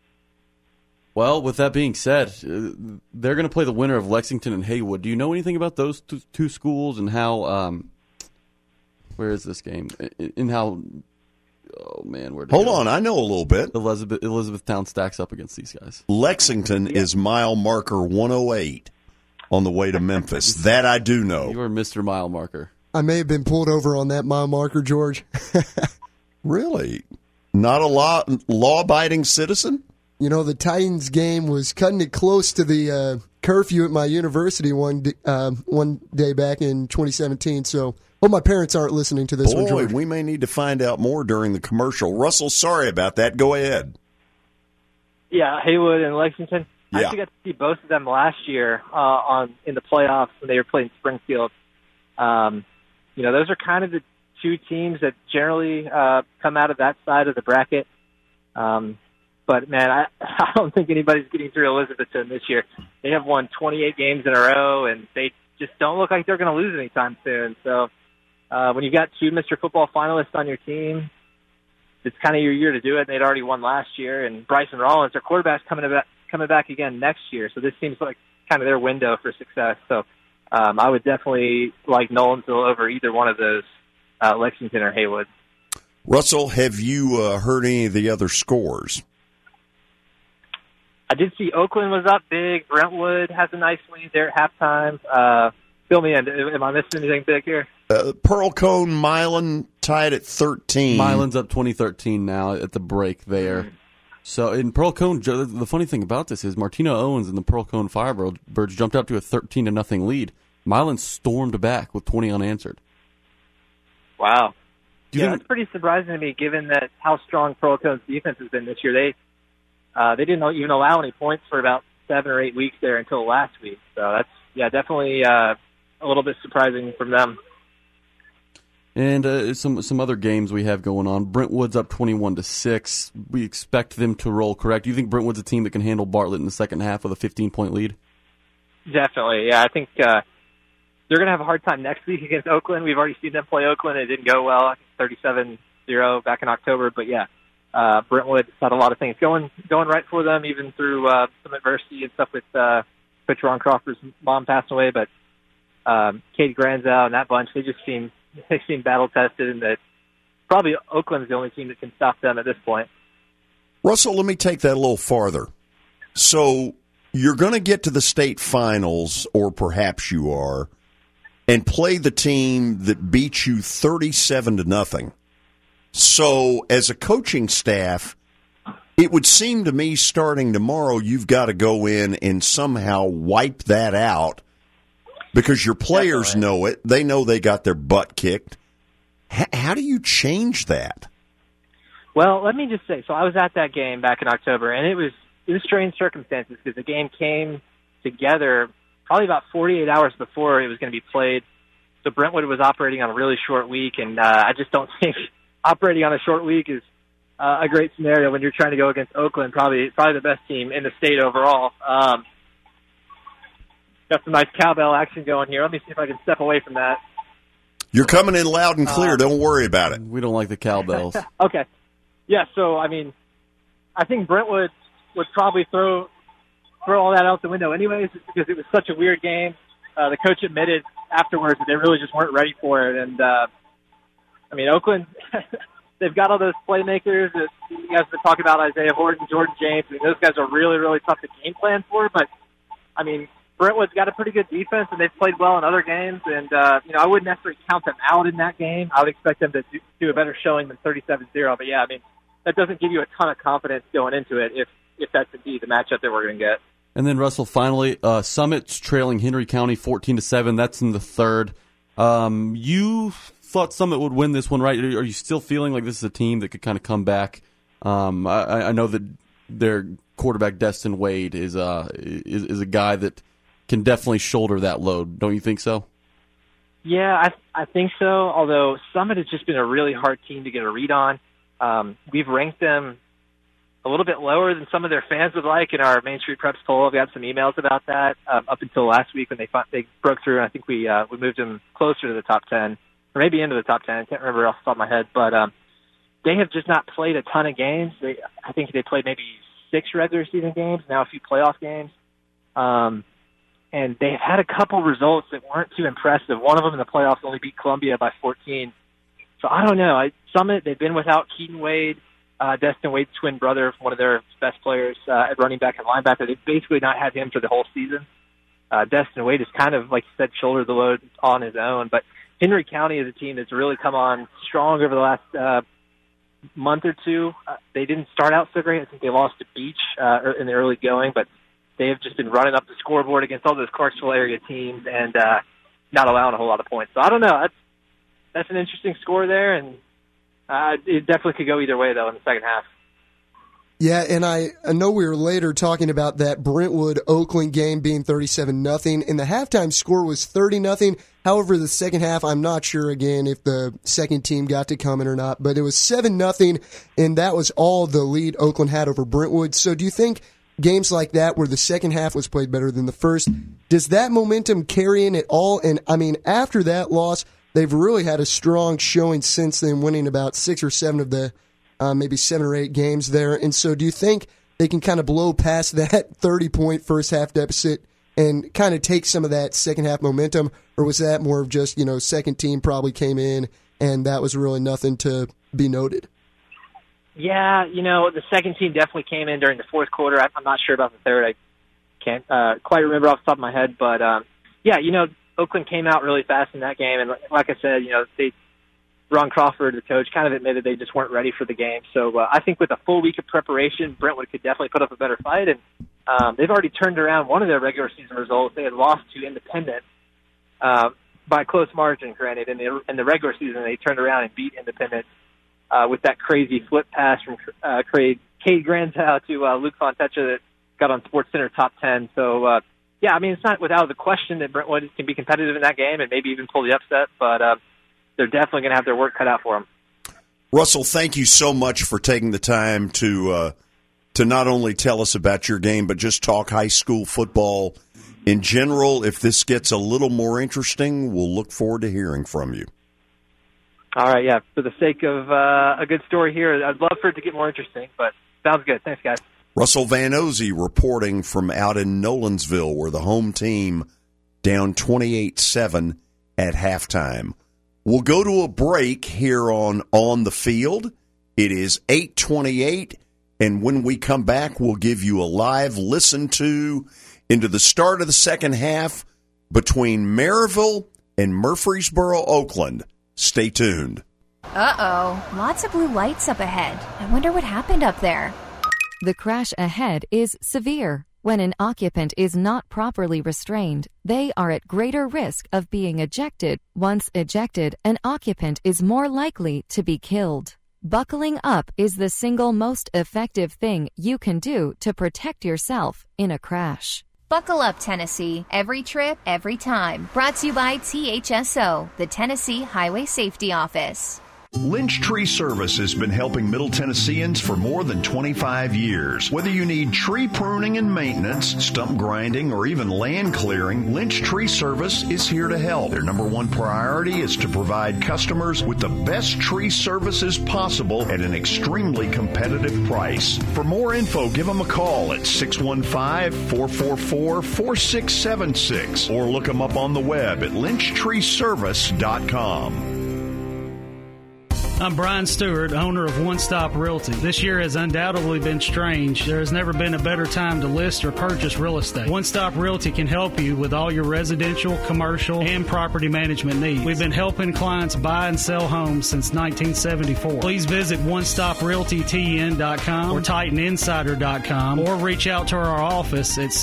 Speaker 3: Well, with that being said, they're going to play the winner of Lexington and Haywood. Do you know anything about those two schools and how where is this game? In how oh man, where
Speaker 2: Hold on, I know a little bit.
Speaker 3: Elizabethtown stacks up against these guys.
Speaker 2: Lexington is mile marker 108 on the way to Memphis. That I do know.
Speaker 3: You are Mr. Mile Marker.
Speaker 4: I may have been pulled over on that mile marker, George.
Speaker 2: Really? Not a law-abiding citizen?
Speaker 4: You know, the Titans game was cutting it close to the curfew at my university one day back in 2017. So, well, my parents aren't listening to this one, George.
Speaker 2: We may need to find out more during the commercial. Russell, sorry about that. Go ahead.
Speaker 5: Yeah, Haywood and Lexington.
Speaker 2: Yeah.
Speaker 5: I actually got to see both of them last year in the playoffs when they were playing Springfield. Those are kind of the 2 teams that generally come out of that side of the bracket. But, man, I don't think anybody's getting through Elizabethton this year. They have won 28 games in a row, and they just don't look like they're going to lose anytime soon. So when you've got 2 Mr. Football finalists on your team, it's kind of your year to do it. They'd already won last year. And Bryson Rollins, their quarterback's coming back again next year. So this seems like kind of their window for success. So I would definitely like Nolensville over either one of those, Lexington or Haywood.
Speaker 2: Russell, have you heard any of the other scores?
Speaker 5: I did see Oakland was up big. Brentwood has a nice lead there at halftime. Fill me in. Am I missing anything big here?
Speaker 2: Pearl Cone, Milan tied at 13.
Speaker 3: Milan's up 20-13 now at the break there. So in Pearl Cone, the funny thing about this is Martina Owens and the Pearl Cone Firebirds jumped up to a 13-0 lead. Milan stormed back with 20 unanswered.
Speaker 5: Wow. That's pretty surprising to me, given that how strong Pearl Cone's defense has been this year. They didn't even allow any points for about 7 or 8 weeks there until last week. So that's definitely a little bit surprising from them.
Speaker 3: And some other games we have going on. Brentwood's up 21-6. We expect them to roll, correct? Do you think Brentwood's a team that can handle Bartlett in the second half with a 15-point lead?
Speaker 5: Definitely, yeah. I think they're going to have a hard time next week against Oakland. We've already seen them play Oakland. It didn't go well. I think 37-0 back in October. But, yeah, Brentwood's had a lot of things going right for them, even through some adversity and stuff with Coach Ron Crawford's mom passing away. But Katie Granzow and that bunch, they seem battle-tested, and that probably Oakland's the only team that can stop them at this point.
Speaker 2: Russell, let me take that a little farther. So you're going to get to the state finals, or perhaps you are, and play the team that beat you 37-0. So as a coaching staff, it would seem to me starting tomorrow you've got to go in and somehow wipe that out because your players know it. They know they got their butt kicked. How do you change that?
Speaker 5: Well, let me just say, so I was at that game back in October, and it was strange circumstances because the game came together probably about 48 hours before it was going to be played. So Brentwood was operating on a really short week, and I just don't think operating on a short week is a great scenario when you're trying to go against Oakland, probably the best team in the state overall. Got some nice cowbell action going here. Let me see if I can step away from that.
Speaker 2: You're coming in loud and clear. Don't worry about it.
Speaker 3: We don't like the cowbells.
Speaker 5: Okay. Yeah, so, I mean, I think Brentwood would probably throw all that out the window anyways because it was such a weird game. The coach admitted afterwards that they really just weren't ready for it. And, I mean, Oakland, they've got all those playmakers that you guys have been talking about, Isaiah Horton, Jordan James. I mean, those guys are really, really tough to game plan for. But, I mean, Brentwood's got a pretty good defense, and they've played well in other games. And, I wouldn't necessarily count them out in that game. I would expect them to do a better showing than 37-0. But, yeah, I mean, that doesn't give you a ton of confidence going into it if that's indeed the matchup that we're going to get.
Speaker 3: And then, Russell, finally, Summit's trailing Henry County 14-7. That's in the third. You thought Summit would win this one, right? Are you still feeling like this is a team that could kind of come back? I know that their quarterback, Destin Wade, is a guy that can definitely shoulder that load. Don't you think so?
Speaker 5: Yeah, I think so, although Summit has just been a really hard team to get a read on. We've ranked them a little bit lower than some of their fans would like in our Main Street Preps poll. I've got some emails about that up until last week when they broke through, and I think we moved them closer to the top 10, or maybe into the top 10. I can't remember off the top of my head, but they have just not played a ton of games. I think they played maybe 6 regular season games, now a few playoff games. And they've had a couple results that weren't too impressive. One of them in the playoffs only beat Columbia by 14. So I don't know. Summit, they've been without Keaton Wade, Destin Wade's twin brother, one of their best players at running back and linebacker. They've basically not had him for the whole season. Destin Wade has kind of, like you said, shouldered the load on his own. But Henry County is a team that's really come on strong over the last month or two. They didn't start out so great. I think they lost to Beach in the early going, but they have just been running up the scoreboard against all those Clarksville area teams and not allowing a whole lot of points. So I don't know. That's an interesting score there, and it definitely could go either way, though, in the second half.
Speaker 4: Yeah, and I know we were later talking about that Brentwood-Oakland game being 37-0, and the halftime score was 30-0. However, the second half, I'm not sure, again, if the second team got to come in or not, but it was 7-0, and that was all the lead Oakland had over Brentwood. So do you think games like that where the second half was played better than the first, does that momentum carry in at all? And, I mean, after that loss, they've really had a strong showing since then, winning about 6 or 7 of the maybe 7 or 8 games there. And so do you think they can kind of blow past that 30-point first-half deficit and kind of take some of that second-half momentum, or was that more of just, second team probably came in and that was really nothing to be noted?
Speaker 5: Yeah, the second team definitely came in during the fourth quarter. I'm not sure about the third. I can't quite remember off the top of my head. But, Oakland came out really fast in that game. And like I said, Ron Crawford, the coach, kind of admitted they just weren't ready for the game. So I think with a full week of preparation, Brentwood could definitely put up a better fight. And they've already turned around one of their regular season results. They had lost to Independent by a close margin, granted. In the regular season, they turned around and beat Independent with that crazy flip pass from Katie Granzow to Luke Fontecha that got on SportsCenter top 10. So, it's not without the question that Brentwood can be competitive in that game and maybe even pull the upset. But they're definitely going to have their work cut out for them.
Speaker 2: Russell, thank you so much for taking the time to not only tell us about your game, but just talk high school football in general. If this gets a little more interesting, we'll look forward to hearing from you.
Speaker 5: All right, yeah. For the sake of a good story here, I'd love for it to get more interesting, but sounds good. Thanks, guys.
Speaker 2: Russell Van Ozey reporting from out in Nolensville, where the home team down 28-7 at halftime. We'll go to a break here on the Field. It is 8:28, and when we come back, we'll give you a live listen to into the start of the second half between Maryville and Murfreesboro, Oakland. Stay tuned.
Speaker 13: Uh-oh, lots of blue lights up ahead. I wonder what happened up there.
Speaker 15: The crash ahead is severe. When an occupant is not properly restrained, they are at greater risk of being ejected. Once ejected, an occupant is more likely to be killed. Buckling up is the single most effective thing you can do to protect yourself in a crash.
Speaker 13: Buckle up, Tennessee. Every trip, every time. Brought to you by THSO, the Tennessee Highway Safety Office.
Speaker 1: Lynch Tree Service has been helping Middle Tennesseans for more than 25 years. Whether you need tree pruning and maintenance, stump grinding, or even land clearing, Lynch Tree Service is here to help. Their number one priority is to provide customers with the best tree services possible at an extremely competitive price. For more info, give them a call at 615-444-4676 or look them up on the web at lynchtreeservice.com.
Speaker 8: I'm Brian Stewart, owner of One Stop Realty. This year has undoubtedly been strange. There has never been a better time to list or purchase real estate. One Stop Realty can help you with all your residential, commercial, and property management needs. We've been helping clients buy and sell homes since 1974. Please visit OneStopRealtyTN.com or TitanInsider.com or reach out to our office at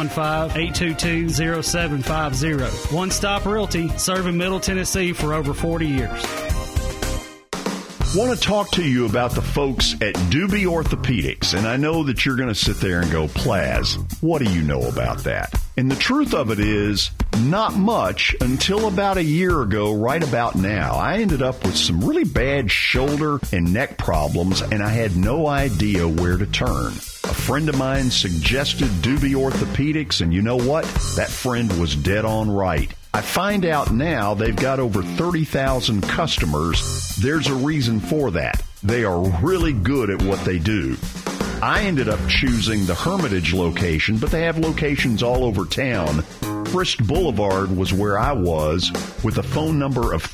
Speaker 8: 615-822-0750. One Stop Realty, serving Middle Tennessee for over 40 years.
Speaker 1: Want to talk to you about the folks at Doobie Orthopedics, and I know that you're going to sit there and go, Plaz, what do you know about that? And the truth of it is, not much until about a year ago, right about now. I ended up with some really bad shoulder and neck problems, and I had no idea where to turn. A friend of mine suggested Doobie Orthopedics, and you know what? That friend was dead on right. I find out now they've got over 30,000 customers. There's a reason for that. They are really good at what they do. I ended up choosing the Hermitage location, but they have locations all over town. Frisk Boulevard was where I was, with a phone number of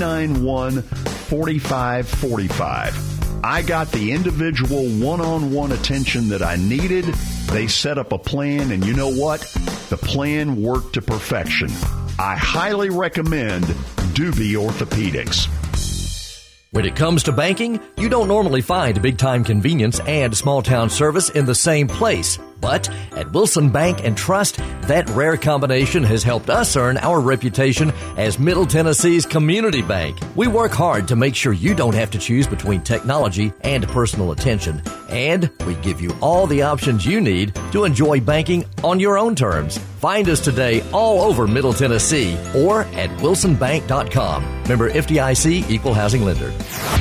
Speaker 1: 391-4545. I got the individual one-on-one attention that I needed. They set up a plan, and you know what? The plan worked to perfection. I highly recommend Doobie Orthopedics.
Speaker 18: When it comes to banking, you don't normally find big-time convenience and small-town service in the same place. But at Wilson Bank and Trust, that rare combination has helped us earn our reputation as Middle Tennessee's community bank. We work hard to make sure you don't have to choose between technology and personal attention. And we give you all the options you need to enjoy banking on your own terms. Find us today all over Middle Tennessee or at wilsonbank.com. Member FDIC, Equal Housing Lender.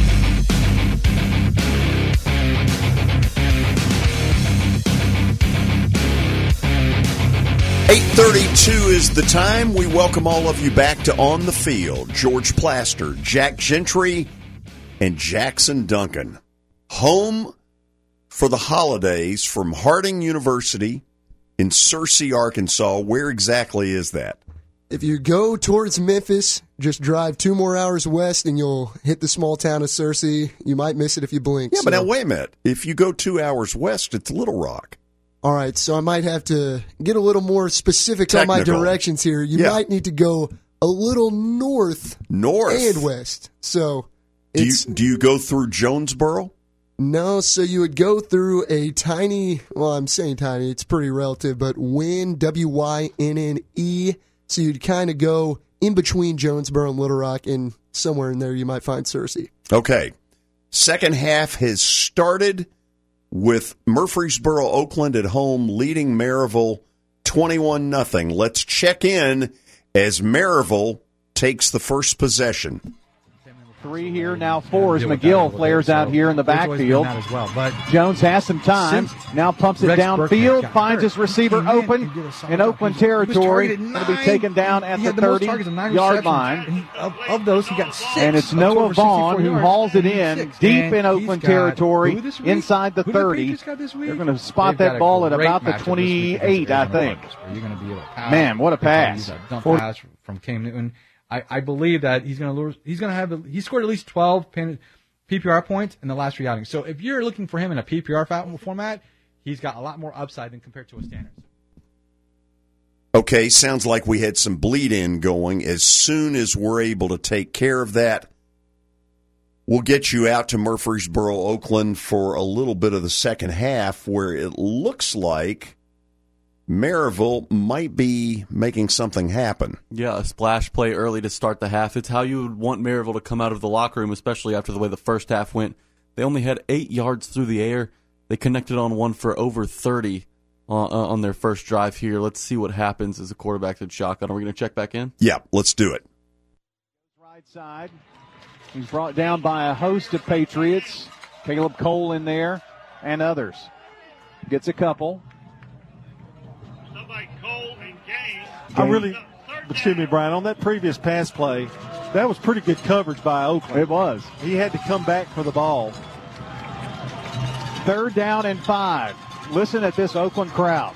Speaker 2: 8:32 is the time. We welcome all of you back to On the Field. George Plaster, Jack Gentry, and Jackson Duncan. Home for the holidays from Harding University in Searcy, Arkansas. Where exactly is that?
Speaker 4: If you go towards Memphis, just drive 2 more hours west and you'll hit the small town of Searcy. You might miss it if you blink.
Speaker 2: Yeah, but now wait a minute. If you go 2 hours west, it's Little Rock.
Speaker 4: All right, so I might have to get a little more specific on my directions here. You might need to go a little north and west. So
Speaker 2: do you go through Jonesboro?
Speaker 4: No, so you would go through a tiny, well, I'm saying tiny, it's pretty relative, but Wynne, W-Y-N-N-E. So you'd kind of go in between Jonesboro and Little Rock, and somewhere in there you might find Searcy.
Speaker 2: Okay. Second half has started with Murfreesboro, Oakland at home, leading Maryville 21-0. Let's check in as Maryville takes the first possession.
Speaker 16: 3 here, now 4 as McGill flares out here in the backfield.
Speaker 19: As well, but
Speaker 16: Jones has some time, now pumps it downfield, finds his receiver open in Oakland territory. Going to be taken down at the 30-yard line.
Speaker 19: Of those, he got 6.
Speaker 16: And it's Noah Vaughn who hauls it in deep in Oakland territory inside the 30. They're going to spot that ball at about the 28, I think.
Speaker 19: You're going to be able to pass.
Speaker 16: Man, what a pass.
Speaker 19: Dump pass from Cam Newton. I believe that he's going to lose. He's going to have. He scored at least 12 PPR points in the last 3 outings. So if you're looking for him in a PPR format, he's got a lot more upside than compared to a standard.
Speaker 2: Okay, sounds like we had some bleed-in going. As soon as we're able to take care of that, we'll get you out to Murfreesboro, Oakland for a little bit of the second half where it looks like Maryville might be making something happen.
Speaker 3: Yeah, a splash play early to start the half. It's how you would want Maryville to come out of the locker room, especially after the way the first half went. They only had 8 yards through the air. They connected on one for over 30 on their first drive here. Let's see what happens as a quarterback to shotgun. Are we going to check back in?
Speaker 2: Yeah, let's do it.
Speaker 16: Right side. He's brought down by a host of Patriots. Caleb Cole in there and others. Gets a couple.
Speaker 17: Excuse me, Brian, on that previous pass play, that was pretty good coverage by Oakland.
Speaker 16: It was.
Speaker 17: He had to come back for the ball.
Speaker 16: 3rd down and 5. Listen at this Oakland crowd.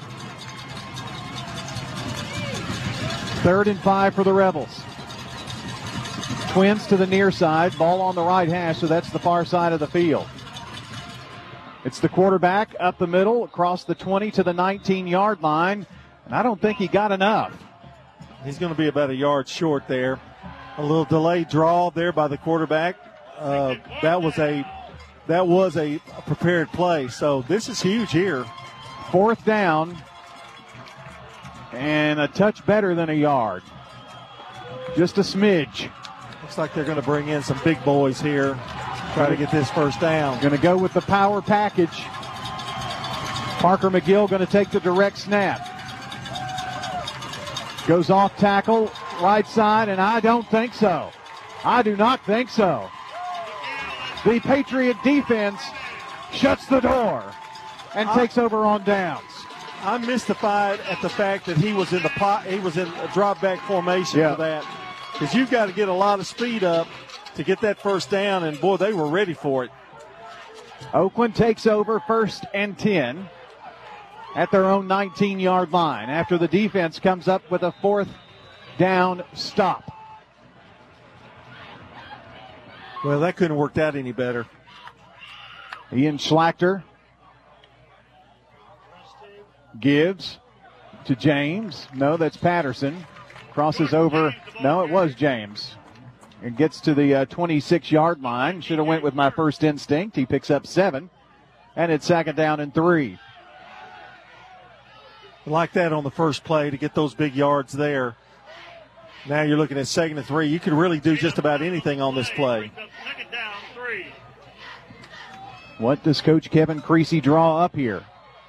Speaker 16: 3rd and 5 for the Rebels. Twins to the near side, ball on the right hash, so that's the far side of the field. It's the quarterback up the middle, across the 20 to the 19-yard line, and I don't think he got enough.
Speaker 17: He's going to be about a yard short there. A little delayed draw there by the quarterback. That was a prepared play. So this is huge here.
Speaker 16: 4th down and a touch better than a yard. Just a smidge.
Speaker 17: Looks like they're going to bring in some big boys here. Try to get this first down.
Speaker 16: Going to go with the power package. Parker McGill going to take the direct snap. Goes off tackle, right side, and I don't think so. I do not think so. The Patriot defense shuts the door and takes over on downs.
Speaker 17: I'm mystified at the fact that he was in a drop back formation for that. Because you've got to get a lot of speed up to get that first down, and boy, they were ready for it.
Speaker 16: Oakland takes over 1st and 10 at their own 19-yard line after the defense comes up with a 4th down stop.
Speaker 17: Well, that couldn't have worked out any better.
Speaker 16: Ian Schlachter gives to James. No, that's Patterson. Crosses over. No, it was James. And gets to the 26-yard line. Should have went with my first instinct. He picks up 7. And it's 2nd down and 3.
Speaker 17: Like that on the first play to get those big yards there. Now you're looking at 2nd and 3. You could really do just about anything on this play.
Speaker 16: What does Coach Kevin Creasy draw up here?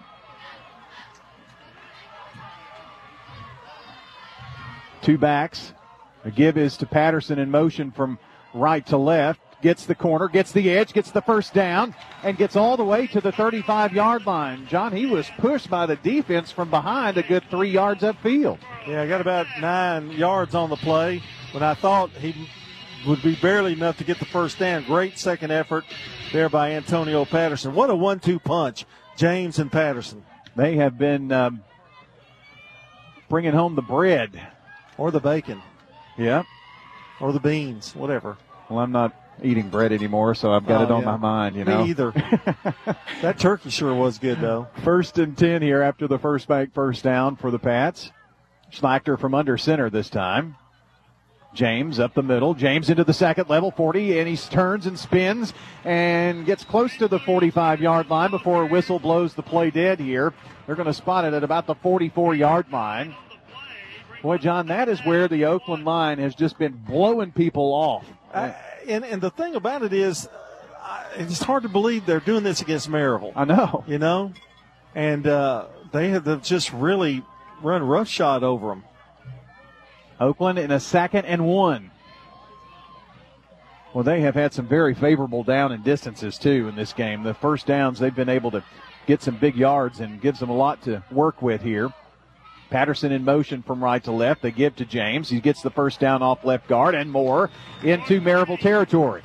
Speaker 16: Two backs. The give is to Patterson in motion from right to left. Gets the corner, gets the edge, gets the first down, and gets all the way to the 35-yard line. John, he was pushed by the defense from behind a good 3 yards upfield.
Speaker 17: Yeah, I got about 9 yards on the play when I thought he would be barely enough to get the first down. Great second effort there by Antonio Patterson. What a 1-2 punch, James and Patterson.
Speaker 16: They have been bringing home the bread.
Speaker 17: Or the bacon.
Speaker 16: Yeah.
Speaker 17: Or the beans, whatever.
Speaker 16: Well, I'm not eating bread anymore, so I've got it on my mind, you know.
Speaker 17: Me either. That turkey sure was good, though.
Speaker 16: 1st and 10 here after the first down for the Pats. Schlachter from under center this time. James up the middle. James into the second level, 40, and he turns and spins and gets close to the 45-yard line before a whistle blows the play dead here. They're going to spot it at about the 44-yard line. Boy, John, that is where the Oakland line has just been blowing people off.
Speaker 17: And the thing about it is, it's hard to believe they're doing this against Maryville.
Speaker 16: I know.
Speaker 17: You know? And they have just really run roughshod over them.
Speaker 16: Oakland in a 2nd and 1. Well, they have had some very favorable down and distances, too, in this game. The first downs, they've been able to get some big yards and gives them a lot to work with here. Patterson in motion from right to left. They give to James. He gets the first down off left guard and more into Maryville territory.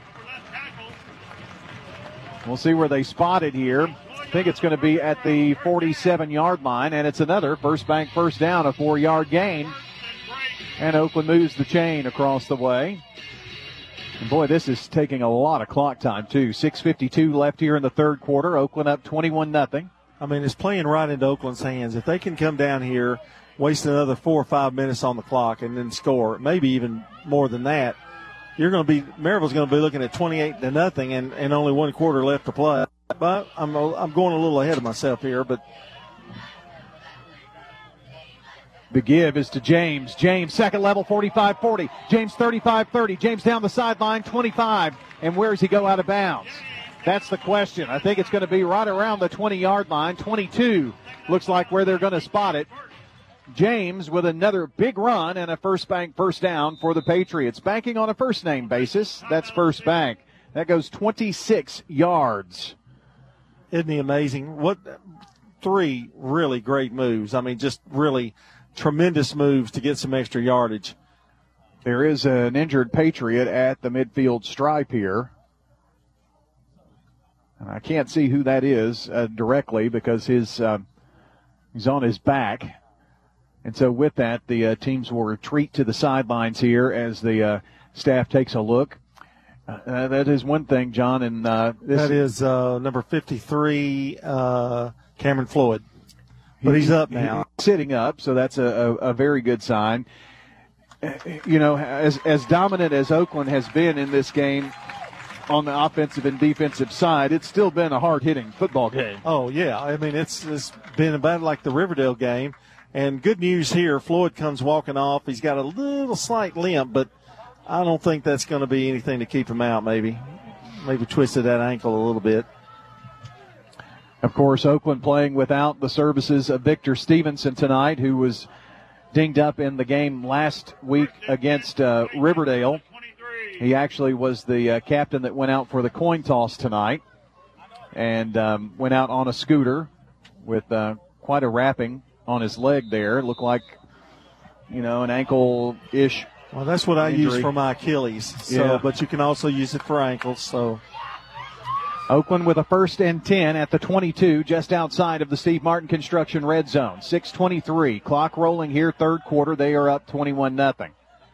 Speaker 16: We'll see where they spot it here. I think it's going to be at the 47-yard line, and it's another First Bank first down, a 4-yard gain. And Oakland moves the chain across the way. And boy, this is taking a lot of clock time, too. 6:52 left here in the third quarter. Oakland up 21-0.
Speaker 17: I mean, it's playing right into Oakland's hands. If they can come down here, waste another 4 or 5 minutes on the clock, and then score, maybe even more than that, Maryville's going to be looking at 28-0 and only 1 quarter left to play. But I'm going a little ahead of myself here, but.
Speaker 16: The give is to James. James, second level, 45-40. James, 35-30. James down the sideline, 25. And where does he go out of bounds? That's the question. I think it's going to be right around the 20-yard line. 22 looks like where they're going to spot it. James with another big run and a First Bank first down for the Patriots. Banking on a first-name basis. That's First Bank. That goes 26 yards.
Speaker 17: Isn't he amazing? What 3 really great moves. I mean, just really tremendous moves to get some extra yardage.
Speaker 16: There is an injured Patriot at the midfield stripe here. And I can't see who that is directly because he's on his back. And so with that, the teams will retreat to the sidelines here as the staff takes a look. That is one thing, John. And
Speaker 17: that is number 53, Cameron Floyd. But he's up now.
Speaker 16: He's sitting up, so that's a very good sign. You know, as dominant as Oakland has been in this game on the offensive and defensive side, it's still been a hard-hitting football game.
Speaker 17: Oh, yeah. I mean, it's been about like the Riverdale game. And good news here, Floyd comes walking off. He's got a little slight limp, but I don't think that's going to be anything to keep him out maybe. Maybe twisted that ankle a little bit.
Speaker 16: Of course, Oakland playing without the services of Victor Stevenson tonight, who was dinged up in the game last week against Riverdale. He actually was the captain that went out for the coin toss tonight and went out on a scooter with quite a wrapping on his leg there. It looked like, an ankle-ish.
Speaker 17: Well, that's what
Speaker 16: injury.
Speaker 17: I use for my Achilles. So,
Speaker 16: yeah.
Speaker 17: But you can also use it for ankles, so.
Speaker 16: Oakland with a 1st and 10 at the 22, just outside of the Steve Martin Construction red zone. 6:23, clock rolling here, third quarter. They are up 21-0.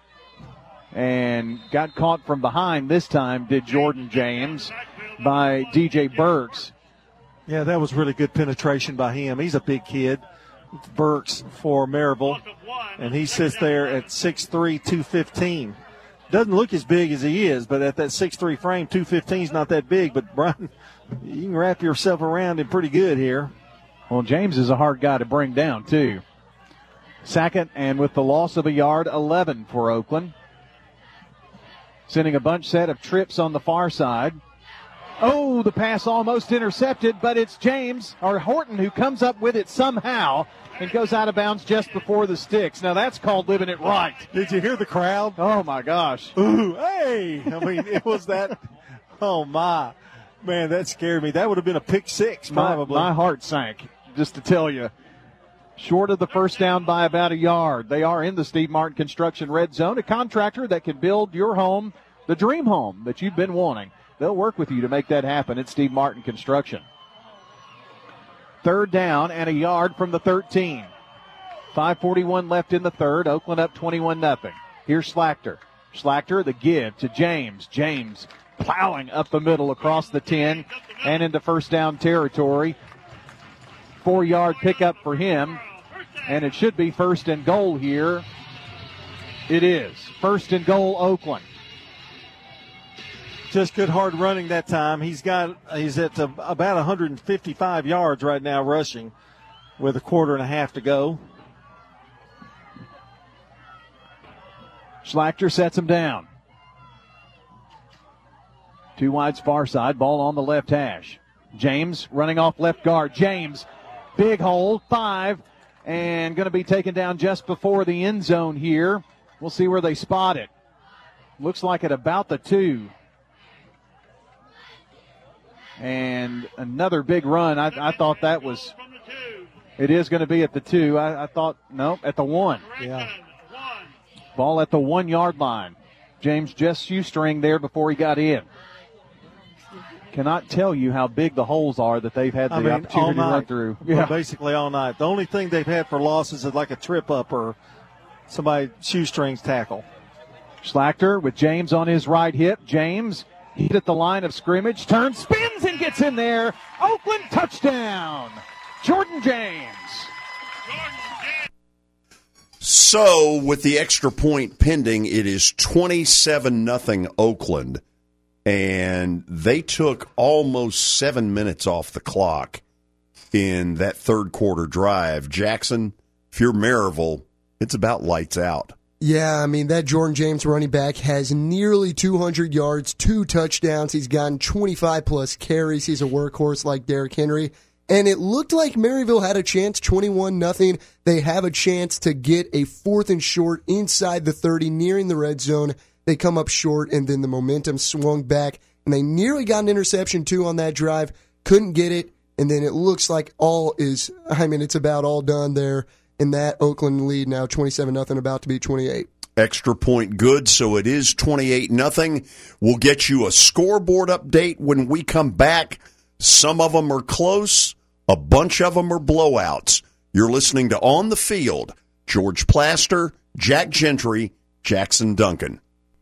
Speaker 16: And got caught from behind this time, did Jordan James, by DJ Burks.
Speaker 17: Yeah, that was really good penetration by him. He's a big kid, Burks, for Maryville. And he sits there at 6'3", 215. Doesn't look as big as he is, but at that 6'3" frame, 215 is not that big. But, Brian, you can wrap yourself around him pretty good here.
Speaker 16: Well, James is a hard guy to bring down, too. Second, and with the loss of a yard, 11 for Oakland. Sending a bunch set of trips on the far side. Oh, the pass almost intercepted, but it's Horton who comes up with it somehow and goes out of bounds just before the sticks. Now that's called living it right.
Speaker 17: Did you hear the crowd?
Speaker 16: Oh, my gosh.
Speaker 17: Ooh, hey! I mean, it was that. Oh, my. Man, that scared me. That would have been a pick six, probably.
Speaker 16: My heart sank, just to tell you. Short of the first down by about a yard. They are in the Steve Martin Construction red zone, a contractor that can build your home, the dream home that you've been wanting. They'll work with you to make that happen at Steve Martin Construction. Third down and a yard from the 13. 5:41 left in the third. Oakland up 21-0. Here's Schlachter. Schlachter, the give to James. James plowing up the middle across the 10 and into first down territory. 4-yard pickup for him, and it should be first and goal here. It is. First and goal, Oakland.
Speaker 17: Just good hard running that time. He's at about 155 yards right now rushing with a quarter and a half to go.
Speaker 16: Schlachter sets him down. Two wides far side, ball on the left hash. James running off left guard. James, big hole, 5, and going to be taken down just before the end zone here. We'll see where they spot it. Looks like at about the 2. And another big run. I thought that was – it is going to be at the 2. I thought, no, at the 1.
Speaker 17: Yeah.
Speaker 16: Ball at the 1-yard line. James just shoestring there before he got in. Cannot tell you how big the holes are that they've had the opportunity to run through.
Speaker 17: Yeah. Basically all night. The only thing they've had for losses is like a trip up or somebody shoestrings tackle.
Speaker 16: Schlachter with James on his right hip. James hit at the line of scrimmage, turns, spins, and gets in there. Oakland touchdown. Jordan James.
Speaker 2: So, with the extra point pending, it is 27-0 Oakland. And they took almost 7 minutes off the clock in that third quarter drive. Jackson, if you're Maryville, it's about lights out.
Speaker 4: Yeah, I mean, that Jordan James running back has nearly 200 yards, 2 touchdowns. He's gotten 25-plus carries. He's a workhorse like Derrick Henry. And it looked like Maryville had a chance, 21-0. They have a chance to get a 4th and short inside the 30, nearing the red zone. They come up short, and then the momentum swung back, and they nearly got an interception, too, on that drive. Couldn't get it, and then it looks like it's about all done there. In that Oakland lead now, 27-0, about to be 28.
Speaker 2: Extra point good, so it is 28-0. We'll get you a scoreboard update when we come back. Some of them are close. A bunch of them are blowouts. You're listening to On the Field. George Plaster, Jack Gentry, Jackson Duncan.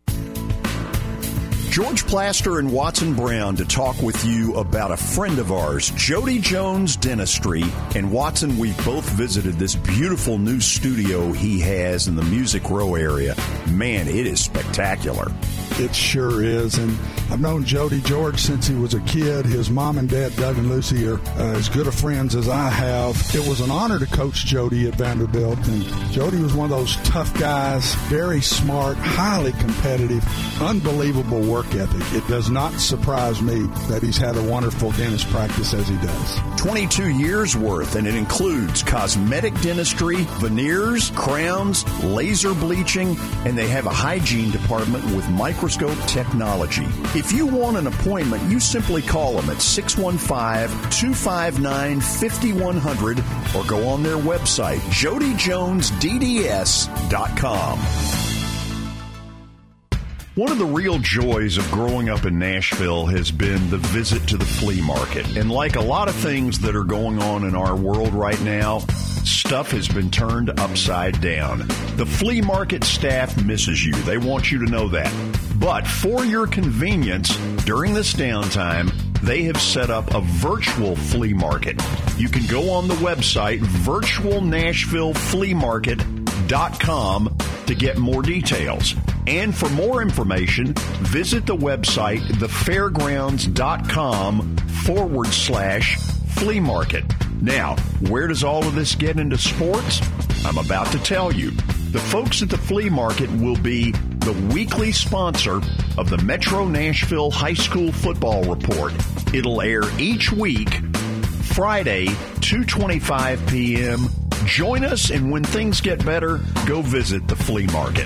Speaker 2: George Plaster and Watson Brown to talk with you about a friend of ours, Jody Jones Dentistry. And Watson, we've both visited this beautiful new studio he has in the Music Row area. Man, it is spectacular.
Speaker 20: It sure is, and I've known Jody George since he was a kid. His mom and dad, Doug and Lucy, are as good of friends as I have. It was an honor to coach Jody at Vanderbilt, and Jody was one of those tough guys, very smart, highly competitive, unbelievable work ethic. It does not surprise me that he's had a wonderful dentist practice as he does.
Speaker 2: 22 years worth, and it includes cosmetic dentistry, veneers, crowns, laser bleaching, and they have a hygiene department with microscope technology. If you want an appointment, you simply call them at 615-259-5100 or go on their website, jodyjonesdds.com. One of the real joys of growing up in Nashville has been the visit to the flea market. And like a lot of things that are going on in our world right now, stuff has been turned upside down. The flea market staff misses you. They want you to know that. But for your convenience, during this downtime, they have set up a virtual flea market. You can go on the website, virtualnashvillefleamarket.com, to get more details. And for more information, visit the website, thefairgrounds.com/flea market. Now, where does all of this get into sports? I'm about to tell you. The folks at the flea market will be the weekly sponsor of the Metro Nashville High School Football Report. It'll air each week, Friday, 2:25 p.m. Join us, and when things get better, go visit the flea market.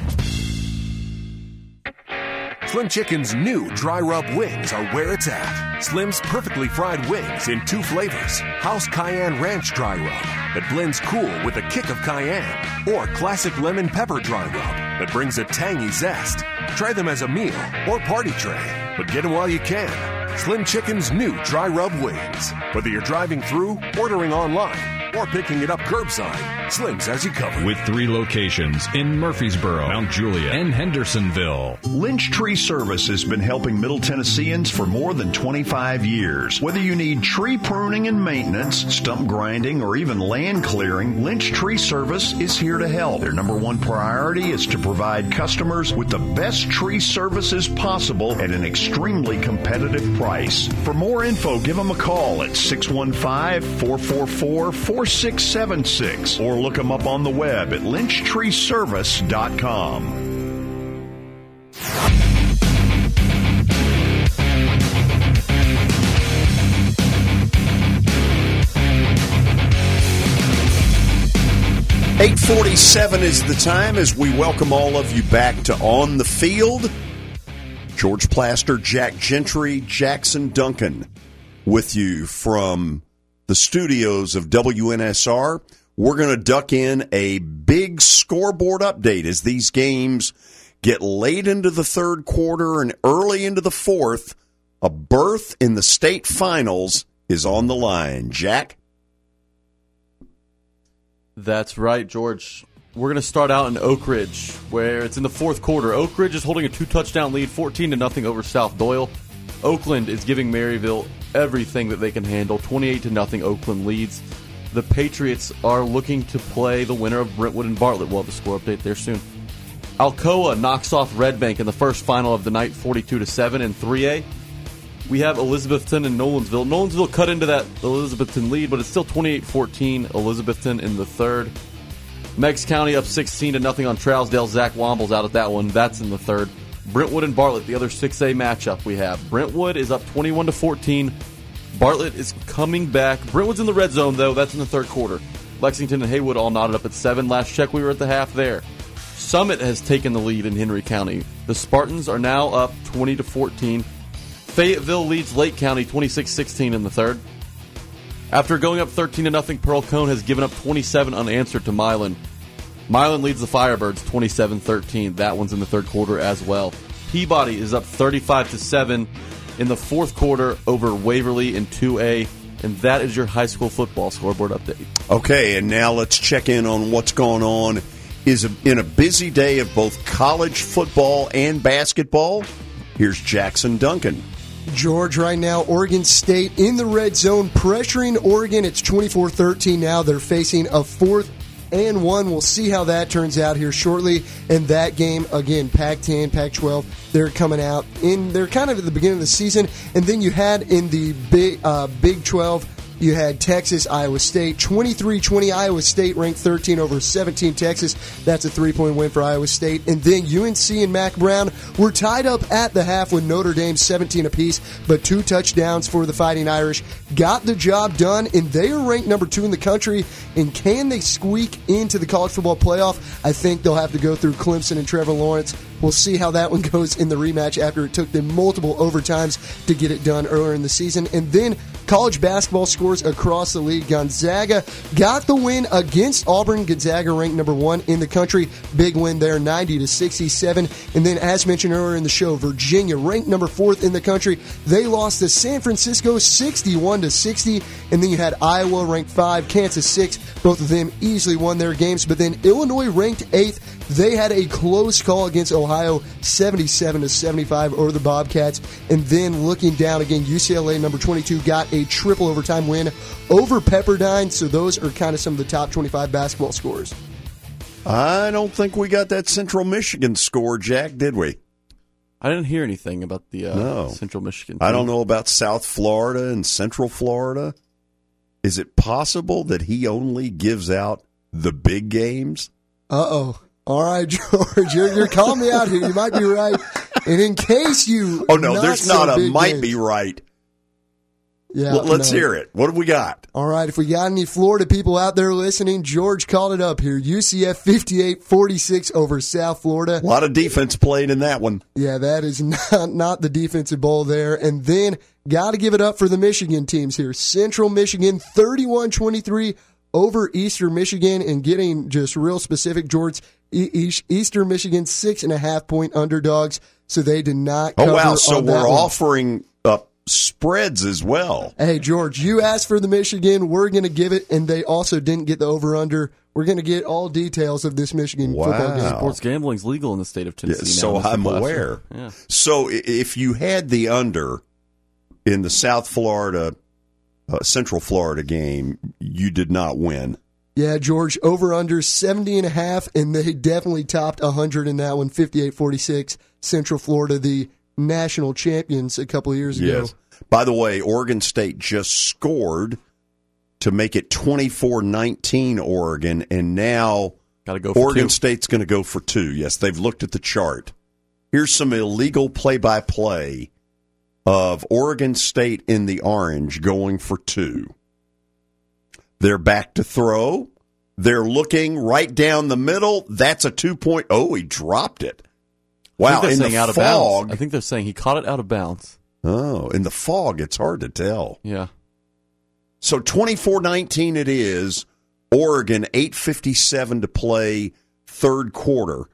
Speaker 21: Slim Chicken's new dry rub wings are where it's at. Slim's perfectly fried wings in 2 flavors. House Cayenne Ranch Dry Rub that blends cool with a kick of cayenne. Or classic lemon pepper dry rub that brings a tangy zest. Try them as a meal or party tray, but get them while you can. Slim Chicken's new dry rub wings. Whether you're driving through, ordering online, or picking it up curbside, Slim's has you covered.
Speaker 1: With 3 locations in Murfreesboro, Mount Juliet, and Hendersonville.
Speaker 2: Lynch Tree Service has been helping Middle Tennesseans for more than 25 years. Whether you need tree pruning and maintenance, stump grinding, or even land clearing, Lynch Tree Service is here to help. Their number one priority is to provide customers with the best tree services possible at an extremely competitive price. For more info, give them a call at 615-444-4676 or look them up on the web at lynchtreeservice.com. .847 is the time as we welcome all of you back to On the Field. George Plaster, Jack Gentry, Jackson Duncan. with you from the studios of WNSR. We're going to duck in a big scoreboard update as these games get late into the third quarter and early into the fourth. A berth in the state finals is on the line. Jack?
Speaker 3: That's right, George. We're going to start out in Oak Ridge, where it's in the fourth quarter. Oak Ridge is holding a 2-touchdown lead, 14-0 over South Doyle. Oakland is giving Maryville everything that they can handle. 28-0 Oakland leads. The Patriots are looking to play the winner of Brentwood and Bartlett. We'll have a score update there soon. Alcoa knocks off Red Bank in the first final of the night, 42-7 in 3A. We have Elizabethton and Nolensville. Nolensville cut into that Elizabethton lead, but it's still 28-14 Elizabethton in the third. Meigs County up 16-0 on Trousdale. Zach Womble's out at that one. That's in the third. Brentwood and Bartlett, the other 6A matchup we have. Brentwood is up 21-14. Bartlett is coming back. Brentwood's in the red zone, though. That's in the third quarter. Lexington and Haywood all knotted up at 7. Last check, we were at the half there. Summit has taken the lead in Henry County. The Spartans are now up 20-14. Fayetteville leads Lake County 26-16 in the third. After going up 13-0, Pearl Cone has given up 27 unanswered to Milan. Milan leads the Firebirds 27-13. That one's in the third quarter as well. Peabody is up 35-7 in the fourth quarter over Waverly in 2A. And that is your high school football scoreboard update.
Speaker 2: Okay, and now let's check in on what's going on. In a busy day of both college football and basketball, here's Jackson Duncan.
Speaker 4: George, right now, Oregon State in the red zone, pressuring Oregon. It's 24-13 now. They're facing a 4th and 1. We'll see how that turns out here shortly. And that game, again, Pac-10, Pac-12, they're coming out. They're kind of at the beginning of the season. And then you had in the Big 12, you had Texas, Iowa State, 23-20. Iowa State ranked 13 over 17 Texas. That's a 3-point win for Iowa State. And then UNC and Mac Brown were tied up at the half with Notre Dame 17 apiece, but 2 touchdowns for the Fighting Irish. Got the job done, and they are ranked number 2 in the country. And can they squeak into the college football playoff? I think they'll have to go through Clemson and Trevor Lawrence. We'll see how that one goes in the rematch after it took them multiple overtimes to get it done earlier in the season. And then college basketball scores across the league. Gonzaga got the win against Auburn. Gonzaga ranked number 1 in the country. Big win there, 90-67. And then, as mentioned earlier in the show, Virginia ranked number 4th in the country. They lost to San Francisco 61-60. And then you had Iowa ranked 5, Kansas 6. Both of them easily won their games. But then Illinois ranked 8th. They had a close call against Ohio, 77-75 over the Bobcats. And then looking down again, UCLA, number 22, got a triple overtime win over Pepperdine. So those are kind of some of the top 25 basketball scores.
Speaker 2: I don't think we got that Central Michigan score, Jack, did we?
Speaker 3: I didn't hear anything about the Central Michigan team.
Speaker 2: I don't know about South Florida and Central Florida. Is it possible that he only gives out the big games?
Speaker 4: Uh-oh. All right, George, you're calling me out here. You might be right. And in case you...
Speaker 2: Oh, no, there's not a might be right.
Speaker 4: Yeah,
Speaker 2: let's hear it. What have we got?
Speaker 4: All right, if we got any Florida people out there listening, George called it up here. UCF 58-46 over South Florida.
Speaker 2: A lot of defense played in that one.
Speaker 4: Yeah, that is not the defensive bowl there. And then got to give it up for the Michigan teams here. Central Michigan 31-23 over Eastern Michigan, and getting just real specific, George, Eastern Michigan 6.5-point underdogs, so they did not cover.
Speaker 2: Oh, wow, so we're
Speaker 4: one.
Speaker 2: offering up spreads as well.
Speaker 4: Hey, George, you asked for the Michigan. We're going to give it, and they also didn't get the over-under. We're going to get all details of this Michigan football game.
Speaker 3: Sports gambling is legal in the state of Tennessee
Speaker 2: now. So I'm aware.
Speaker 3: Yeah.
Speaker 2: So if you had the under in the South Florida Central Florida game, you did not win.
Speaker 4: Yeah, George, over-under 70.5, and they definitely topped 100 in that one, 58-46. Central Florida, the national champions a couple of years ago.
Speaker 2: Yes. By the way, Oregon State just scored to make it 24-19 Oregon, and now Oregon State's going to go for 2. Yes, they've looked at the chart. Here's some illegal play-by-play of Oregon State in the orange going for 2. They're back to throw. They're looking right down the middle. That's a 2-point. Oh, he dropped it. Wow, in the fog.
Speaker 3: I think they're saying he caught it out of bounds.
Speaker 2: Oh, in the fog, it's hard to tell.
Speaker 3: Yeah.
Speaker 2: So 24-19 it is. Oregon, 8:57 to play, third quarter.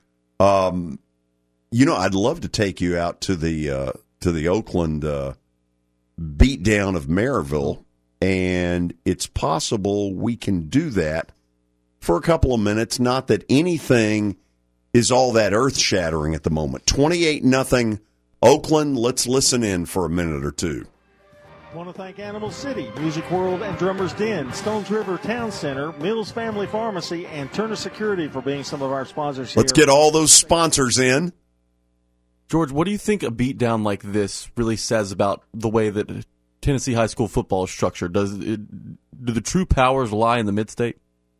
Speaker 2: I'd love to take you out to the Oakland beatdown of Maryville, and it's possible we can do that for a couple of minutes. Not that anything is all that earth-shattering at the moment. 28-0 Oakland. Let's listen in for a minute or two.
Speaker 16: I want to thank Animal City, Music World and Drummer's Den, Stones River Town Center, Mills Family Pharmacy, and Turner Security for being some of our sponsors here.
Speaker 2: Let's get all those sponsors in.
Speaker 3: George, what do you think a beatdown like this really says about the way that Tennessee high school football is structured? Do the true powers lie in the mid-state?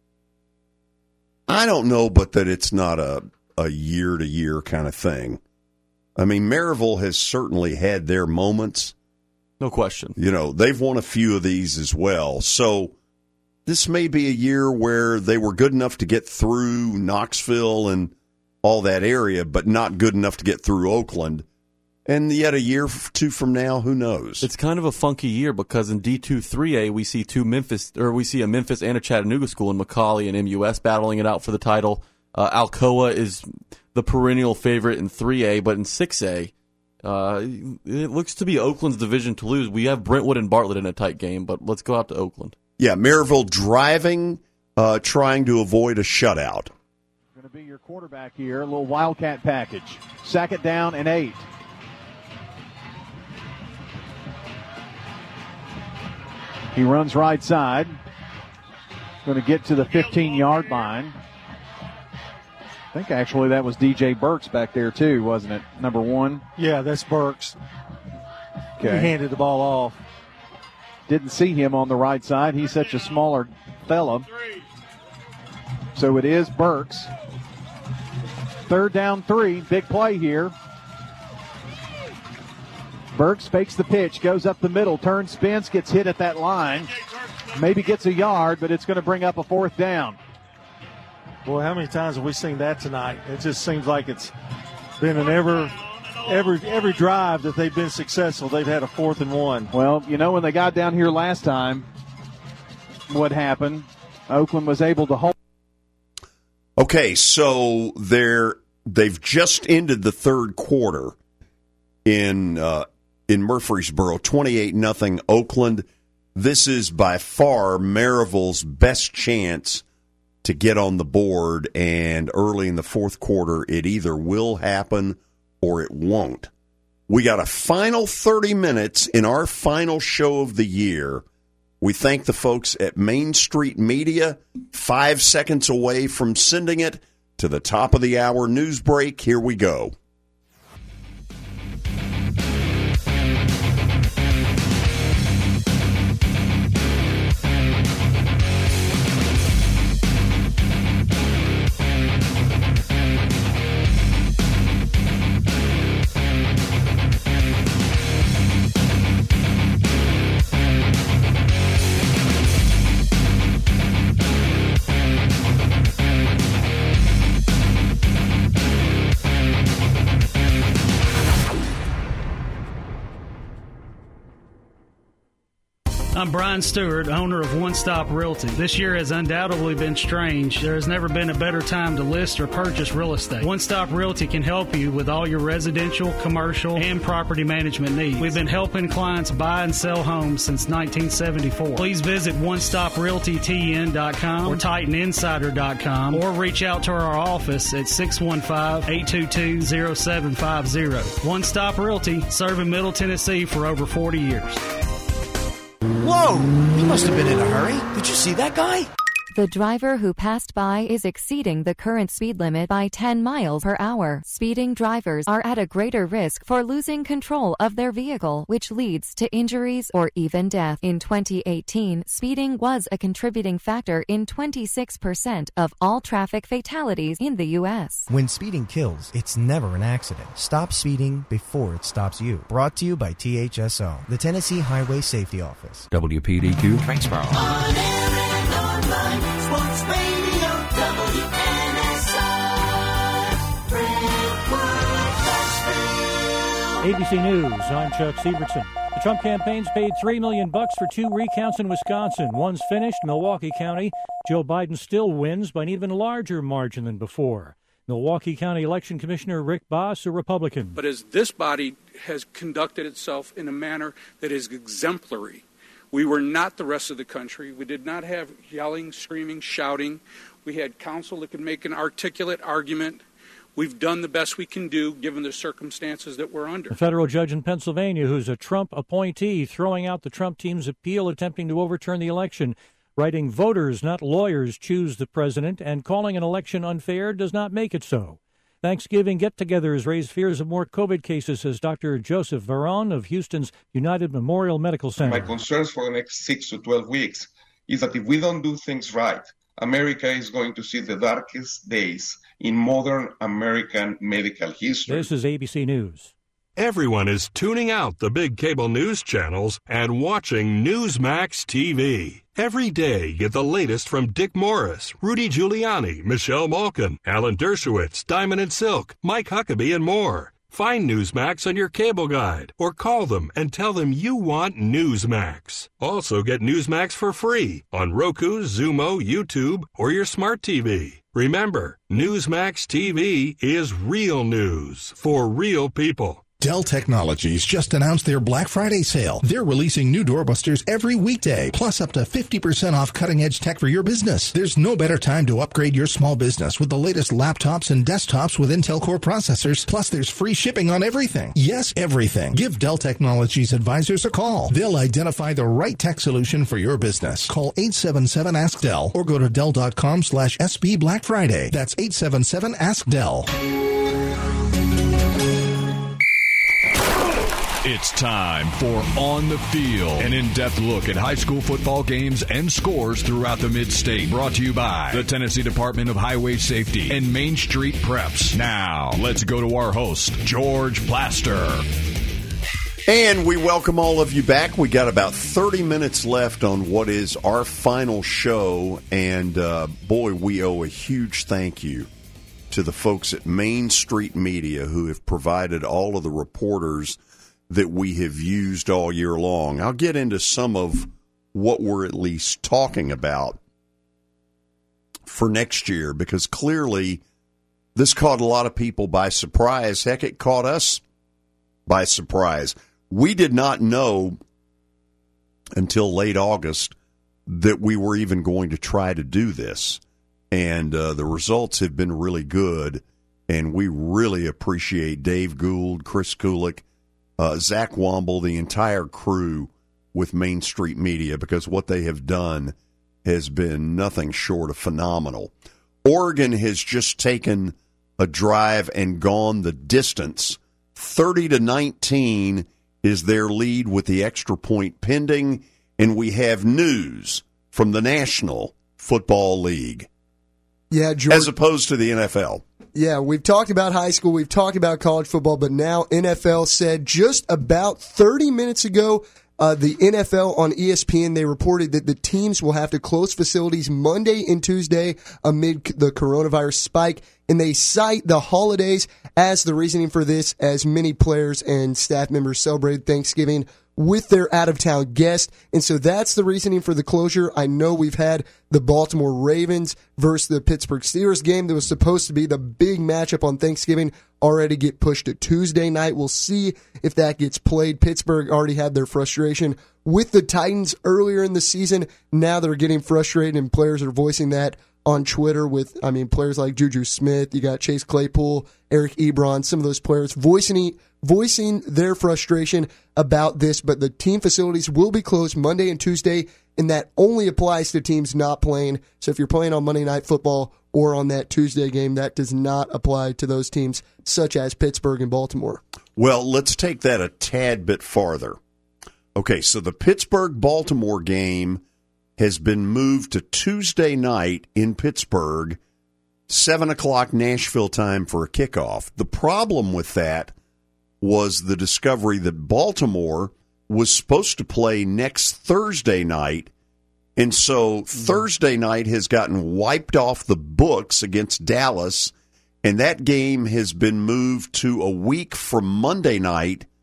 Speaker 2: I don't know, but that it's not a year-to-year kind of thing. I mean, Maryville has certainly had their moments.
Speaker 3: No question.
Speaker 2: They've won a few of these as well. So this may be a year where they were good enough to get through Knoxville and all that area, but not good enough to get through Oakland. And yet a year or two from now, who knows?
Speaker 3: It's kind of a funky year because in D2 3A we see a Memphis and a Chattanooga school in McCallie and MUS battling it out for the title. Alcoa is the perennial favorite in 3A, but in 6A, it looks to be Oakland's division to lose. We have Brentwood and Bartlett in a tight game, but let's go out to Oakland.
Speaker 2: Yeah, Maryville driving, trying to avoid a shutout.
Speaker 16: Going to be your quarterback here, a little Wildcat package. 2nd down and 8. He runs right side. Going to get to the 15-yard line. I think actually that was DJ Burks back there too, wasn't it? Number 1.
Speaker 17: Yeah, that's Burks.
Speaker 16: Okay.
Speaker 17: He handed the ball off.
Speaker 16: Didn't see him on the right side. He's such a smaller fella. So it is Burks. 3rd down 3. Big play here. Burks fakes the pitch, goes up the middle, turns, spins, gets hit at that line. Maybe gets a yard, but it's going to bring up a 4th down.
Speaker 17: Boy, how many times have we seen that tonight? It just seems like it's been in every drive that they've been successful, they've had a 4th and 1.
Speaker 16: Well, when they got down here last time, what happened? Oakland was able to hold.
Speaker 2: Okay, so they've just ended the third quarter in Murfreesboro, 28-0 Oakland. This is by far Maryville's best chance to get on the board, and early in the fourth quarter, it either will happen or it won't. We got a final 30 minutes in our final show of the year. We thank the folks at Main Street Media, 5 seconds away from sending it to the top of the hour news break. Here we go.
Speaker 8: I'm Brian Stewart, owner of One Stop Realty. This year has undoubtedly been strange. There has never been a better time to list or purchase real estate. One Stop Realty can help you with all your residential, commercial, and property management needs. We've been helping clients buy and sell homes since 1974. Please visit OneStopRealtyTN.com or TitanInsider.com or reach out to our office at 615-822-0750. One Stop Realty, serving Middle Tennessee for over 40 years.
Speaker 6: Whoa! He must have been in a hurry. Did you see that guy?
Speaker 15: The driver who passed by is exceeding the current speed limit by 10 miles per hour. Speeding drivers are at a greater risk for losing control of their vehicle, which leads to injuries or even death. In 2018, speeding was a contributing factor in 26% of all traffic fatalities in the U.S.
Speaker 6: When speeding kills, it's never an accident. Stop speeding before it stops you. Brought to you by THSO, the Tennessee Highway Safety Office.
Speaker 14: WPDQ Tracksboro.
Speaker 7: On air and online, Sports Radio, WNSR, Brentwood, Nashville.
Speaker 10: ABC News, I'm Chuck Sievertson. The Trump campaign's paid $3 million for 2 recounts in Wisconsin. One's finished, Milwaukee County. Joe Biden still wins by an even larger margin than before. Milwaukee County Election Commissioner Rick Boss, a Republican.
Speaker 11: But as this body has conducted itself in a manner that is exemplary, we were not the rest of the country. We did not have yelling, screaming, shouting. We had counsel that could make an articulate argument. We've done the best we can do given the circumstances that we're under.
Speaker 10: A federal judge in Pennsylvania who's a Trump appointee throwing out the Trump team's appeal attempting to overturn the election, writing voters, not lawyers, choose the president, and calling an election unfair does not make it so. Thanksgiving get-togethers raise fears of more COVID cases, says Dr. Joseph Varon of Houston's United Memorial Medical Center.
Speaker 22: My concerns for the next 6 to 12 weeks is that if we don't do things right, America is going to see the darkest days in modern American medical history.
Speaker 10: This is ABC News.
Speaker 24: Everyone is tuning out the big cable news channels and watching Newsmax TV. Every day, get the latest from Dick Morris, Rudy Giuliani, Michelle Malkin, Alan Dershowitz, Diamond and Silk, Mike Huckabee, and more. Find Newsmax on your cable guide or call them and tell them you want Newsmax. Also get Newsmax for free on Roku, Zumo, YouTube, or your smart TV. Remember, Newsmax TV is real news for real people.
Speaker 25: Dell Technologies just announced their Black Friday sale. They're releasing new doorbusters every weekday, plus up to 50% off cutting-edge tech for your business. There's no better time to upgrade your small business with the latest laptops and desktops with Intel Core processors, plus there's free shipping on everything. Yes, everything. Give Dell Technologies advisors a call. They'll identify the right tech solution for your business. Call 877-ASK-DELL or go to Dell.com/SB Black Friday. That's 877-ASK-DELL.
Speaker 1: It's time for On the Field, an in-depth look at high school football games and scores throughout the mid-state. Brought to you by the Tennessee Department of Highway Safety and Main Street Preps. Now, let's go to our host, George Plaster.
Speaker 2: And we welcome all of you back. We got about 30 minutes left on what is our final show. And, boy, we owe a huge thank you to the folks at Main Street Media who have provided all of the reporters that we have used all year long. I'll get into some of what we're at least talking about for next year, because clearly this caught a lot of people by surprise. Heck, it caught us by surprise. We did not know until late August that we were even going to try to do this. And the results have been really good, and we really appreciate Dave Gould, Chris Kulik, Zach Womble, the entire crew with Main Street Media, because what they have done has been nothing short of phenomenal. Oregon has just taken a drive and gone the distance. 30-19 is their lead with the extra point pending, and we have news from the National Football League.
Speaker 4: Yeah, George,
Speaker 2: as opposed to the NFL.
Speaker 4: Yeah, we've talked about high school, we've talked about college football, but now NFL said just about 30 minutes ago, the NFL on ESPN, they reported that the teams will have to close facilities Monday and Tuesday amid the coronavirus spike, and they cite the holidays as the reasoning for this, as many players and staff members celebrated Thanksgiving with their out-of-town guest. And so that's the reasoning for the closure. I know we've had the Baltimore Ravens versus the Pittsburgh Steelers game that was supposed to be the big matchup on Thanksgiving already get pushed to Tuesday night. We'll see if that gets played. Pittsburgh already had their frustration with the Titans earlier in the season. Now they're getting frustrated, and players are voicing that on Twitter with, players like Juju Smith. You got Chase Claypool, Eric Ebron, some of those players voicing their frustration about this. But the team facilities will be closed Monday and Tuesday, and that only applies to teams not playing. So if you're playing on Monday Night Football or on that Tuesday game, that does not apply to those teams such as Pittsburgh and Baltimore.
Speaker 2: Well, let's take that a tad bit farther. Okay, so the Pittsburgh-Baltimore game has been moved to Tuesday night in Pittsburgh, 7 o'clock Nashville time for a kickoff. The problem with that was the discovery that Baltimore was supposed to play next Thursday night, and so Thursday night has gotten wiped off the books against Dallas, and that game has been moved to a week from Monday night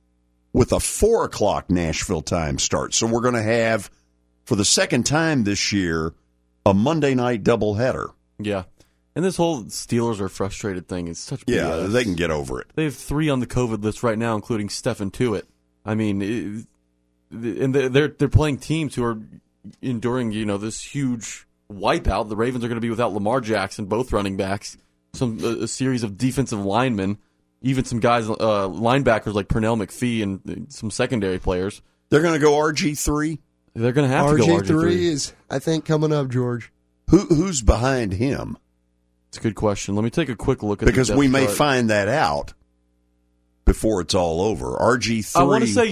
Speaker 2: with a 4 o'clock Nashville time start. So we're going to have, for the second time this year, a Monday night doubleheader.
Speaker 3: Yeah. And this whole Steelers are frustrated thing is such BS.
Speaker 2: Yeah, they can get over it.
Speaker 3: They have 3 on the COVID list right now, including Stephen Tuitt. I mean, and they're playing teams who are enduring, this huge wipeout. The Ravens are going to be without Lamar Jackson, both running backs, a series of defensive linemen, even some guys, linebackers like Pernell McPhee and some secondary players.
Speaker 2: They're going to go RG3?
Speaker 3: They're going to have to go RG3.
Speaker 4: RG3 is, I think, coming up, George.
Speaker 2: Who's behind him?
Speaker 3: It's a good question. Let me take a quick look at
Speaker 2: because
Speaker 3: the
Speaker 2: we may
Speaker 3: chart.
Speaker 2: find that out before it's all over. RG3.
Speaker 3: I want to say,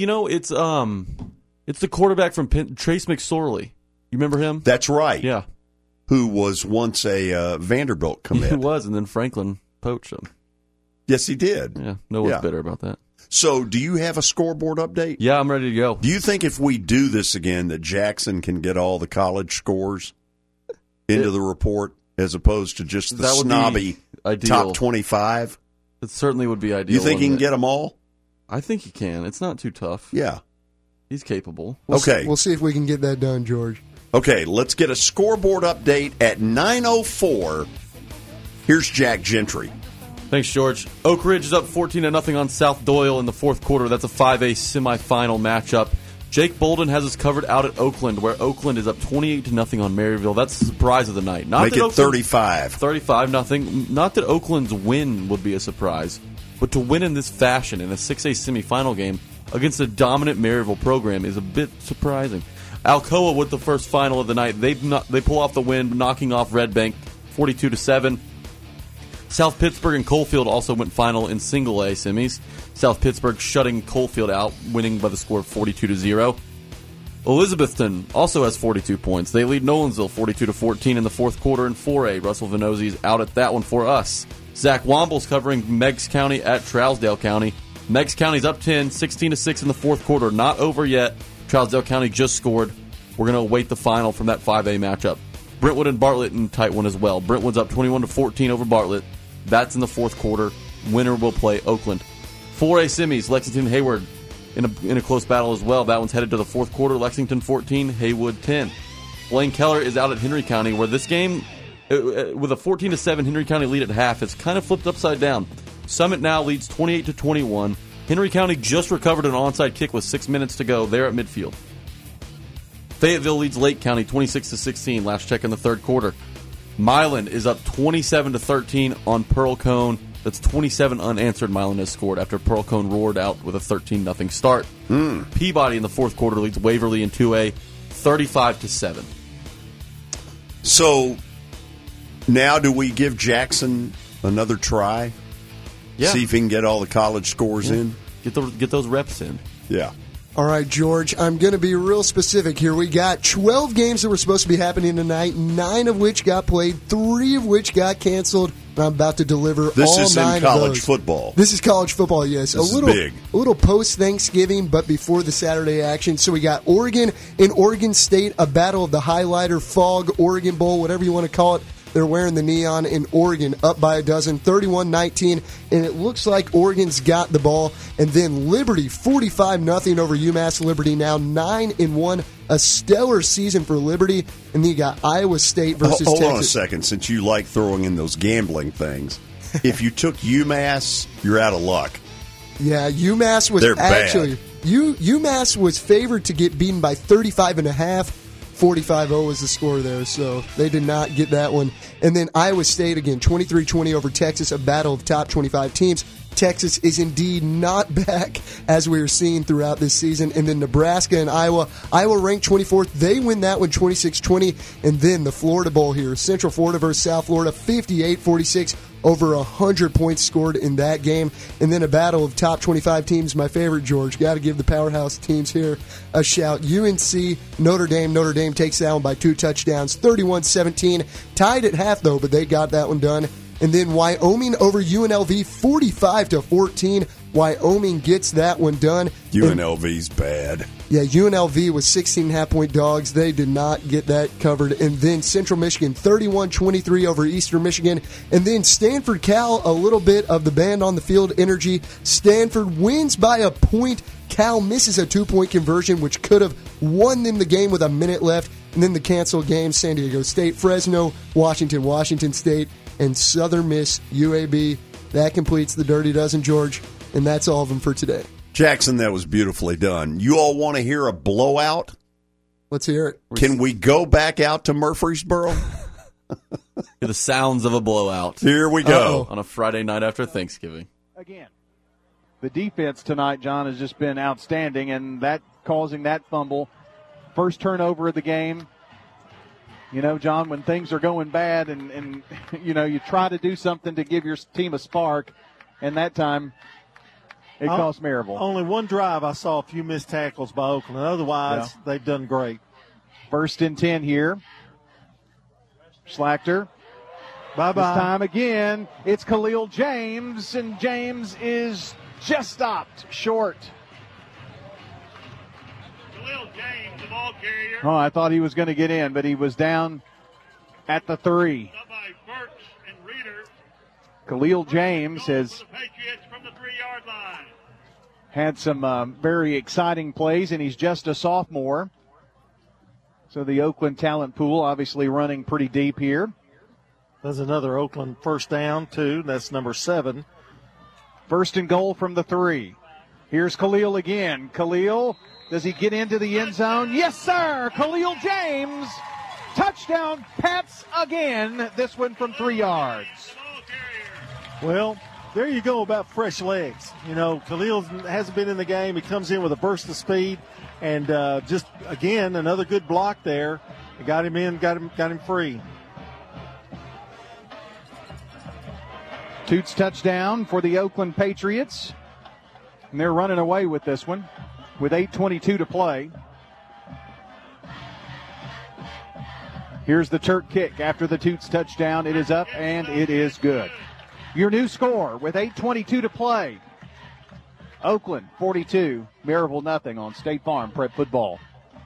Speaker 3: it's the quarterback from Trace McSorley. You remember him?
Speaker 2: That's right.
Speaker 3: Yeah.
Speaker 2: Who was once a Vanderbilt commit.
Speaker 3: He was, and then Franklin poached him.
Speaker 2: Yes, he did.
Speaker 3: Yeah, no one's bitter about that.
Speaker 2: So, do you have a scoreboard update?
Speaker 3: Yeah, I'm ready to go.
Speaker 2: Do you think if we do this again that Jackson can get all the college scores into the report as opposed to just the snobby top 25?
Speaker 3: It certainly would be ideal.
Speaker 2: You think he can get them all?
Speaker 3: I think he can. It's not too tough.
Speaker 2: Yeah.
Speaker 3: He's capable.
Speaker 4: We'll see if we can get that done, George.
Speaker 2: Okay, let's get a scoreboard update at 9:04. Here's Jack Gentry.
Speaker 3: Thanks, George. Oak Ridge is up 14-0 on South Doyle in the fourth quarter. That's a 5A semifinal matchup. Jake Bolden has us covered out at Oakland, where Oakland is up 28-0 on Maryville. That's the surprise of the night.
Speaker 2: Make it 35.
Speaker 3: 35-0. Not that Oakland's win would be a surprise, but to win in this fashion in a 6A semifinal game against a dominant Maryville program is a bit surprising. Alcoa with the first final of the night. They pull off the win, knocking off Red Bank 42-7. South Pittsburgh and Coalfield also went final in single A semis. South Pittsburgh shutting Coalfield out, winning by the score of 42-0. Elizabethton also has 42 points. They lead Nolensville 42-14 in the fourth quarter in 4A. Russell Venozzi is out at that one for us. Zach Womble's covering Meigs County at Trousdale County. Meigs County's up 10, 16-6 in the fourth quarter. Not over yet. Trousdale County just scored. We're going to await the final from that 5A matchup. Brentwood and Bartlett in a tight one as well. Brentwood's up 21-14 over Bartlett. That's in the fourth quarter. Winner will play Oakland. 4A semis, Lexington Hayward in a close battle as well. That one's headed to the fourth quarter. Lexington 14, Haywood 10. Blaine Keller is out at Henry County, where this game, with a 14-7 Henry County lead at half, it's kind of flipped upside down. Summit now leads 28-21. Henry County just recovered an onside kick with 6 minutes to go there at midfield. Fayetteville leads Lake County 26-16. Last check in the third quarter. Milan is up 27-13 on Pearl Cone. That's 27 unanswered Milan has scored after Pearl Cone roared out with a 13-0 start. Peabody in the fourth quarter leads Waverly in 2A 35-7.
Speaker 2: So now do we give Jackson another try?
Speaker 3: Yeah.
Speaker 2: See if he can get all the college scores in?
Speaker 3: Get those reps in.
Speaker 2: Yeah.
Speaker 4: All right, George, I'm going to be real specific here. We got 12 games that were supposed to be happening tonight, 9 of which got played, 3 of which got canceled. And I'm about to deliver
Speaker 2: this
Speaker 4: all 9 of those.
Speaker 2: This is in college football.
Speaker 4: This is college football, yes.
Speaker 2: This is big.
Speaker 4: A little post-Thanksgiving, but before the Saturday action. So we got Oregon and Oregon State, a battle of the highlighter, fog, Oregon Bowl, whatever you want to call it. They're wearing the neon in Oregon, up by a dozen, 31-19, and it looks like Oregon's got the ball. And then Liberty, 45-0 over UMass Liberty, now 9-1, a stellar season for Liberty. And then you got Iowa State versus Texas.
Speaker 2: Hold on a second, since you like throwing in those gambling things. If you took UMass, you're out of luck.
Speaker 4: Yeah, UMass was UMass was favored to get beaten by 35.5. 45-0 was the score there, so they did not get that one. And then Iowa State, again, 23-20 over Texas, a battle of top 25 teams. Texas is indeed not back, as we are seeing throughout this season. And then Nebraska and Iowa. Iowa ranked 24th. They win that one 26-20. And then the Florida Bowl here. Central Florida versus South Florida, 58-46. Over 100 points scored in that game. And then a battle of top 25 teams. My favorite, George. Got to give the powerhouse teams here a shout. UNC, Notre Dame. Notre Dame takes that one by 2 touchdowns, 31-17. Tied at half, though, but they got that one done. And then Wyoming over UNLV, 45-14. Wyoming gets that one done.
Speaker 2: UNLV's bad.
Speaker 4: Yeah, UNLV was 16.5-point dogs. They did not get that covered. And then Central Michigan, 31-23 over Eastern Michigan. And then Stanford Cal, a little bit of the band on the field energy. Stanford wins by a point, Cal misses a 2-point conversion, which could have won them the game with a minute left. And then the canceled games, San Diego State, Fresno, Washington State, and Southern Miss, UAB. That completes the Dirty Dozen, George. And that's all of them for today.
Speaker 2: Jackson, that was beautifully done. You all want to hear a blowout?
Speaker 4: Let's hear it.
Speaker 2: Can we go back out to Murfreesboro?
Speaker 3: Hear the sounds of a blowout.
Speaker 2: Here we go.
Speaker 3: On a Friday night after Thanksgiving.
Speaker 16: Again, the defense tonight, John, has just been outstanding, and that causing that fumble. First turnover of the game. You know, John, when things are going bad and you know, you try to do something to give your team a spark, and that time it cost Maryville.
Speaker 17: Only one drive I saw a few missed tackles by Oakland. Otherwise, they've done great.
Speaker 16: 1st and 10 here. Schlachter.
Speaker 17: Bye-bye.
Speaker 16: This time again, it's Khalil James, and James is just stopped short.
Speaker 5: Khalil James, the ball carrier.
Speaker 16: Oh, I thought he was going to get in, but he was down at the 3. Khalil James has had some very exciting plays, and he's just a sophomore. So the Oakland talent pool obviously running pretty deep here.
Speaker 17: There's another Oakland first down, too. That's number 7.
Speaker 16: 1st and goal from the 3. Here's Khalil again. Khalil, does he get into the end zone? Yes, sir. Khalil James. Touchdown, Pats again. This one from 3 yards.
Speaker 17: Well, there you go about fresh legs. You know, Khalil hasn't been in the game. He comes in with a burst of speed. And just, again, another good block there. Got him in, got him free.
Speaker 16: Toots touchdown for the Oakland Patriots. And they're running away with this one with 8:22 to play. Here's the Turk kick after the Toots touchdown. It is up and it is good. Your new score with 8:22 to play. Oakland 42, Maryville nothing on State Farm Prep Football.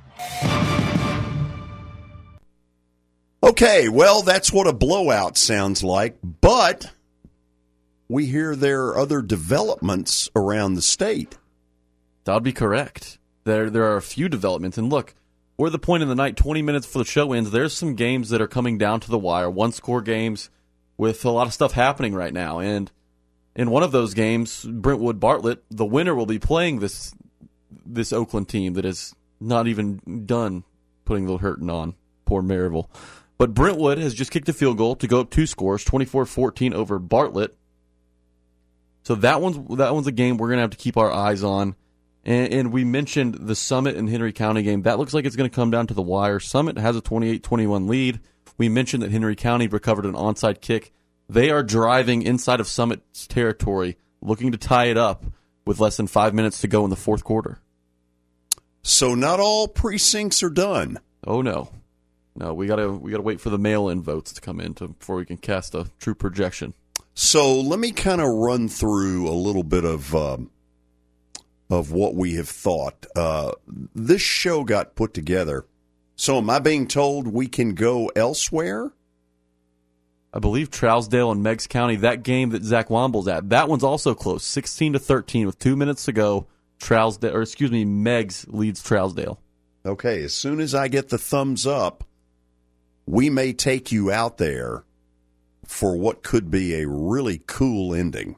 Speaker 2: Okay, well, that's what a blowout sounds like, but we hear there are other developments around the state.
Speaker 3: That would be correct. There are a few developments, and look, we're at the point in the night, 20 minutes before the show ends, there's some games that are coming down to the wire, one-score games with a lot of stuff happening right now, and in one of those games, Brentwood-Bartlett, the winner will be playing this Oakland team that is not even done putting the hurting on. Poor Maryville. But Brentwood has just kicked a field goal to go up 2 scores, 24-14 over Bartlett. So that one's a game we're going to have to keep our eyes on. And we mentioned the Summit and Henry County game. That looks like it's going to come down to the wire. Summit has a 28-21 lead. We mentioned that Henry County recovered an onside kick. They are driving inside of Summit's territory, looking to tie it up with less than 5 minutes to go in the 4th quarter.
Speaker 2: So not all precincts are done.
Speaker 3: Oh no, we gotta wait for the mail-in votes to come in before we can cast a true projection.
Speaker 2: So let me kind of run through a little bit of what we have thought. This show got put together. So am I being told we can go elsewhere?
Speaker 3: I believe Trousdale and Meigs County, that game that Zach Womble's at, that one's also close, 16-13 with 2 minutes to go. Meigs leads Trousdale.
Speaker 2: Okay, as soon as I get the thumbs up, we may take you out there for what could be a really cool ending.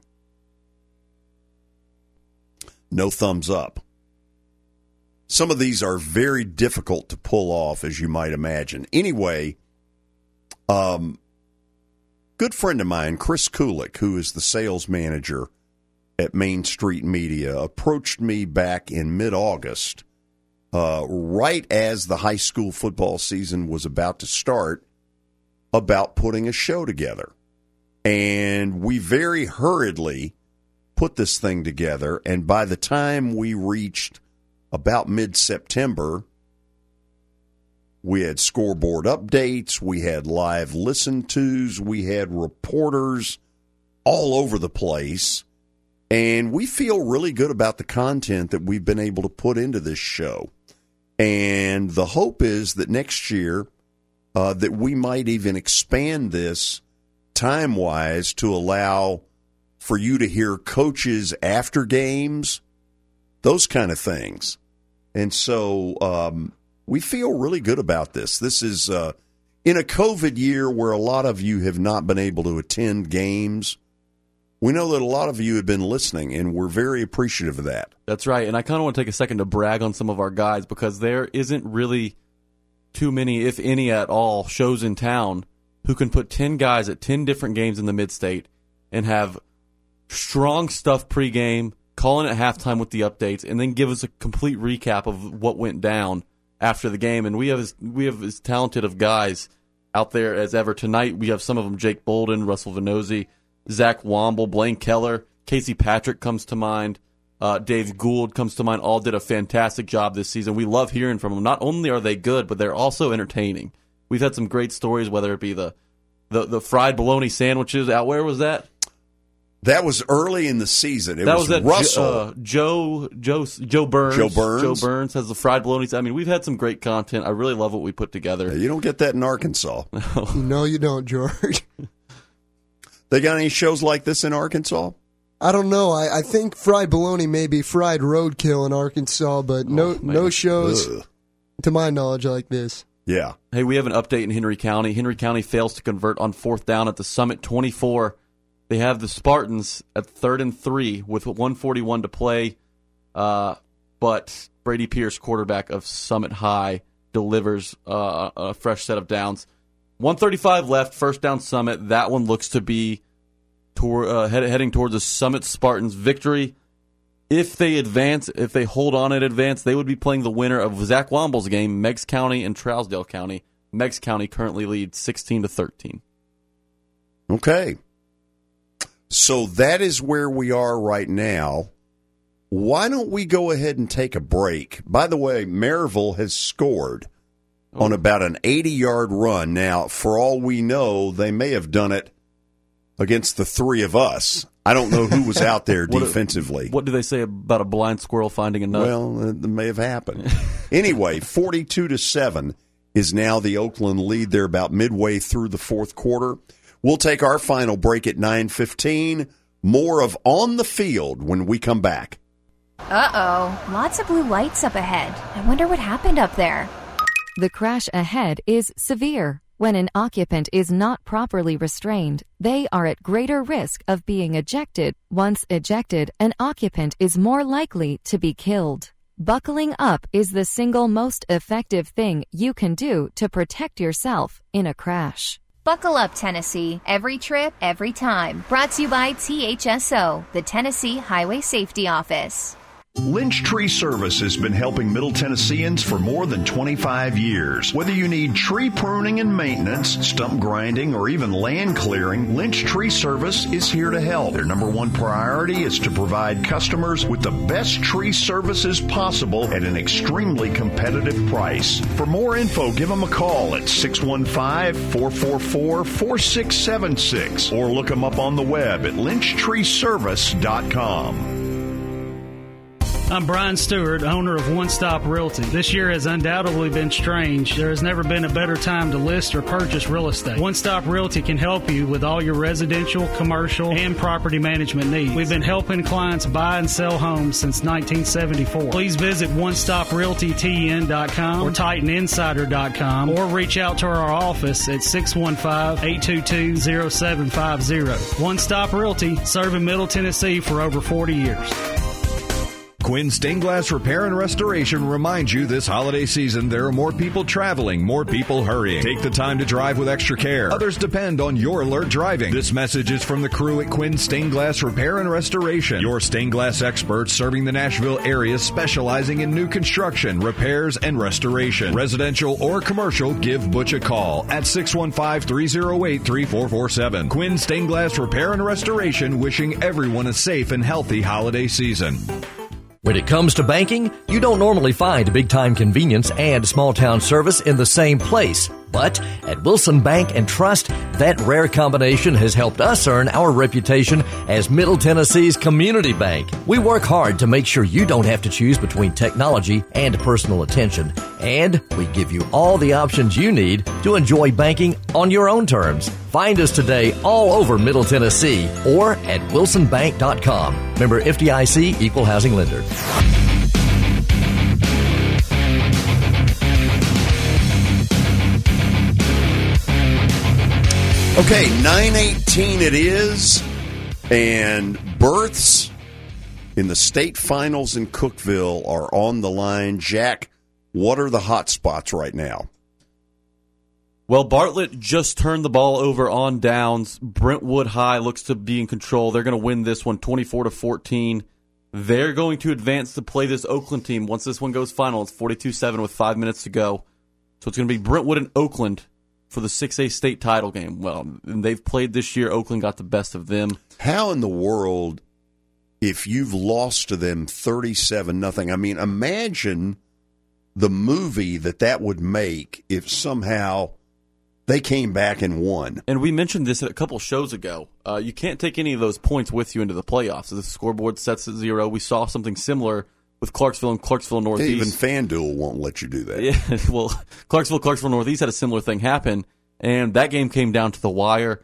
Speaker 2: No thumbs up. Some of these are very difficult to pull off, as you might imagine. Anyway, good friend of mine, Chris Kulik, who is the sales manager at Main Street Media, approached me back in mid-August, right as the high school football season was about to start, about putting a show together. And we very hurriedly put this thing together, and by the time we reached about mid-September, we had scoreboard updates, we had live listen-tos, we had reporters all over the place, and we feel really good about the content that we've been able to put into this show. And the hope is that next year that we might even expand this time-wise to allow for you to hear coaches after games those kind of things. And so we feel really good about this. This is in a COVID year where a lot of you have not been able to attend games. We know that a lot of you have been listening, and we're very appreciative of that.
Speaker 3: That's right, and I kind of want to take a second to brag on some of our guys because there isn't really too many, if any at all, shows in town who can put 10 guys at 10 different games in the Mid-State and have strong stuff pregame, calling at halftime with the updates, and then give us a complete recap of what went down after the game. And we have as talented of guys out there as ever. Tonight we have some of them: Jake Bolden, Russell Venozzi, Zach Womble, Blaine Keller, Casey Patrick comes to mind, Dave Gould comes to mind. All did a fantastic job this season. We love hearing from them. Not only are they good, but they're also entertaining. We've had some great stories, whether it be the fried bologna sandwiches. Out where was that?
Speaker 2: That was early in the season. That was Russell.
Speaker 3: Joe Burns. Joe Burns has the fried bologna. I mean, we've had some great content. I really love what we put together.
Speaker 2: You don't get that in Arkansas.
Speaker 4: No, you don't, George.
Speaker 2: They got any shows like this in Arkansas?
Speaker 4: I don't know. I think fried bologna may be fried roadkill in Arkansas, but no shows, to my knowledge, like this.
Speaker 2: Yeah.
Speaker 3: Hey, we have an update in Henry County. Henry County fails to convert on 4th down at the Summit 24. They have the Spartans at 3rd and 3 with 1:41 to play, but Brady Pierce, quarterback of Summit High, delivers a fresh set of downs. 1:35 left, first down Summit. That one looks to be heading towards a Summit Spartans victory. If they advance, if they hold on and advance, they would be playing the winner of Zach Womble's game, Meigs County and Trousdale County. Meigs County currently leads 16-13.
Speaker 2: Okay. So that is where we are right now. Why don't we go ahead and take a break? By the way, Maryville has scored on about an 80-yard run. Now, for all we know, they may have done it against the three of us. I don't know who was out there defensively.
Speaker 3: What do they say about a blind squirrel finding a nut?
Speaker 2: Well, it may have happened. Anyway, 42-7 is now the Oakland lead. They're about midway through the fourth quarter. We'll take our final break at 9:15. More of On the Field when we come back.
Speaker 15: Uh-oh. Lots of blue lights up ahead. I wonder what happened up there. The crash ahead is severe. When an occupant is not properly restrained, they are at greater risk of being ejected. Once ejected, an occupant is more likely to be killed. Buckling up is the single most effective thing you can do to protect yourself in a crash.
Speaker 9: Buckle up, Tennessee. Every trip, every time. Brought to you by THSO, the Tennessee Highway Safety Office.
Speaker 12: Lynch Tree Service has been helping Middle Tennesseans for more than 25 years. Whether you need tree pruning and maintenance, stump grinding, or even land clearing, Lynch Tree Service is here to help. Their number one priority is to provide customers with the best tree services possible at an extremely competitive price. For more info, give them a call at 615-444-4676 or look them up on the web at lynchtreeservice.com.
Speaker 8: I'm Brian Stewart, owner of One Stop Realty. This year has undoubtedly been strange. There has never been a better time to list or purchase real estate. One Stop Realty can help you with all your residential, commercial, and property management needs. We've been helping clients buy and sell homes since 1974. Please visit OneStopRealtyTN.com or TitanInsider.com or reach out to our office at 615-822-0750. One Stop Realty, serving Middle Tennessee for over 40 years.
Speaker 1: Quinn Stained Glass Repair and Restoration reminds you this holiday season there are more people traveling, more people hurrying. Take the time to drive with extra care. Others depend on your alert driving. This message is from the crew at Quinn Stained Glass Repair and Restoration, your stained glass experts serving the Nashville area, specializing in new construction, repairs, and restoration. Residential or commercial, give Butch a call at 615-308-3447. Quinn Stained Glass Repair and Restoration, wishing everyone a safe and healthy holiday season.
Speaker 13: When it comes to banking, you don't normally find big-time convenience and small-town service in the same place. But at Wilson Bank and Trust, that rare combination has helped us earn our reputation as Middle Tennessee's community bank. We work hard to make sure you don't have to choose between technology and personal attention. And we give you all the options you need to enjoy banking on your own terms. Find us today all over Middle Tennessee or at wilsonbank.com. Member FDIC, Equal Housing Lender.
Speaker 2: Okay, 9:18 it is, and berths in the state finals in Cookeville are on the line. Jack, what are the hot spots right now?
Speaker 3: Well, Bartlett just turned the ball over on downs. Brentwood High looks to be in control. They're going to win this one 24-14. They're going to advance to play this Oakland team. Once this one goes final, it's 42-7 with 5 minutes to go. So it's going to be Brentwood and Oakland for the 6A state title game. Well, they've played this year. Oakland got the best of them.
Speaker 2: How in the world, if you've lost to them 37-0, I mean, imagine the movie that would make if somehow they came back and won.
Speaker 3: And we mentioned this a couple shows ago. You can't take any of those points with you into the playoffs. The scoreboard sets at 0. We saw something similar with Clarksville and Clarksville Northeast.
Speaker 2: Even FanDuel won't let you do that.
Speaker 3: Yeah, well, Clarksville Northeast had a similar thing happen, and that game came down to the wire.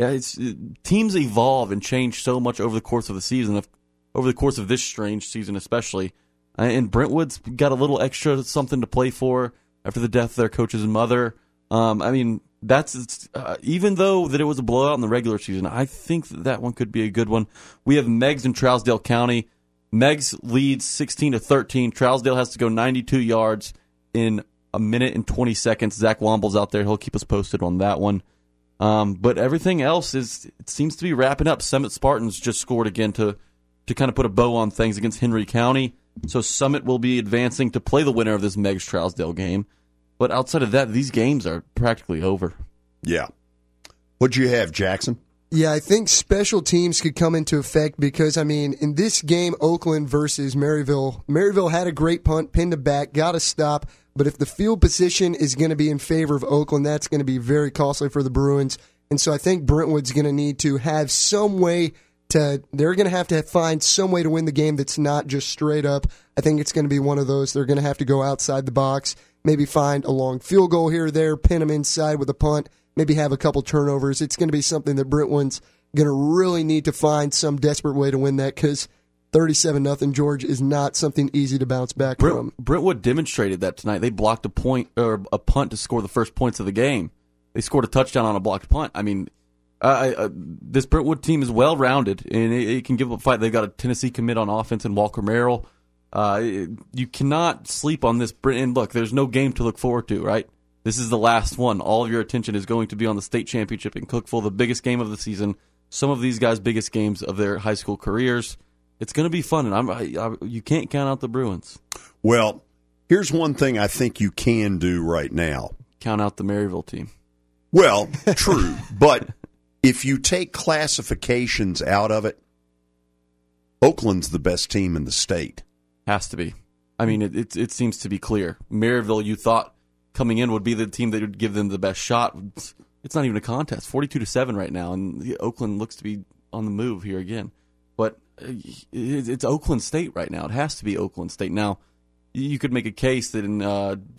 Speaker 3: Teams evolve and change so much over the course of the season, over the course of this strange season especially. And Brentwood's got a little extra something to play for after the death of their coach's mother. I mean, that's even though that it was a blowout in the regular season, I think that one could be a good one. We have Meigs in Trousdale County. Meigs leads 16-13. Trousdale has to go 92 yards in a minute and 20 seconds. Zach Womble's out there. He'll keep us posted on that one. But everything else it seems to be wrapping up. Summit Spartans just scored again to kind of put a bow on things against Henry County. So Summit will be advancing to play the winner of this Meigs Trousdale game. But outside of that, these games are practically over.
Speaker 2: Yeah. What'd you have, Jackson?
Speaker 4: Yeah, I think special teams could come into effect because, I mean, in this game, Oakland versus Maryville had a great punt, pinned it back, got a stop. But if the field position is going to be in favor of Oakland, that's going to be very costly for the Bruins. And so I think Brentwood's going to need to have some way they're going to have to find some way to win the game that's not just straight up. I think it's going to be one of those. They're going to have to go outside the box, maybe find a long field goal here or there, pin them inside with a punt, maybe have a couple turnovers. It's going to be something that Brentwood's going to really need to find some desperate way to win that because 37-0, George, is not something easy to bounce back from.
Speaker 3: Brentwood demonstrated that tonight. They blocked a punt to score the first points of the game. They scored a touchdown on a blocked punt. I mean, this Brentwood team is well-rounded, and it can give up a fight. They've got a Tennessee commit on offense in Walker Merrill. You cannot sleep on this. And look, there's no game to look forward to, right? This is the last one. All of your attention is going to be on the state championship in Cookeville, the biggest game of the season, some of these guys' biggest games of their high school careers. It's going to be fun, and you can't count out the Bruins.
Speaker 2: Well, here's one thing I think you can do right now.
Speaker 3: Count out the Maryville team.
Speaker 2: Well, true, but if you take classifications out of it, Oakland's the best team in the state.
Speaker 3: Has to be. I mean, it seems to be clear. Maryville, you thought coming in would be the team that would give them the best shot. It's not even a contest. 42-7 right now, and Oakland looks to be on the move here again. But it's Oakland State right now. It has to be Oakland State. Now, you could make a case that in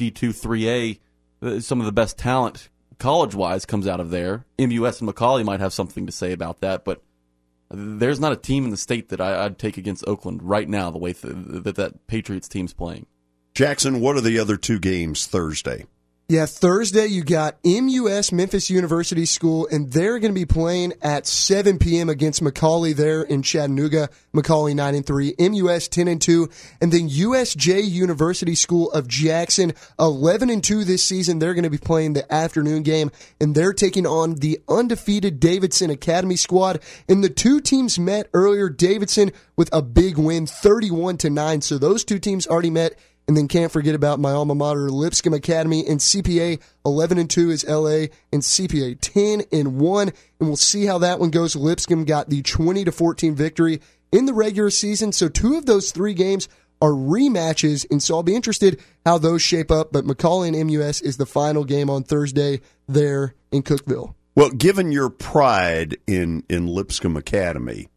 Speaker 3: D2 3A, some of the best talent college-wise comes out of there. MUS and Macaulay might have something to say about that, but there's not a team in the state that I'd take against Oakland right now the way that Patriots team's playing.
Speaker 2: Jackson, what are the other two games Thursday?
Speaker 4: Yeah, Thursday you got MUS, Memphis University School, and they're going to be playing at 7 p.m. against Macaulay there in Chattanooga. Macaulay 9-3, MUS 10-2, and then USJ University School of Jackson 11-2 this season. They're going to be playing the afternoon game, and they're taking on the undefeated Davidson Academy squad. And the two teams met earlier. Davidson with a big win, 31-9. So those two teams already met. And then can't forget about my alma mater, Lipscomb Academy, and CPA 11-2 is LA, and CPA 10-1. And we'll see how that one goes. Lipscomb got the 20-14 victory in the regular season. So two of those three games are rematches, and so I'll be interested how those shape up. But Macaulay and MUS is the final game on Thursday there in Cookeville.
Speaker 2: Well, given your pride in Lipscomb Academy,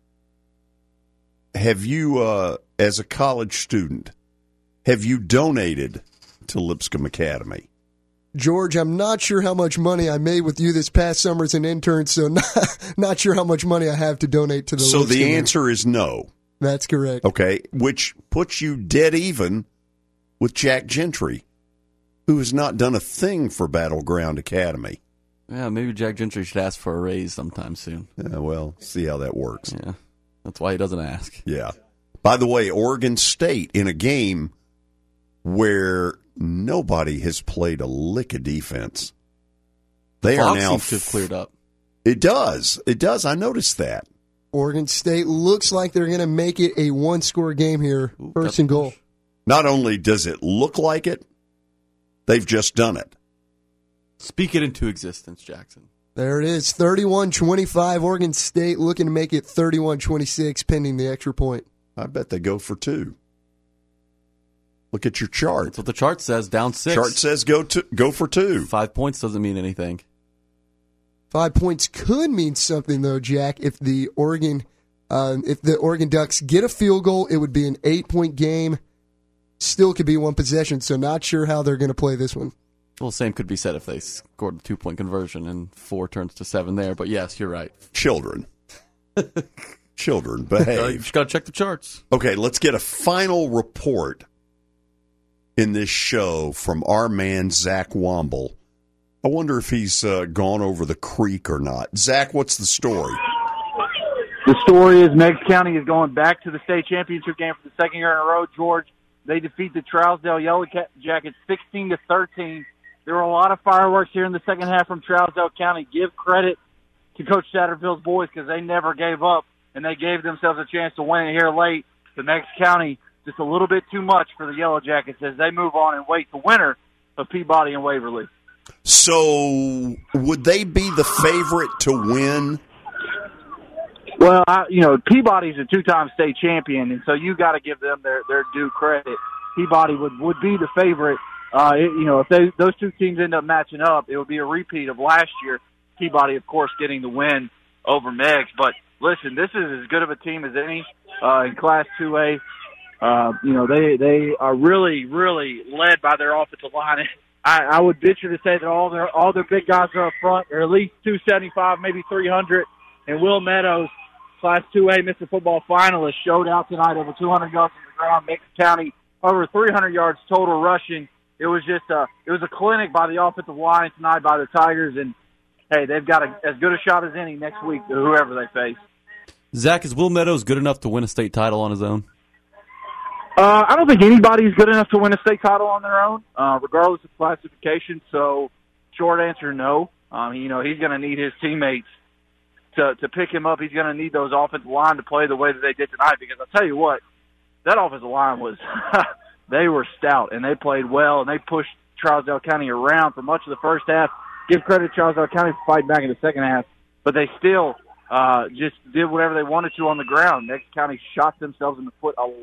Speaker 2: have you, as a college student, have you donated to Lipscomb Academy?
Speaker 4: George, I'm not sure how much money I made with you this past summer as an intern, so not sure how much money I have to donate to the
Speaker 2: So
Speaker 4: Lipscomb.
Speaker 2: the answer is no.
Speaker 4: That's correct.
Speaker 2: Okay, which puts you dead even with Jack Gentry, who has not done a thing for Battleground Academy.
Speaker 3: Yeah, maybe Jack Gentry should ask for a raise sometime soon.
Speaker 2: Yeah, well, see how that works.
Speaker 3: Yeah, that's why he doesn't ask.
Speaker 2: Yeah. By the way, Oregon State in a game where nobody has played a lick of defense. They are now
Speaker 3: seems to have cleared up.
Speaker 2: It does. It does. I noticed that.
Speaker 4: Oregon State looks like they're going to make it a one-score game here, first and goal.
Speaker 2: Not only does it look like it, they've just done it.
Speaker 3: Speak it into existence, Jackson.
Speaker 4: There it is, 31-25. Oregon State looking to make it 31-26, pending the extra point.
Speaker 2: I bet they go for 2. Look at your chart.
Speaker 3: That's what the chart says, down 6.
Speaker 2: Chart says go for 2.
Speaker 3: 5 points doesn't mean anything.
Speaker 4: 5 points could mean something, though, Jack. If the Oregon Ducks get a field goal, it would be an 8-point game. Still could be one possession, so not sure how they're going to play this one.
Speaker 3: Well, same could be said if they scored the 2-point conversion and 4 turns to 7 there. But yes, you're right.
Speaker 2: Children, behave.
Speaker 3: You just got to check the charts.
Speaker 2: Okay, let's get a final report in this show from our man, Zach Womble. I wonder if he's gone over the creek or not. Zach, what's the story?
Speaker 18: The story is Meigs County is going back to the state championship game for the second year in a row, George. They defeat the Trousdale Yellow Jackets 16-13. There were a lot of fireworks here in the second half from Trousdale County. Give credit to Coach Satterfield's boys because they never gave up, and they gave themselves a chance to win it here late. The Meigs County, just a little bit too much for the Yellow Jackets as they move on and wait the winner of Peabody and Waverly.
Speaker 2: So would they be the favorite to win?
Speaker 18: Well, Peabody's a two-time state champion, and so you got to give them their due credit. Peabody would be the favorite. If those two teams end up matching up, it would be a repeat of last year. Peabody, of course, getting the win over Meigs. But listen, this is as good of a team as any in Class 2A. They are really, really led by their offensive line. I would venture to say that all their big guys are up front. They're at least 275, maybe 300. And Will Meadows, Class 2A Mr. Football finalist, showed out tonight over 200 yards on the ground. Meigs County over 300 yards total rushing. It was just a clinic by the offensive line tonight by the Tigers, and hey, they've got as good a shot as any next week to whoever they face.
Speaker 3: Zach, is Will Meadows good enough to win a state title on his own?
Speaker 18: I don't think anybody's good enough to win a state title on their own, regardless of classification. So, short answer, no. He's going to need his teammates to pick him up. He's going to need those offensive line to play the way that they did tonight. Because I'll tell you what, that offensive line was they were stout and they played well and they pushed Trousdale County around for much of the first half. Give credit to Trousdale County for fighting back in the second half, but they still just did whatever they wanted to on the ground. Meigs County shot themselves in the foot a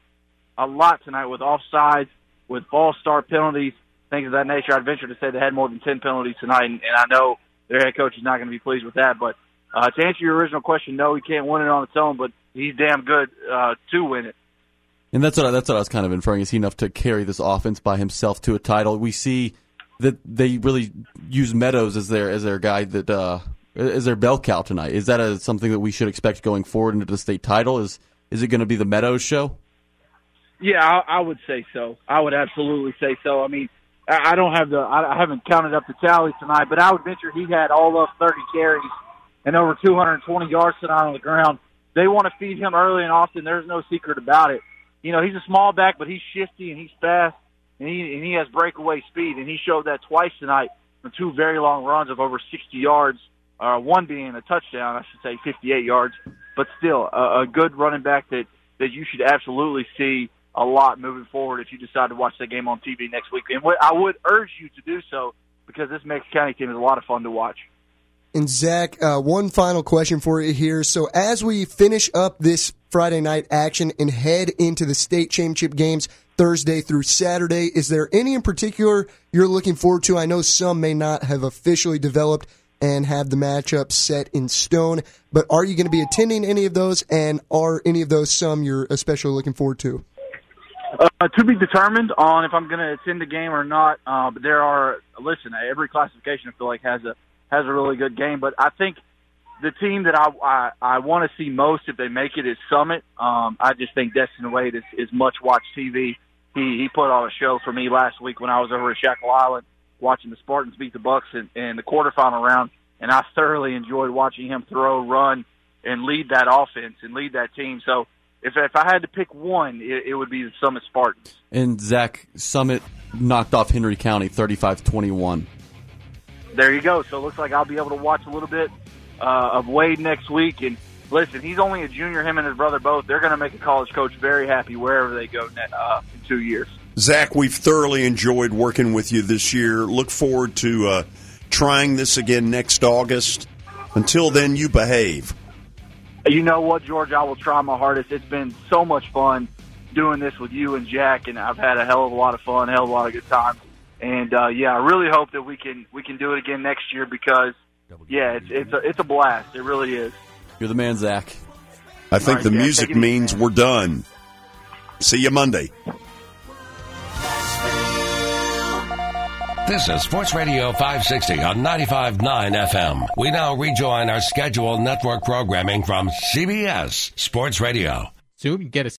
Speaker 18: lot tonight with offsides, with false start penalties, things of that nature. I'd venture to say they had more than 10 penalties tonight, and I know their head coach is not going to be pleased with that. But to answer your original question, no, he can't win it on its own, but he's damn good to win it.
Speaker 3: And that's what I was kind of inferring. Is he enough to carry this offense by himself to a title? We see that they really use Meadows as their guy that is their bell cow tonight. Is that something that we should expect going forward into the state title? Is it going to be the Meadows show?
Speaker 18: Yeah, I would say so. I would absolutely say so. I mean, I haven't counted up the tally tonight, but I would venture he had all of 30 carries and over 220 yards tonight on the ground. They want to feed him early and often. There's no secret about it. He's a small back, but he's shifty and he's fast, and he has breakaway speed, and he showed that twice tonight with 2 very long runs of over 60 yards, one being a touchdown, I should say 58 yards, but still a good running back that you should absolutely see a lot moving forward if you decide to watch that game on TV next week. And I would urge you to do so because this Meigs County team is a lot of fun to watch.
Speaker 4: And Zach, one final question for you here. So as we finish up this Friday night action and head into the state championship games Thursday through Saturday, is there any in particular you're looking forward to? I know some may not have officially developed and have the matchup set in stone, but are you going to be attending any of those, and are any of those some you're especially looking forward to?
Speaker 18: To be determined on if I'm going to attend the game or not. But there are, every classification I feel like has a really good game. But I think the team that I want to see most if they make it is Summit. I just think Destin Wade is much watched TV. He put on a show for me last week when I was over at Shackle Island. watching the Spartans beat the Bucks in the quarterfinal round, and I thoroughly enjoyed watching him throw, run, and lead that offense and lead that team. So if I had to pick one, it would be the Summit Spartans.
Speaker 3: And, Zach, Summit knocked off Henry County 35-21.
Speaker 18: There you go. So it looks like I'll be able to watch a little bit of Wade next week. And listen, he's only a junior, him and his brother both. They're going to make a college coach very happy wherever they go in 2 years.
Speaker 2: Zach, we've thoroughly enjoyed working with you this year. Look forward to trying this again next August. Until then, you behave.
Speaker 18: You know what, George? I will try my hardest. It's been so much fun doing this with you and Jack, and I've had a hell of a lot of fun, a hell of a lot of good times. And I really hope that we can do it again next year because, it's a blast. It really is.
Speaker 3: You're the man, Zach.
Speaker 2: I think the music means we're done. See you Monday.
Speaker 6: This is Sports Radio 560 on 95.9 FM. We now rejoin our scheduled network programming from CBS Sports Radio.
Speaker 19: Soon, get a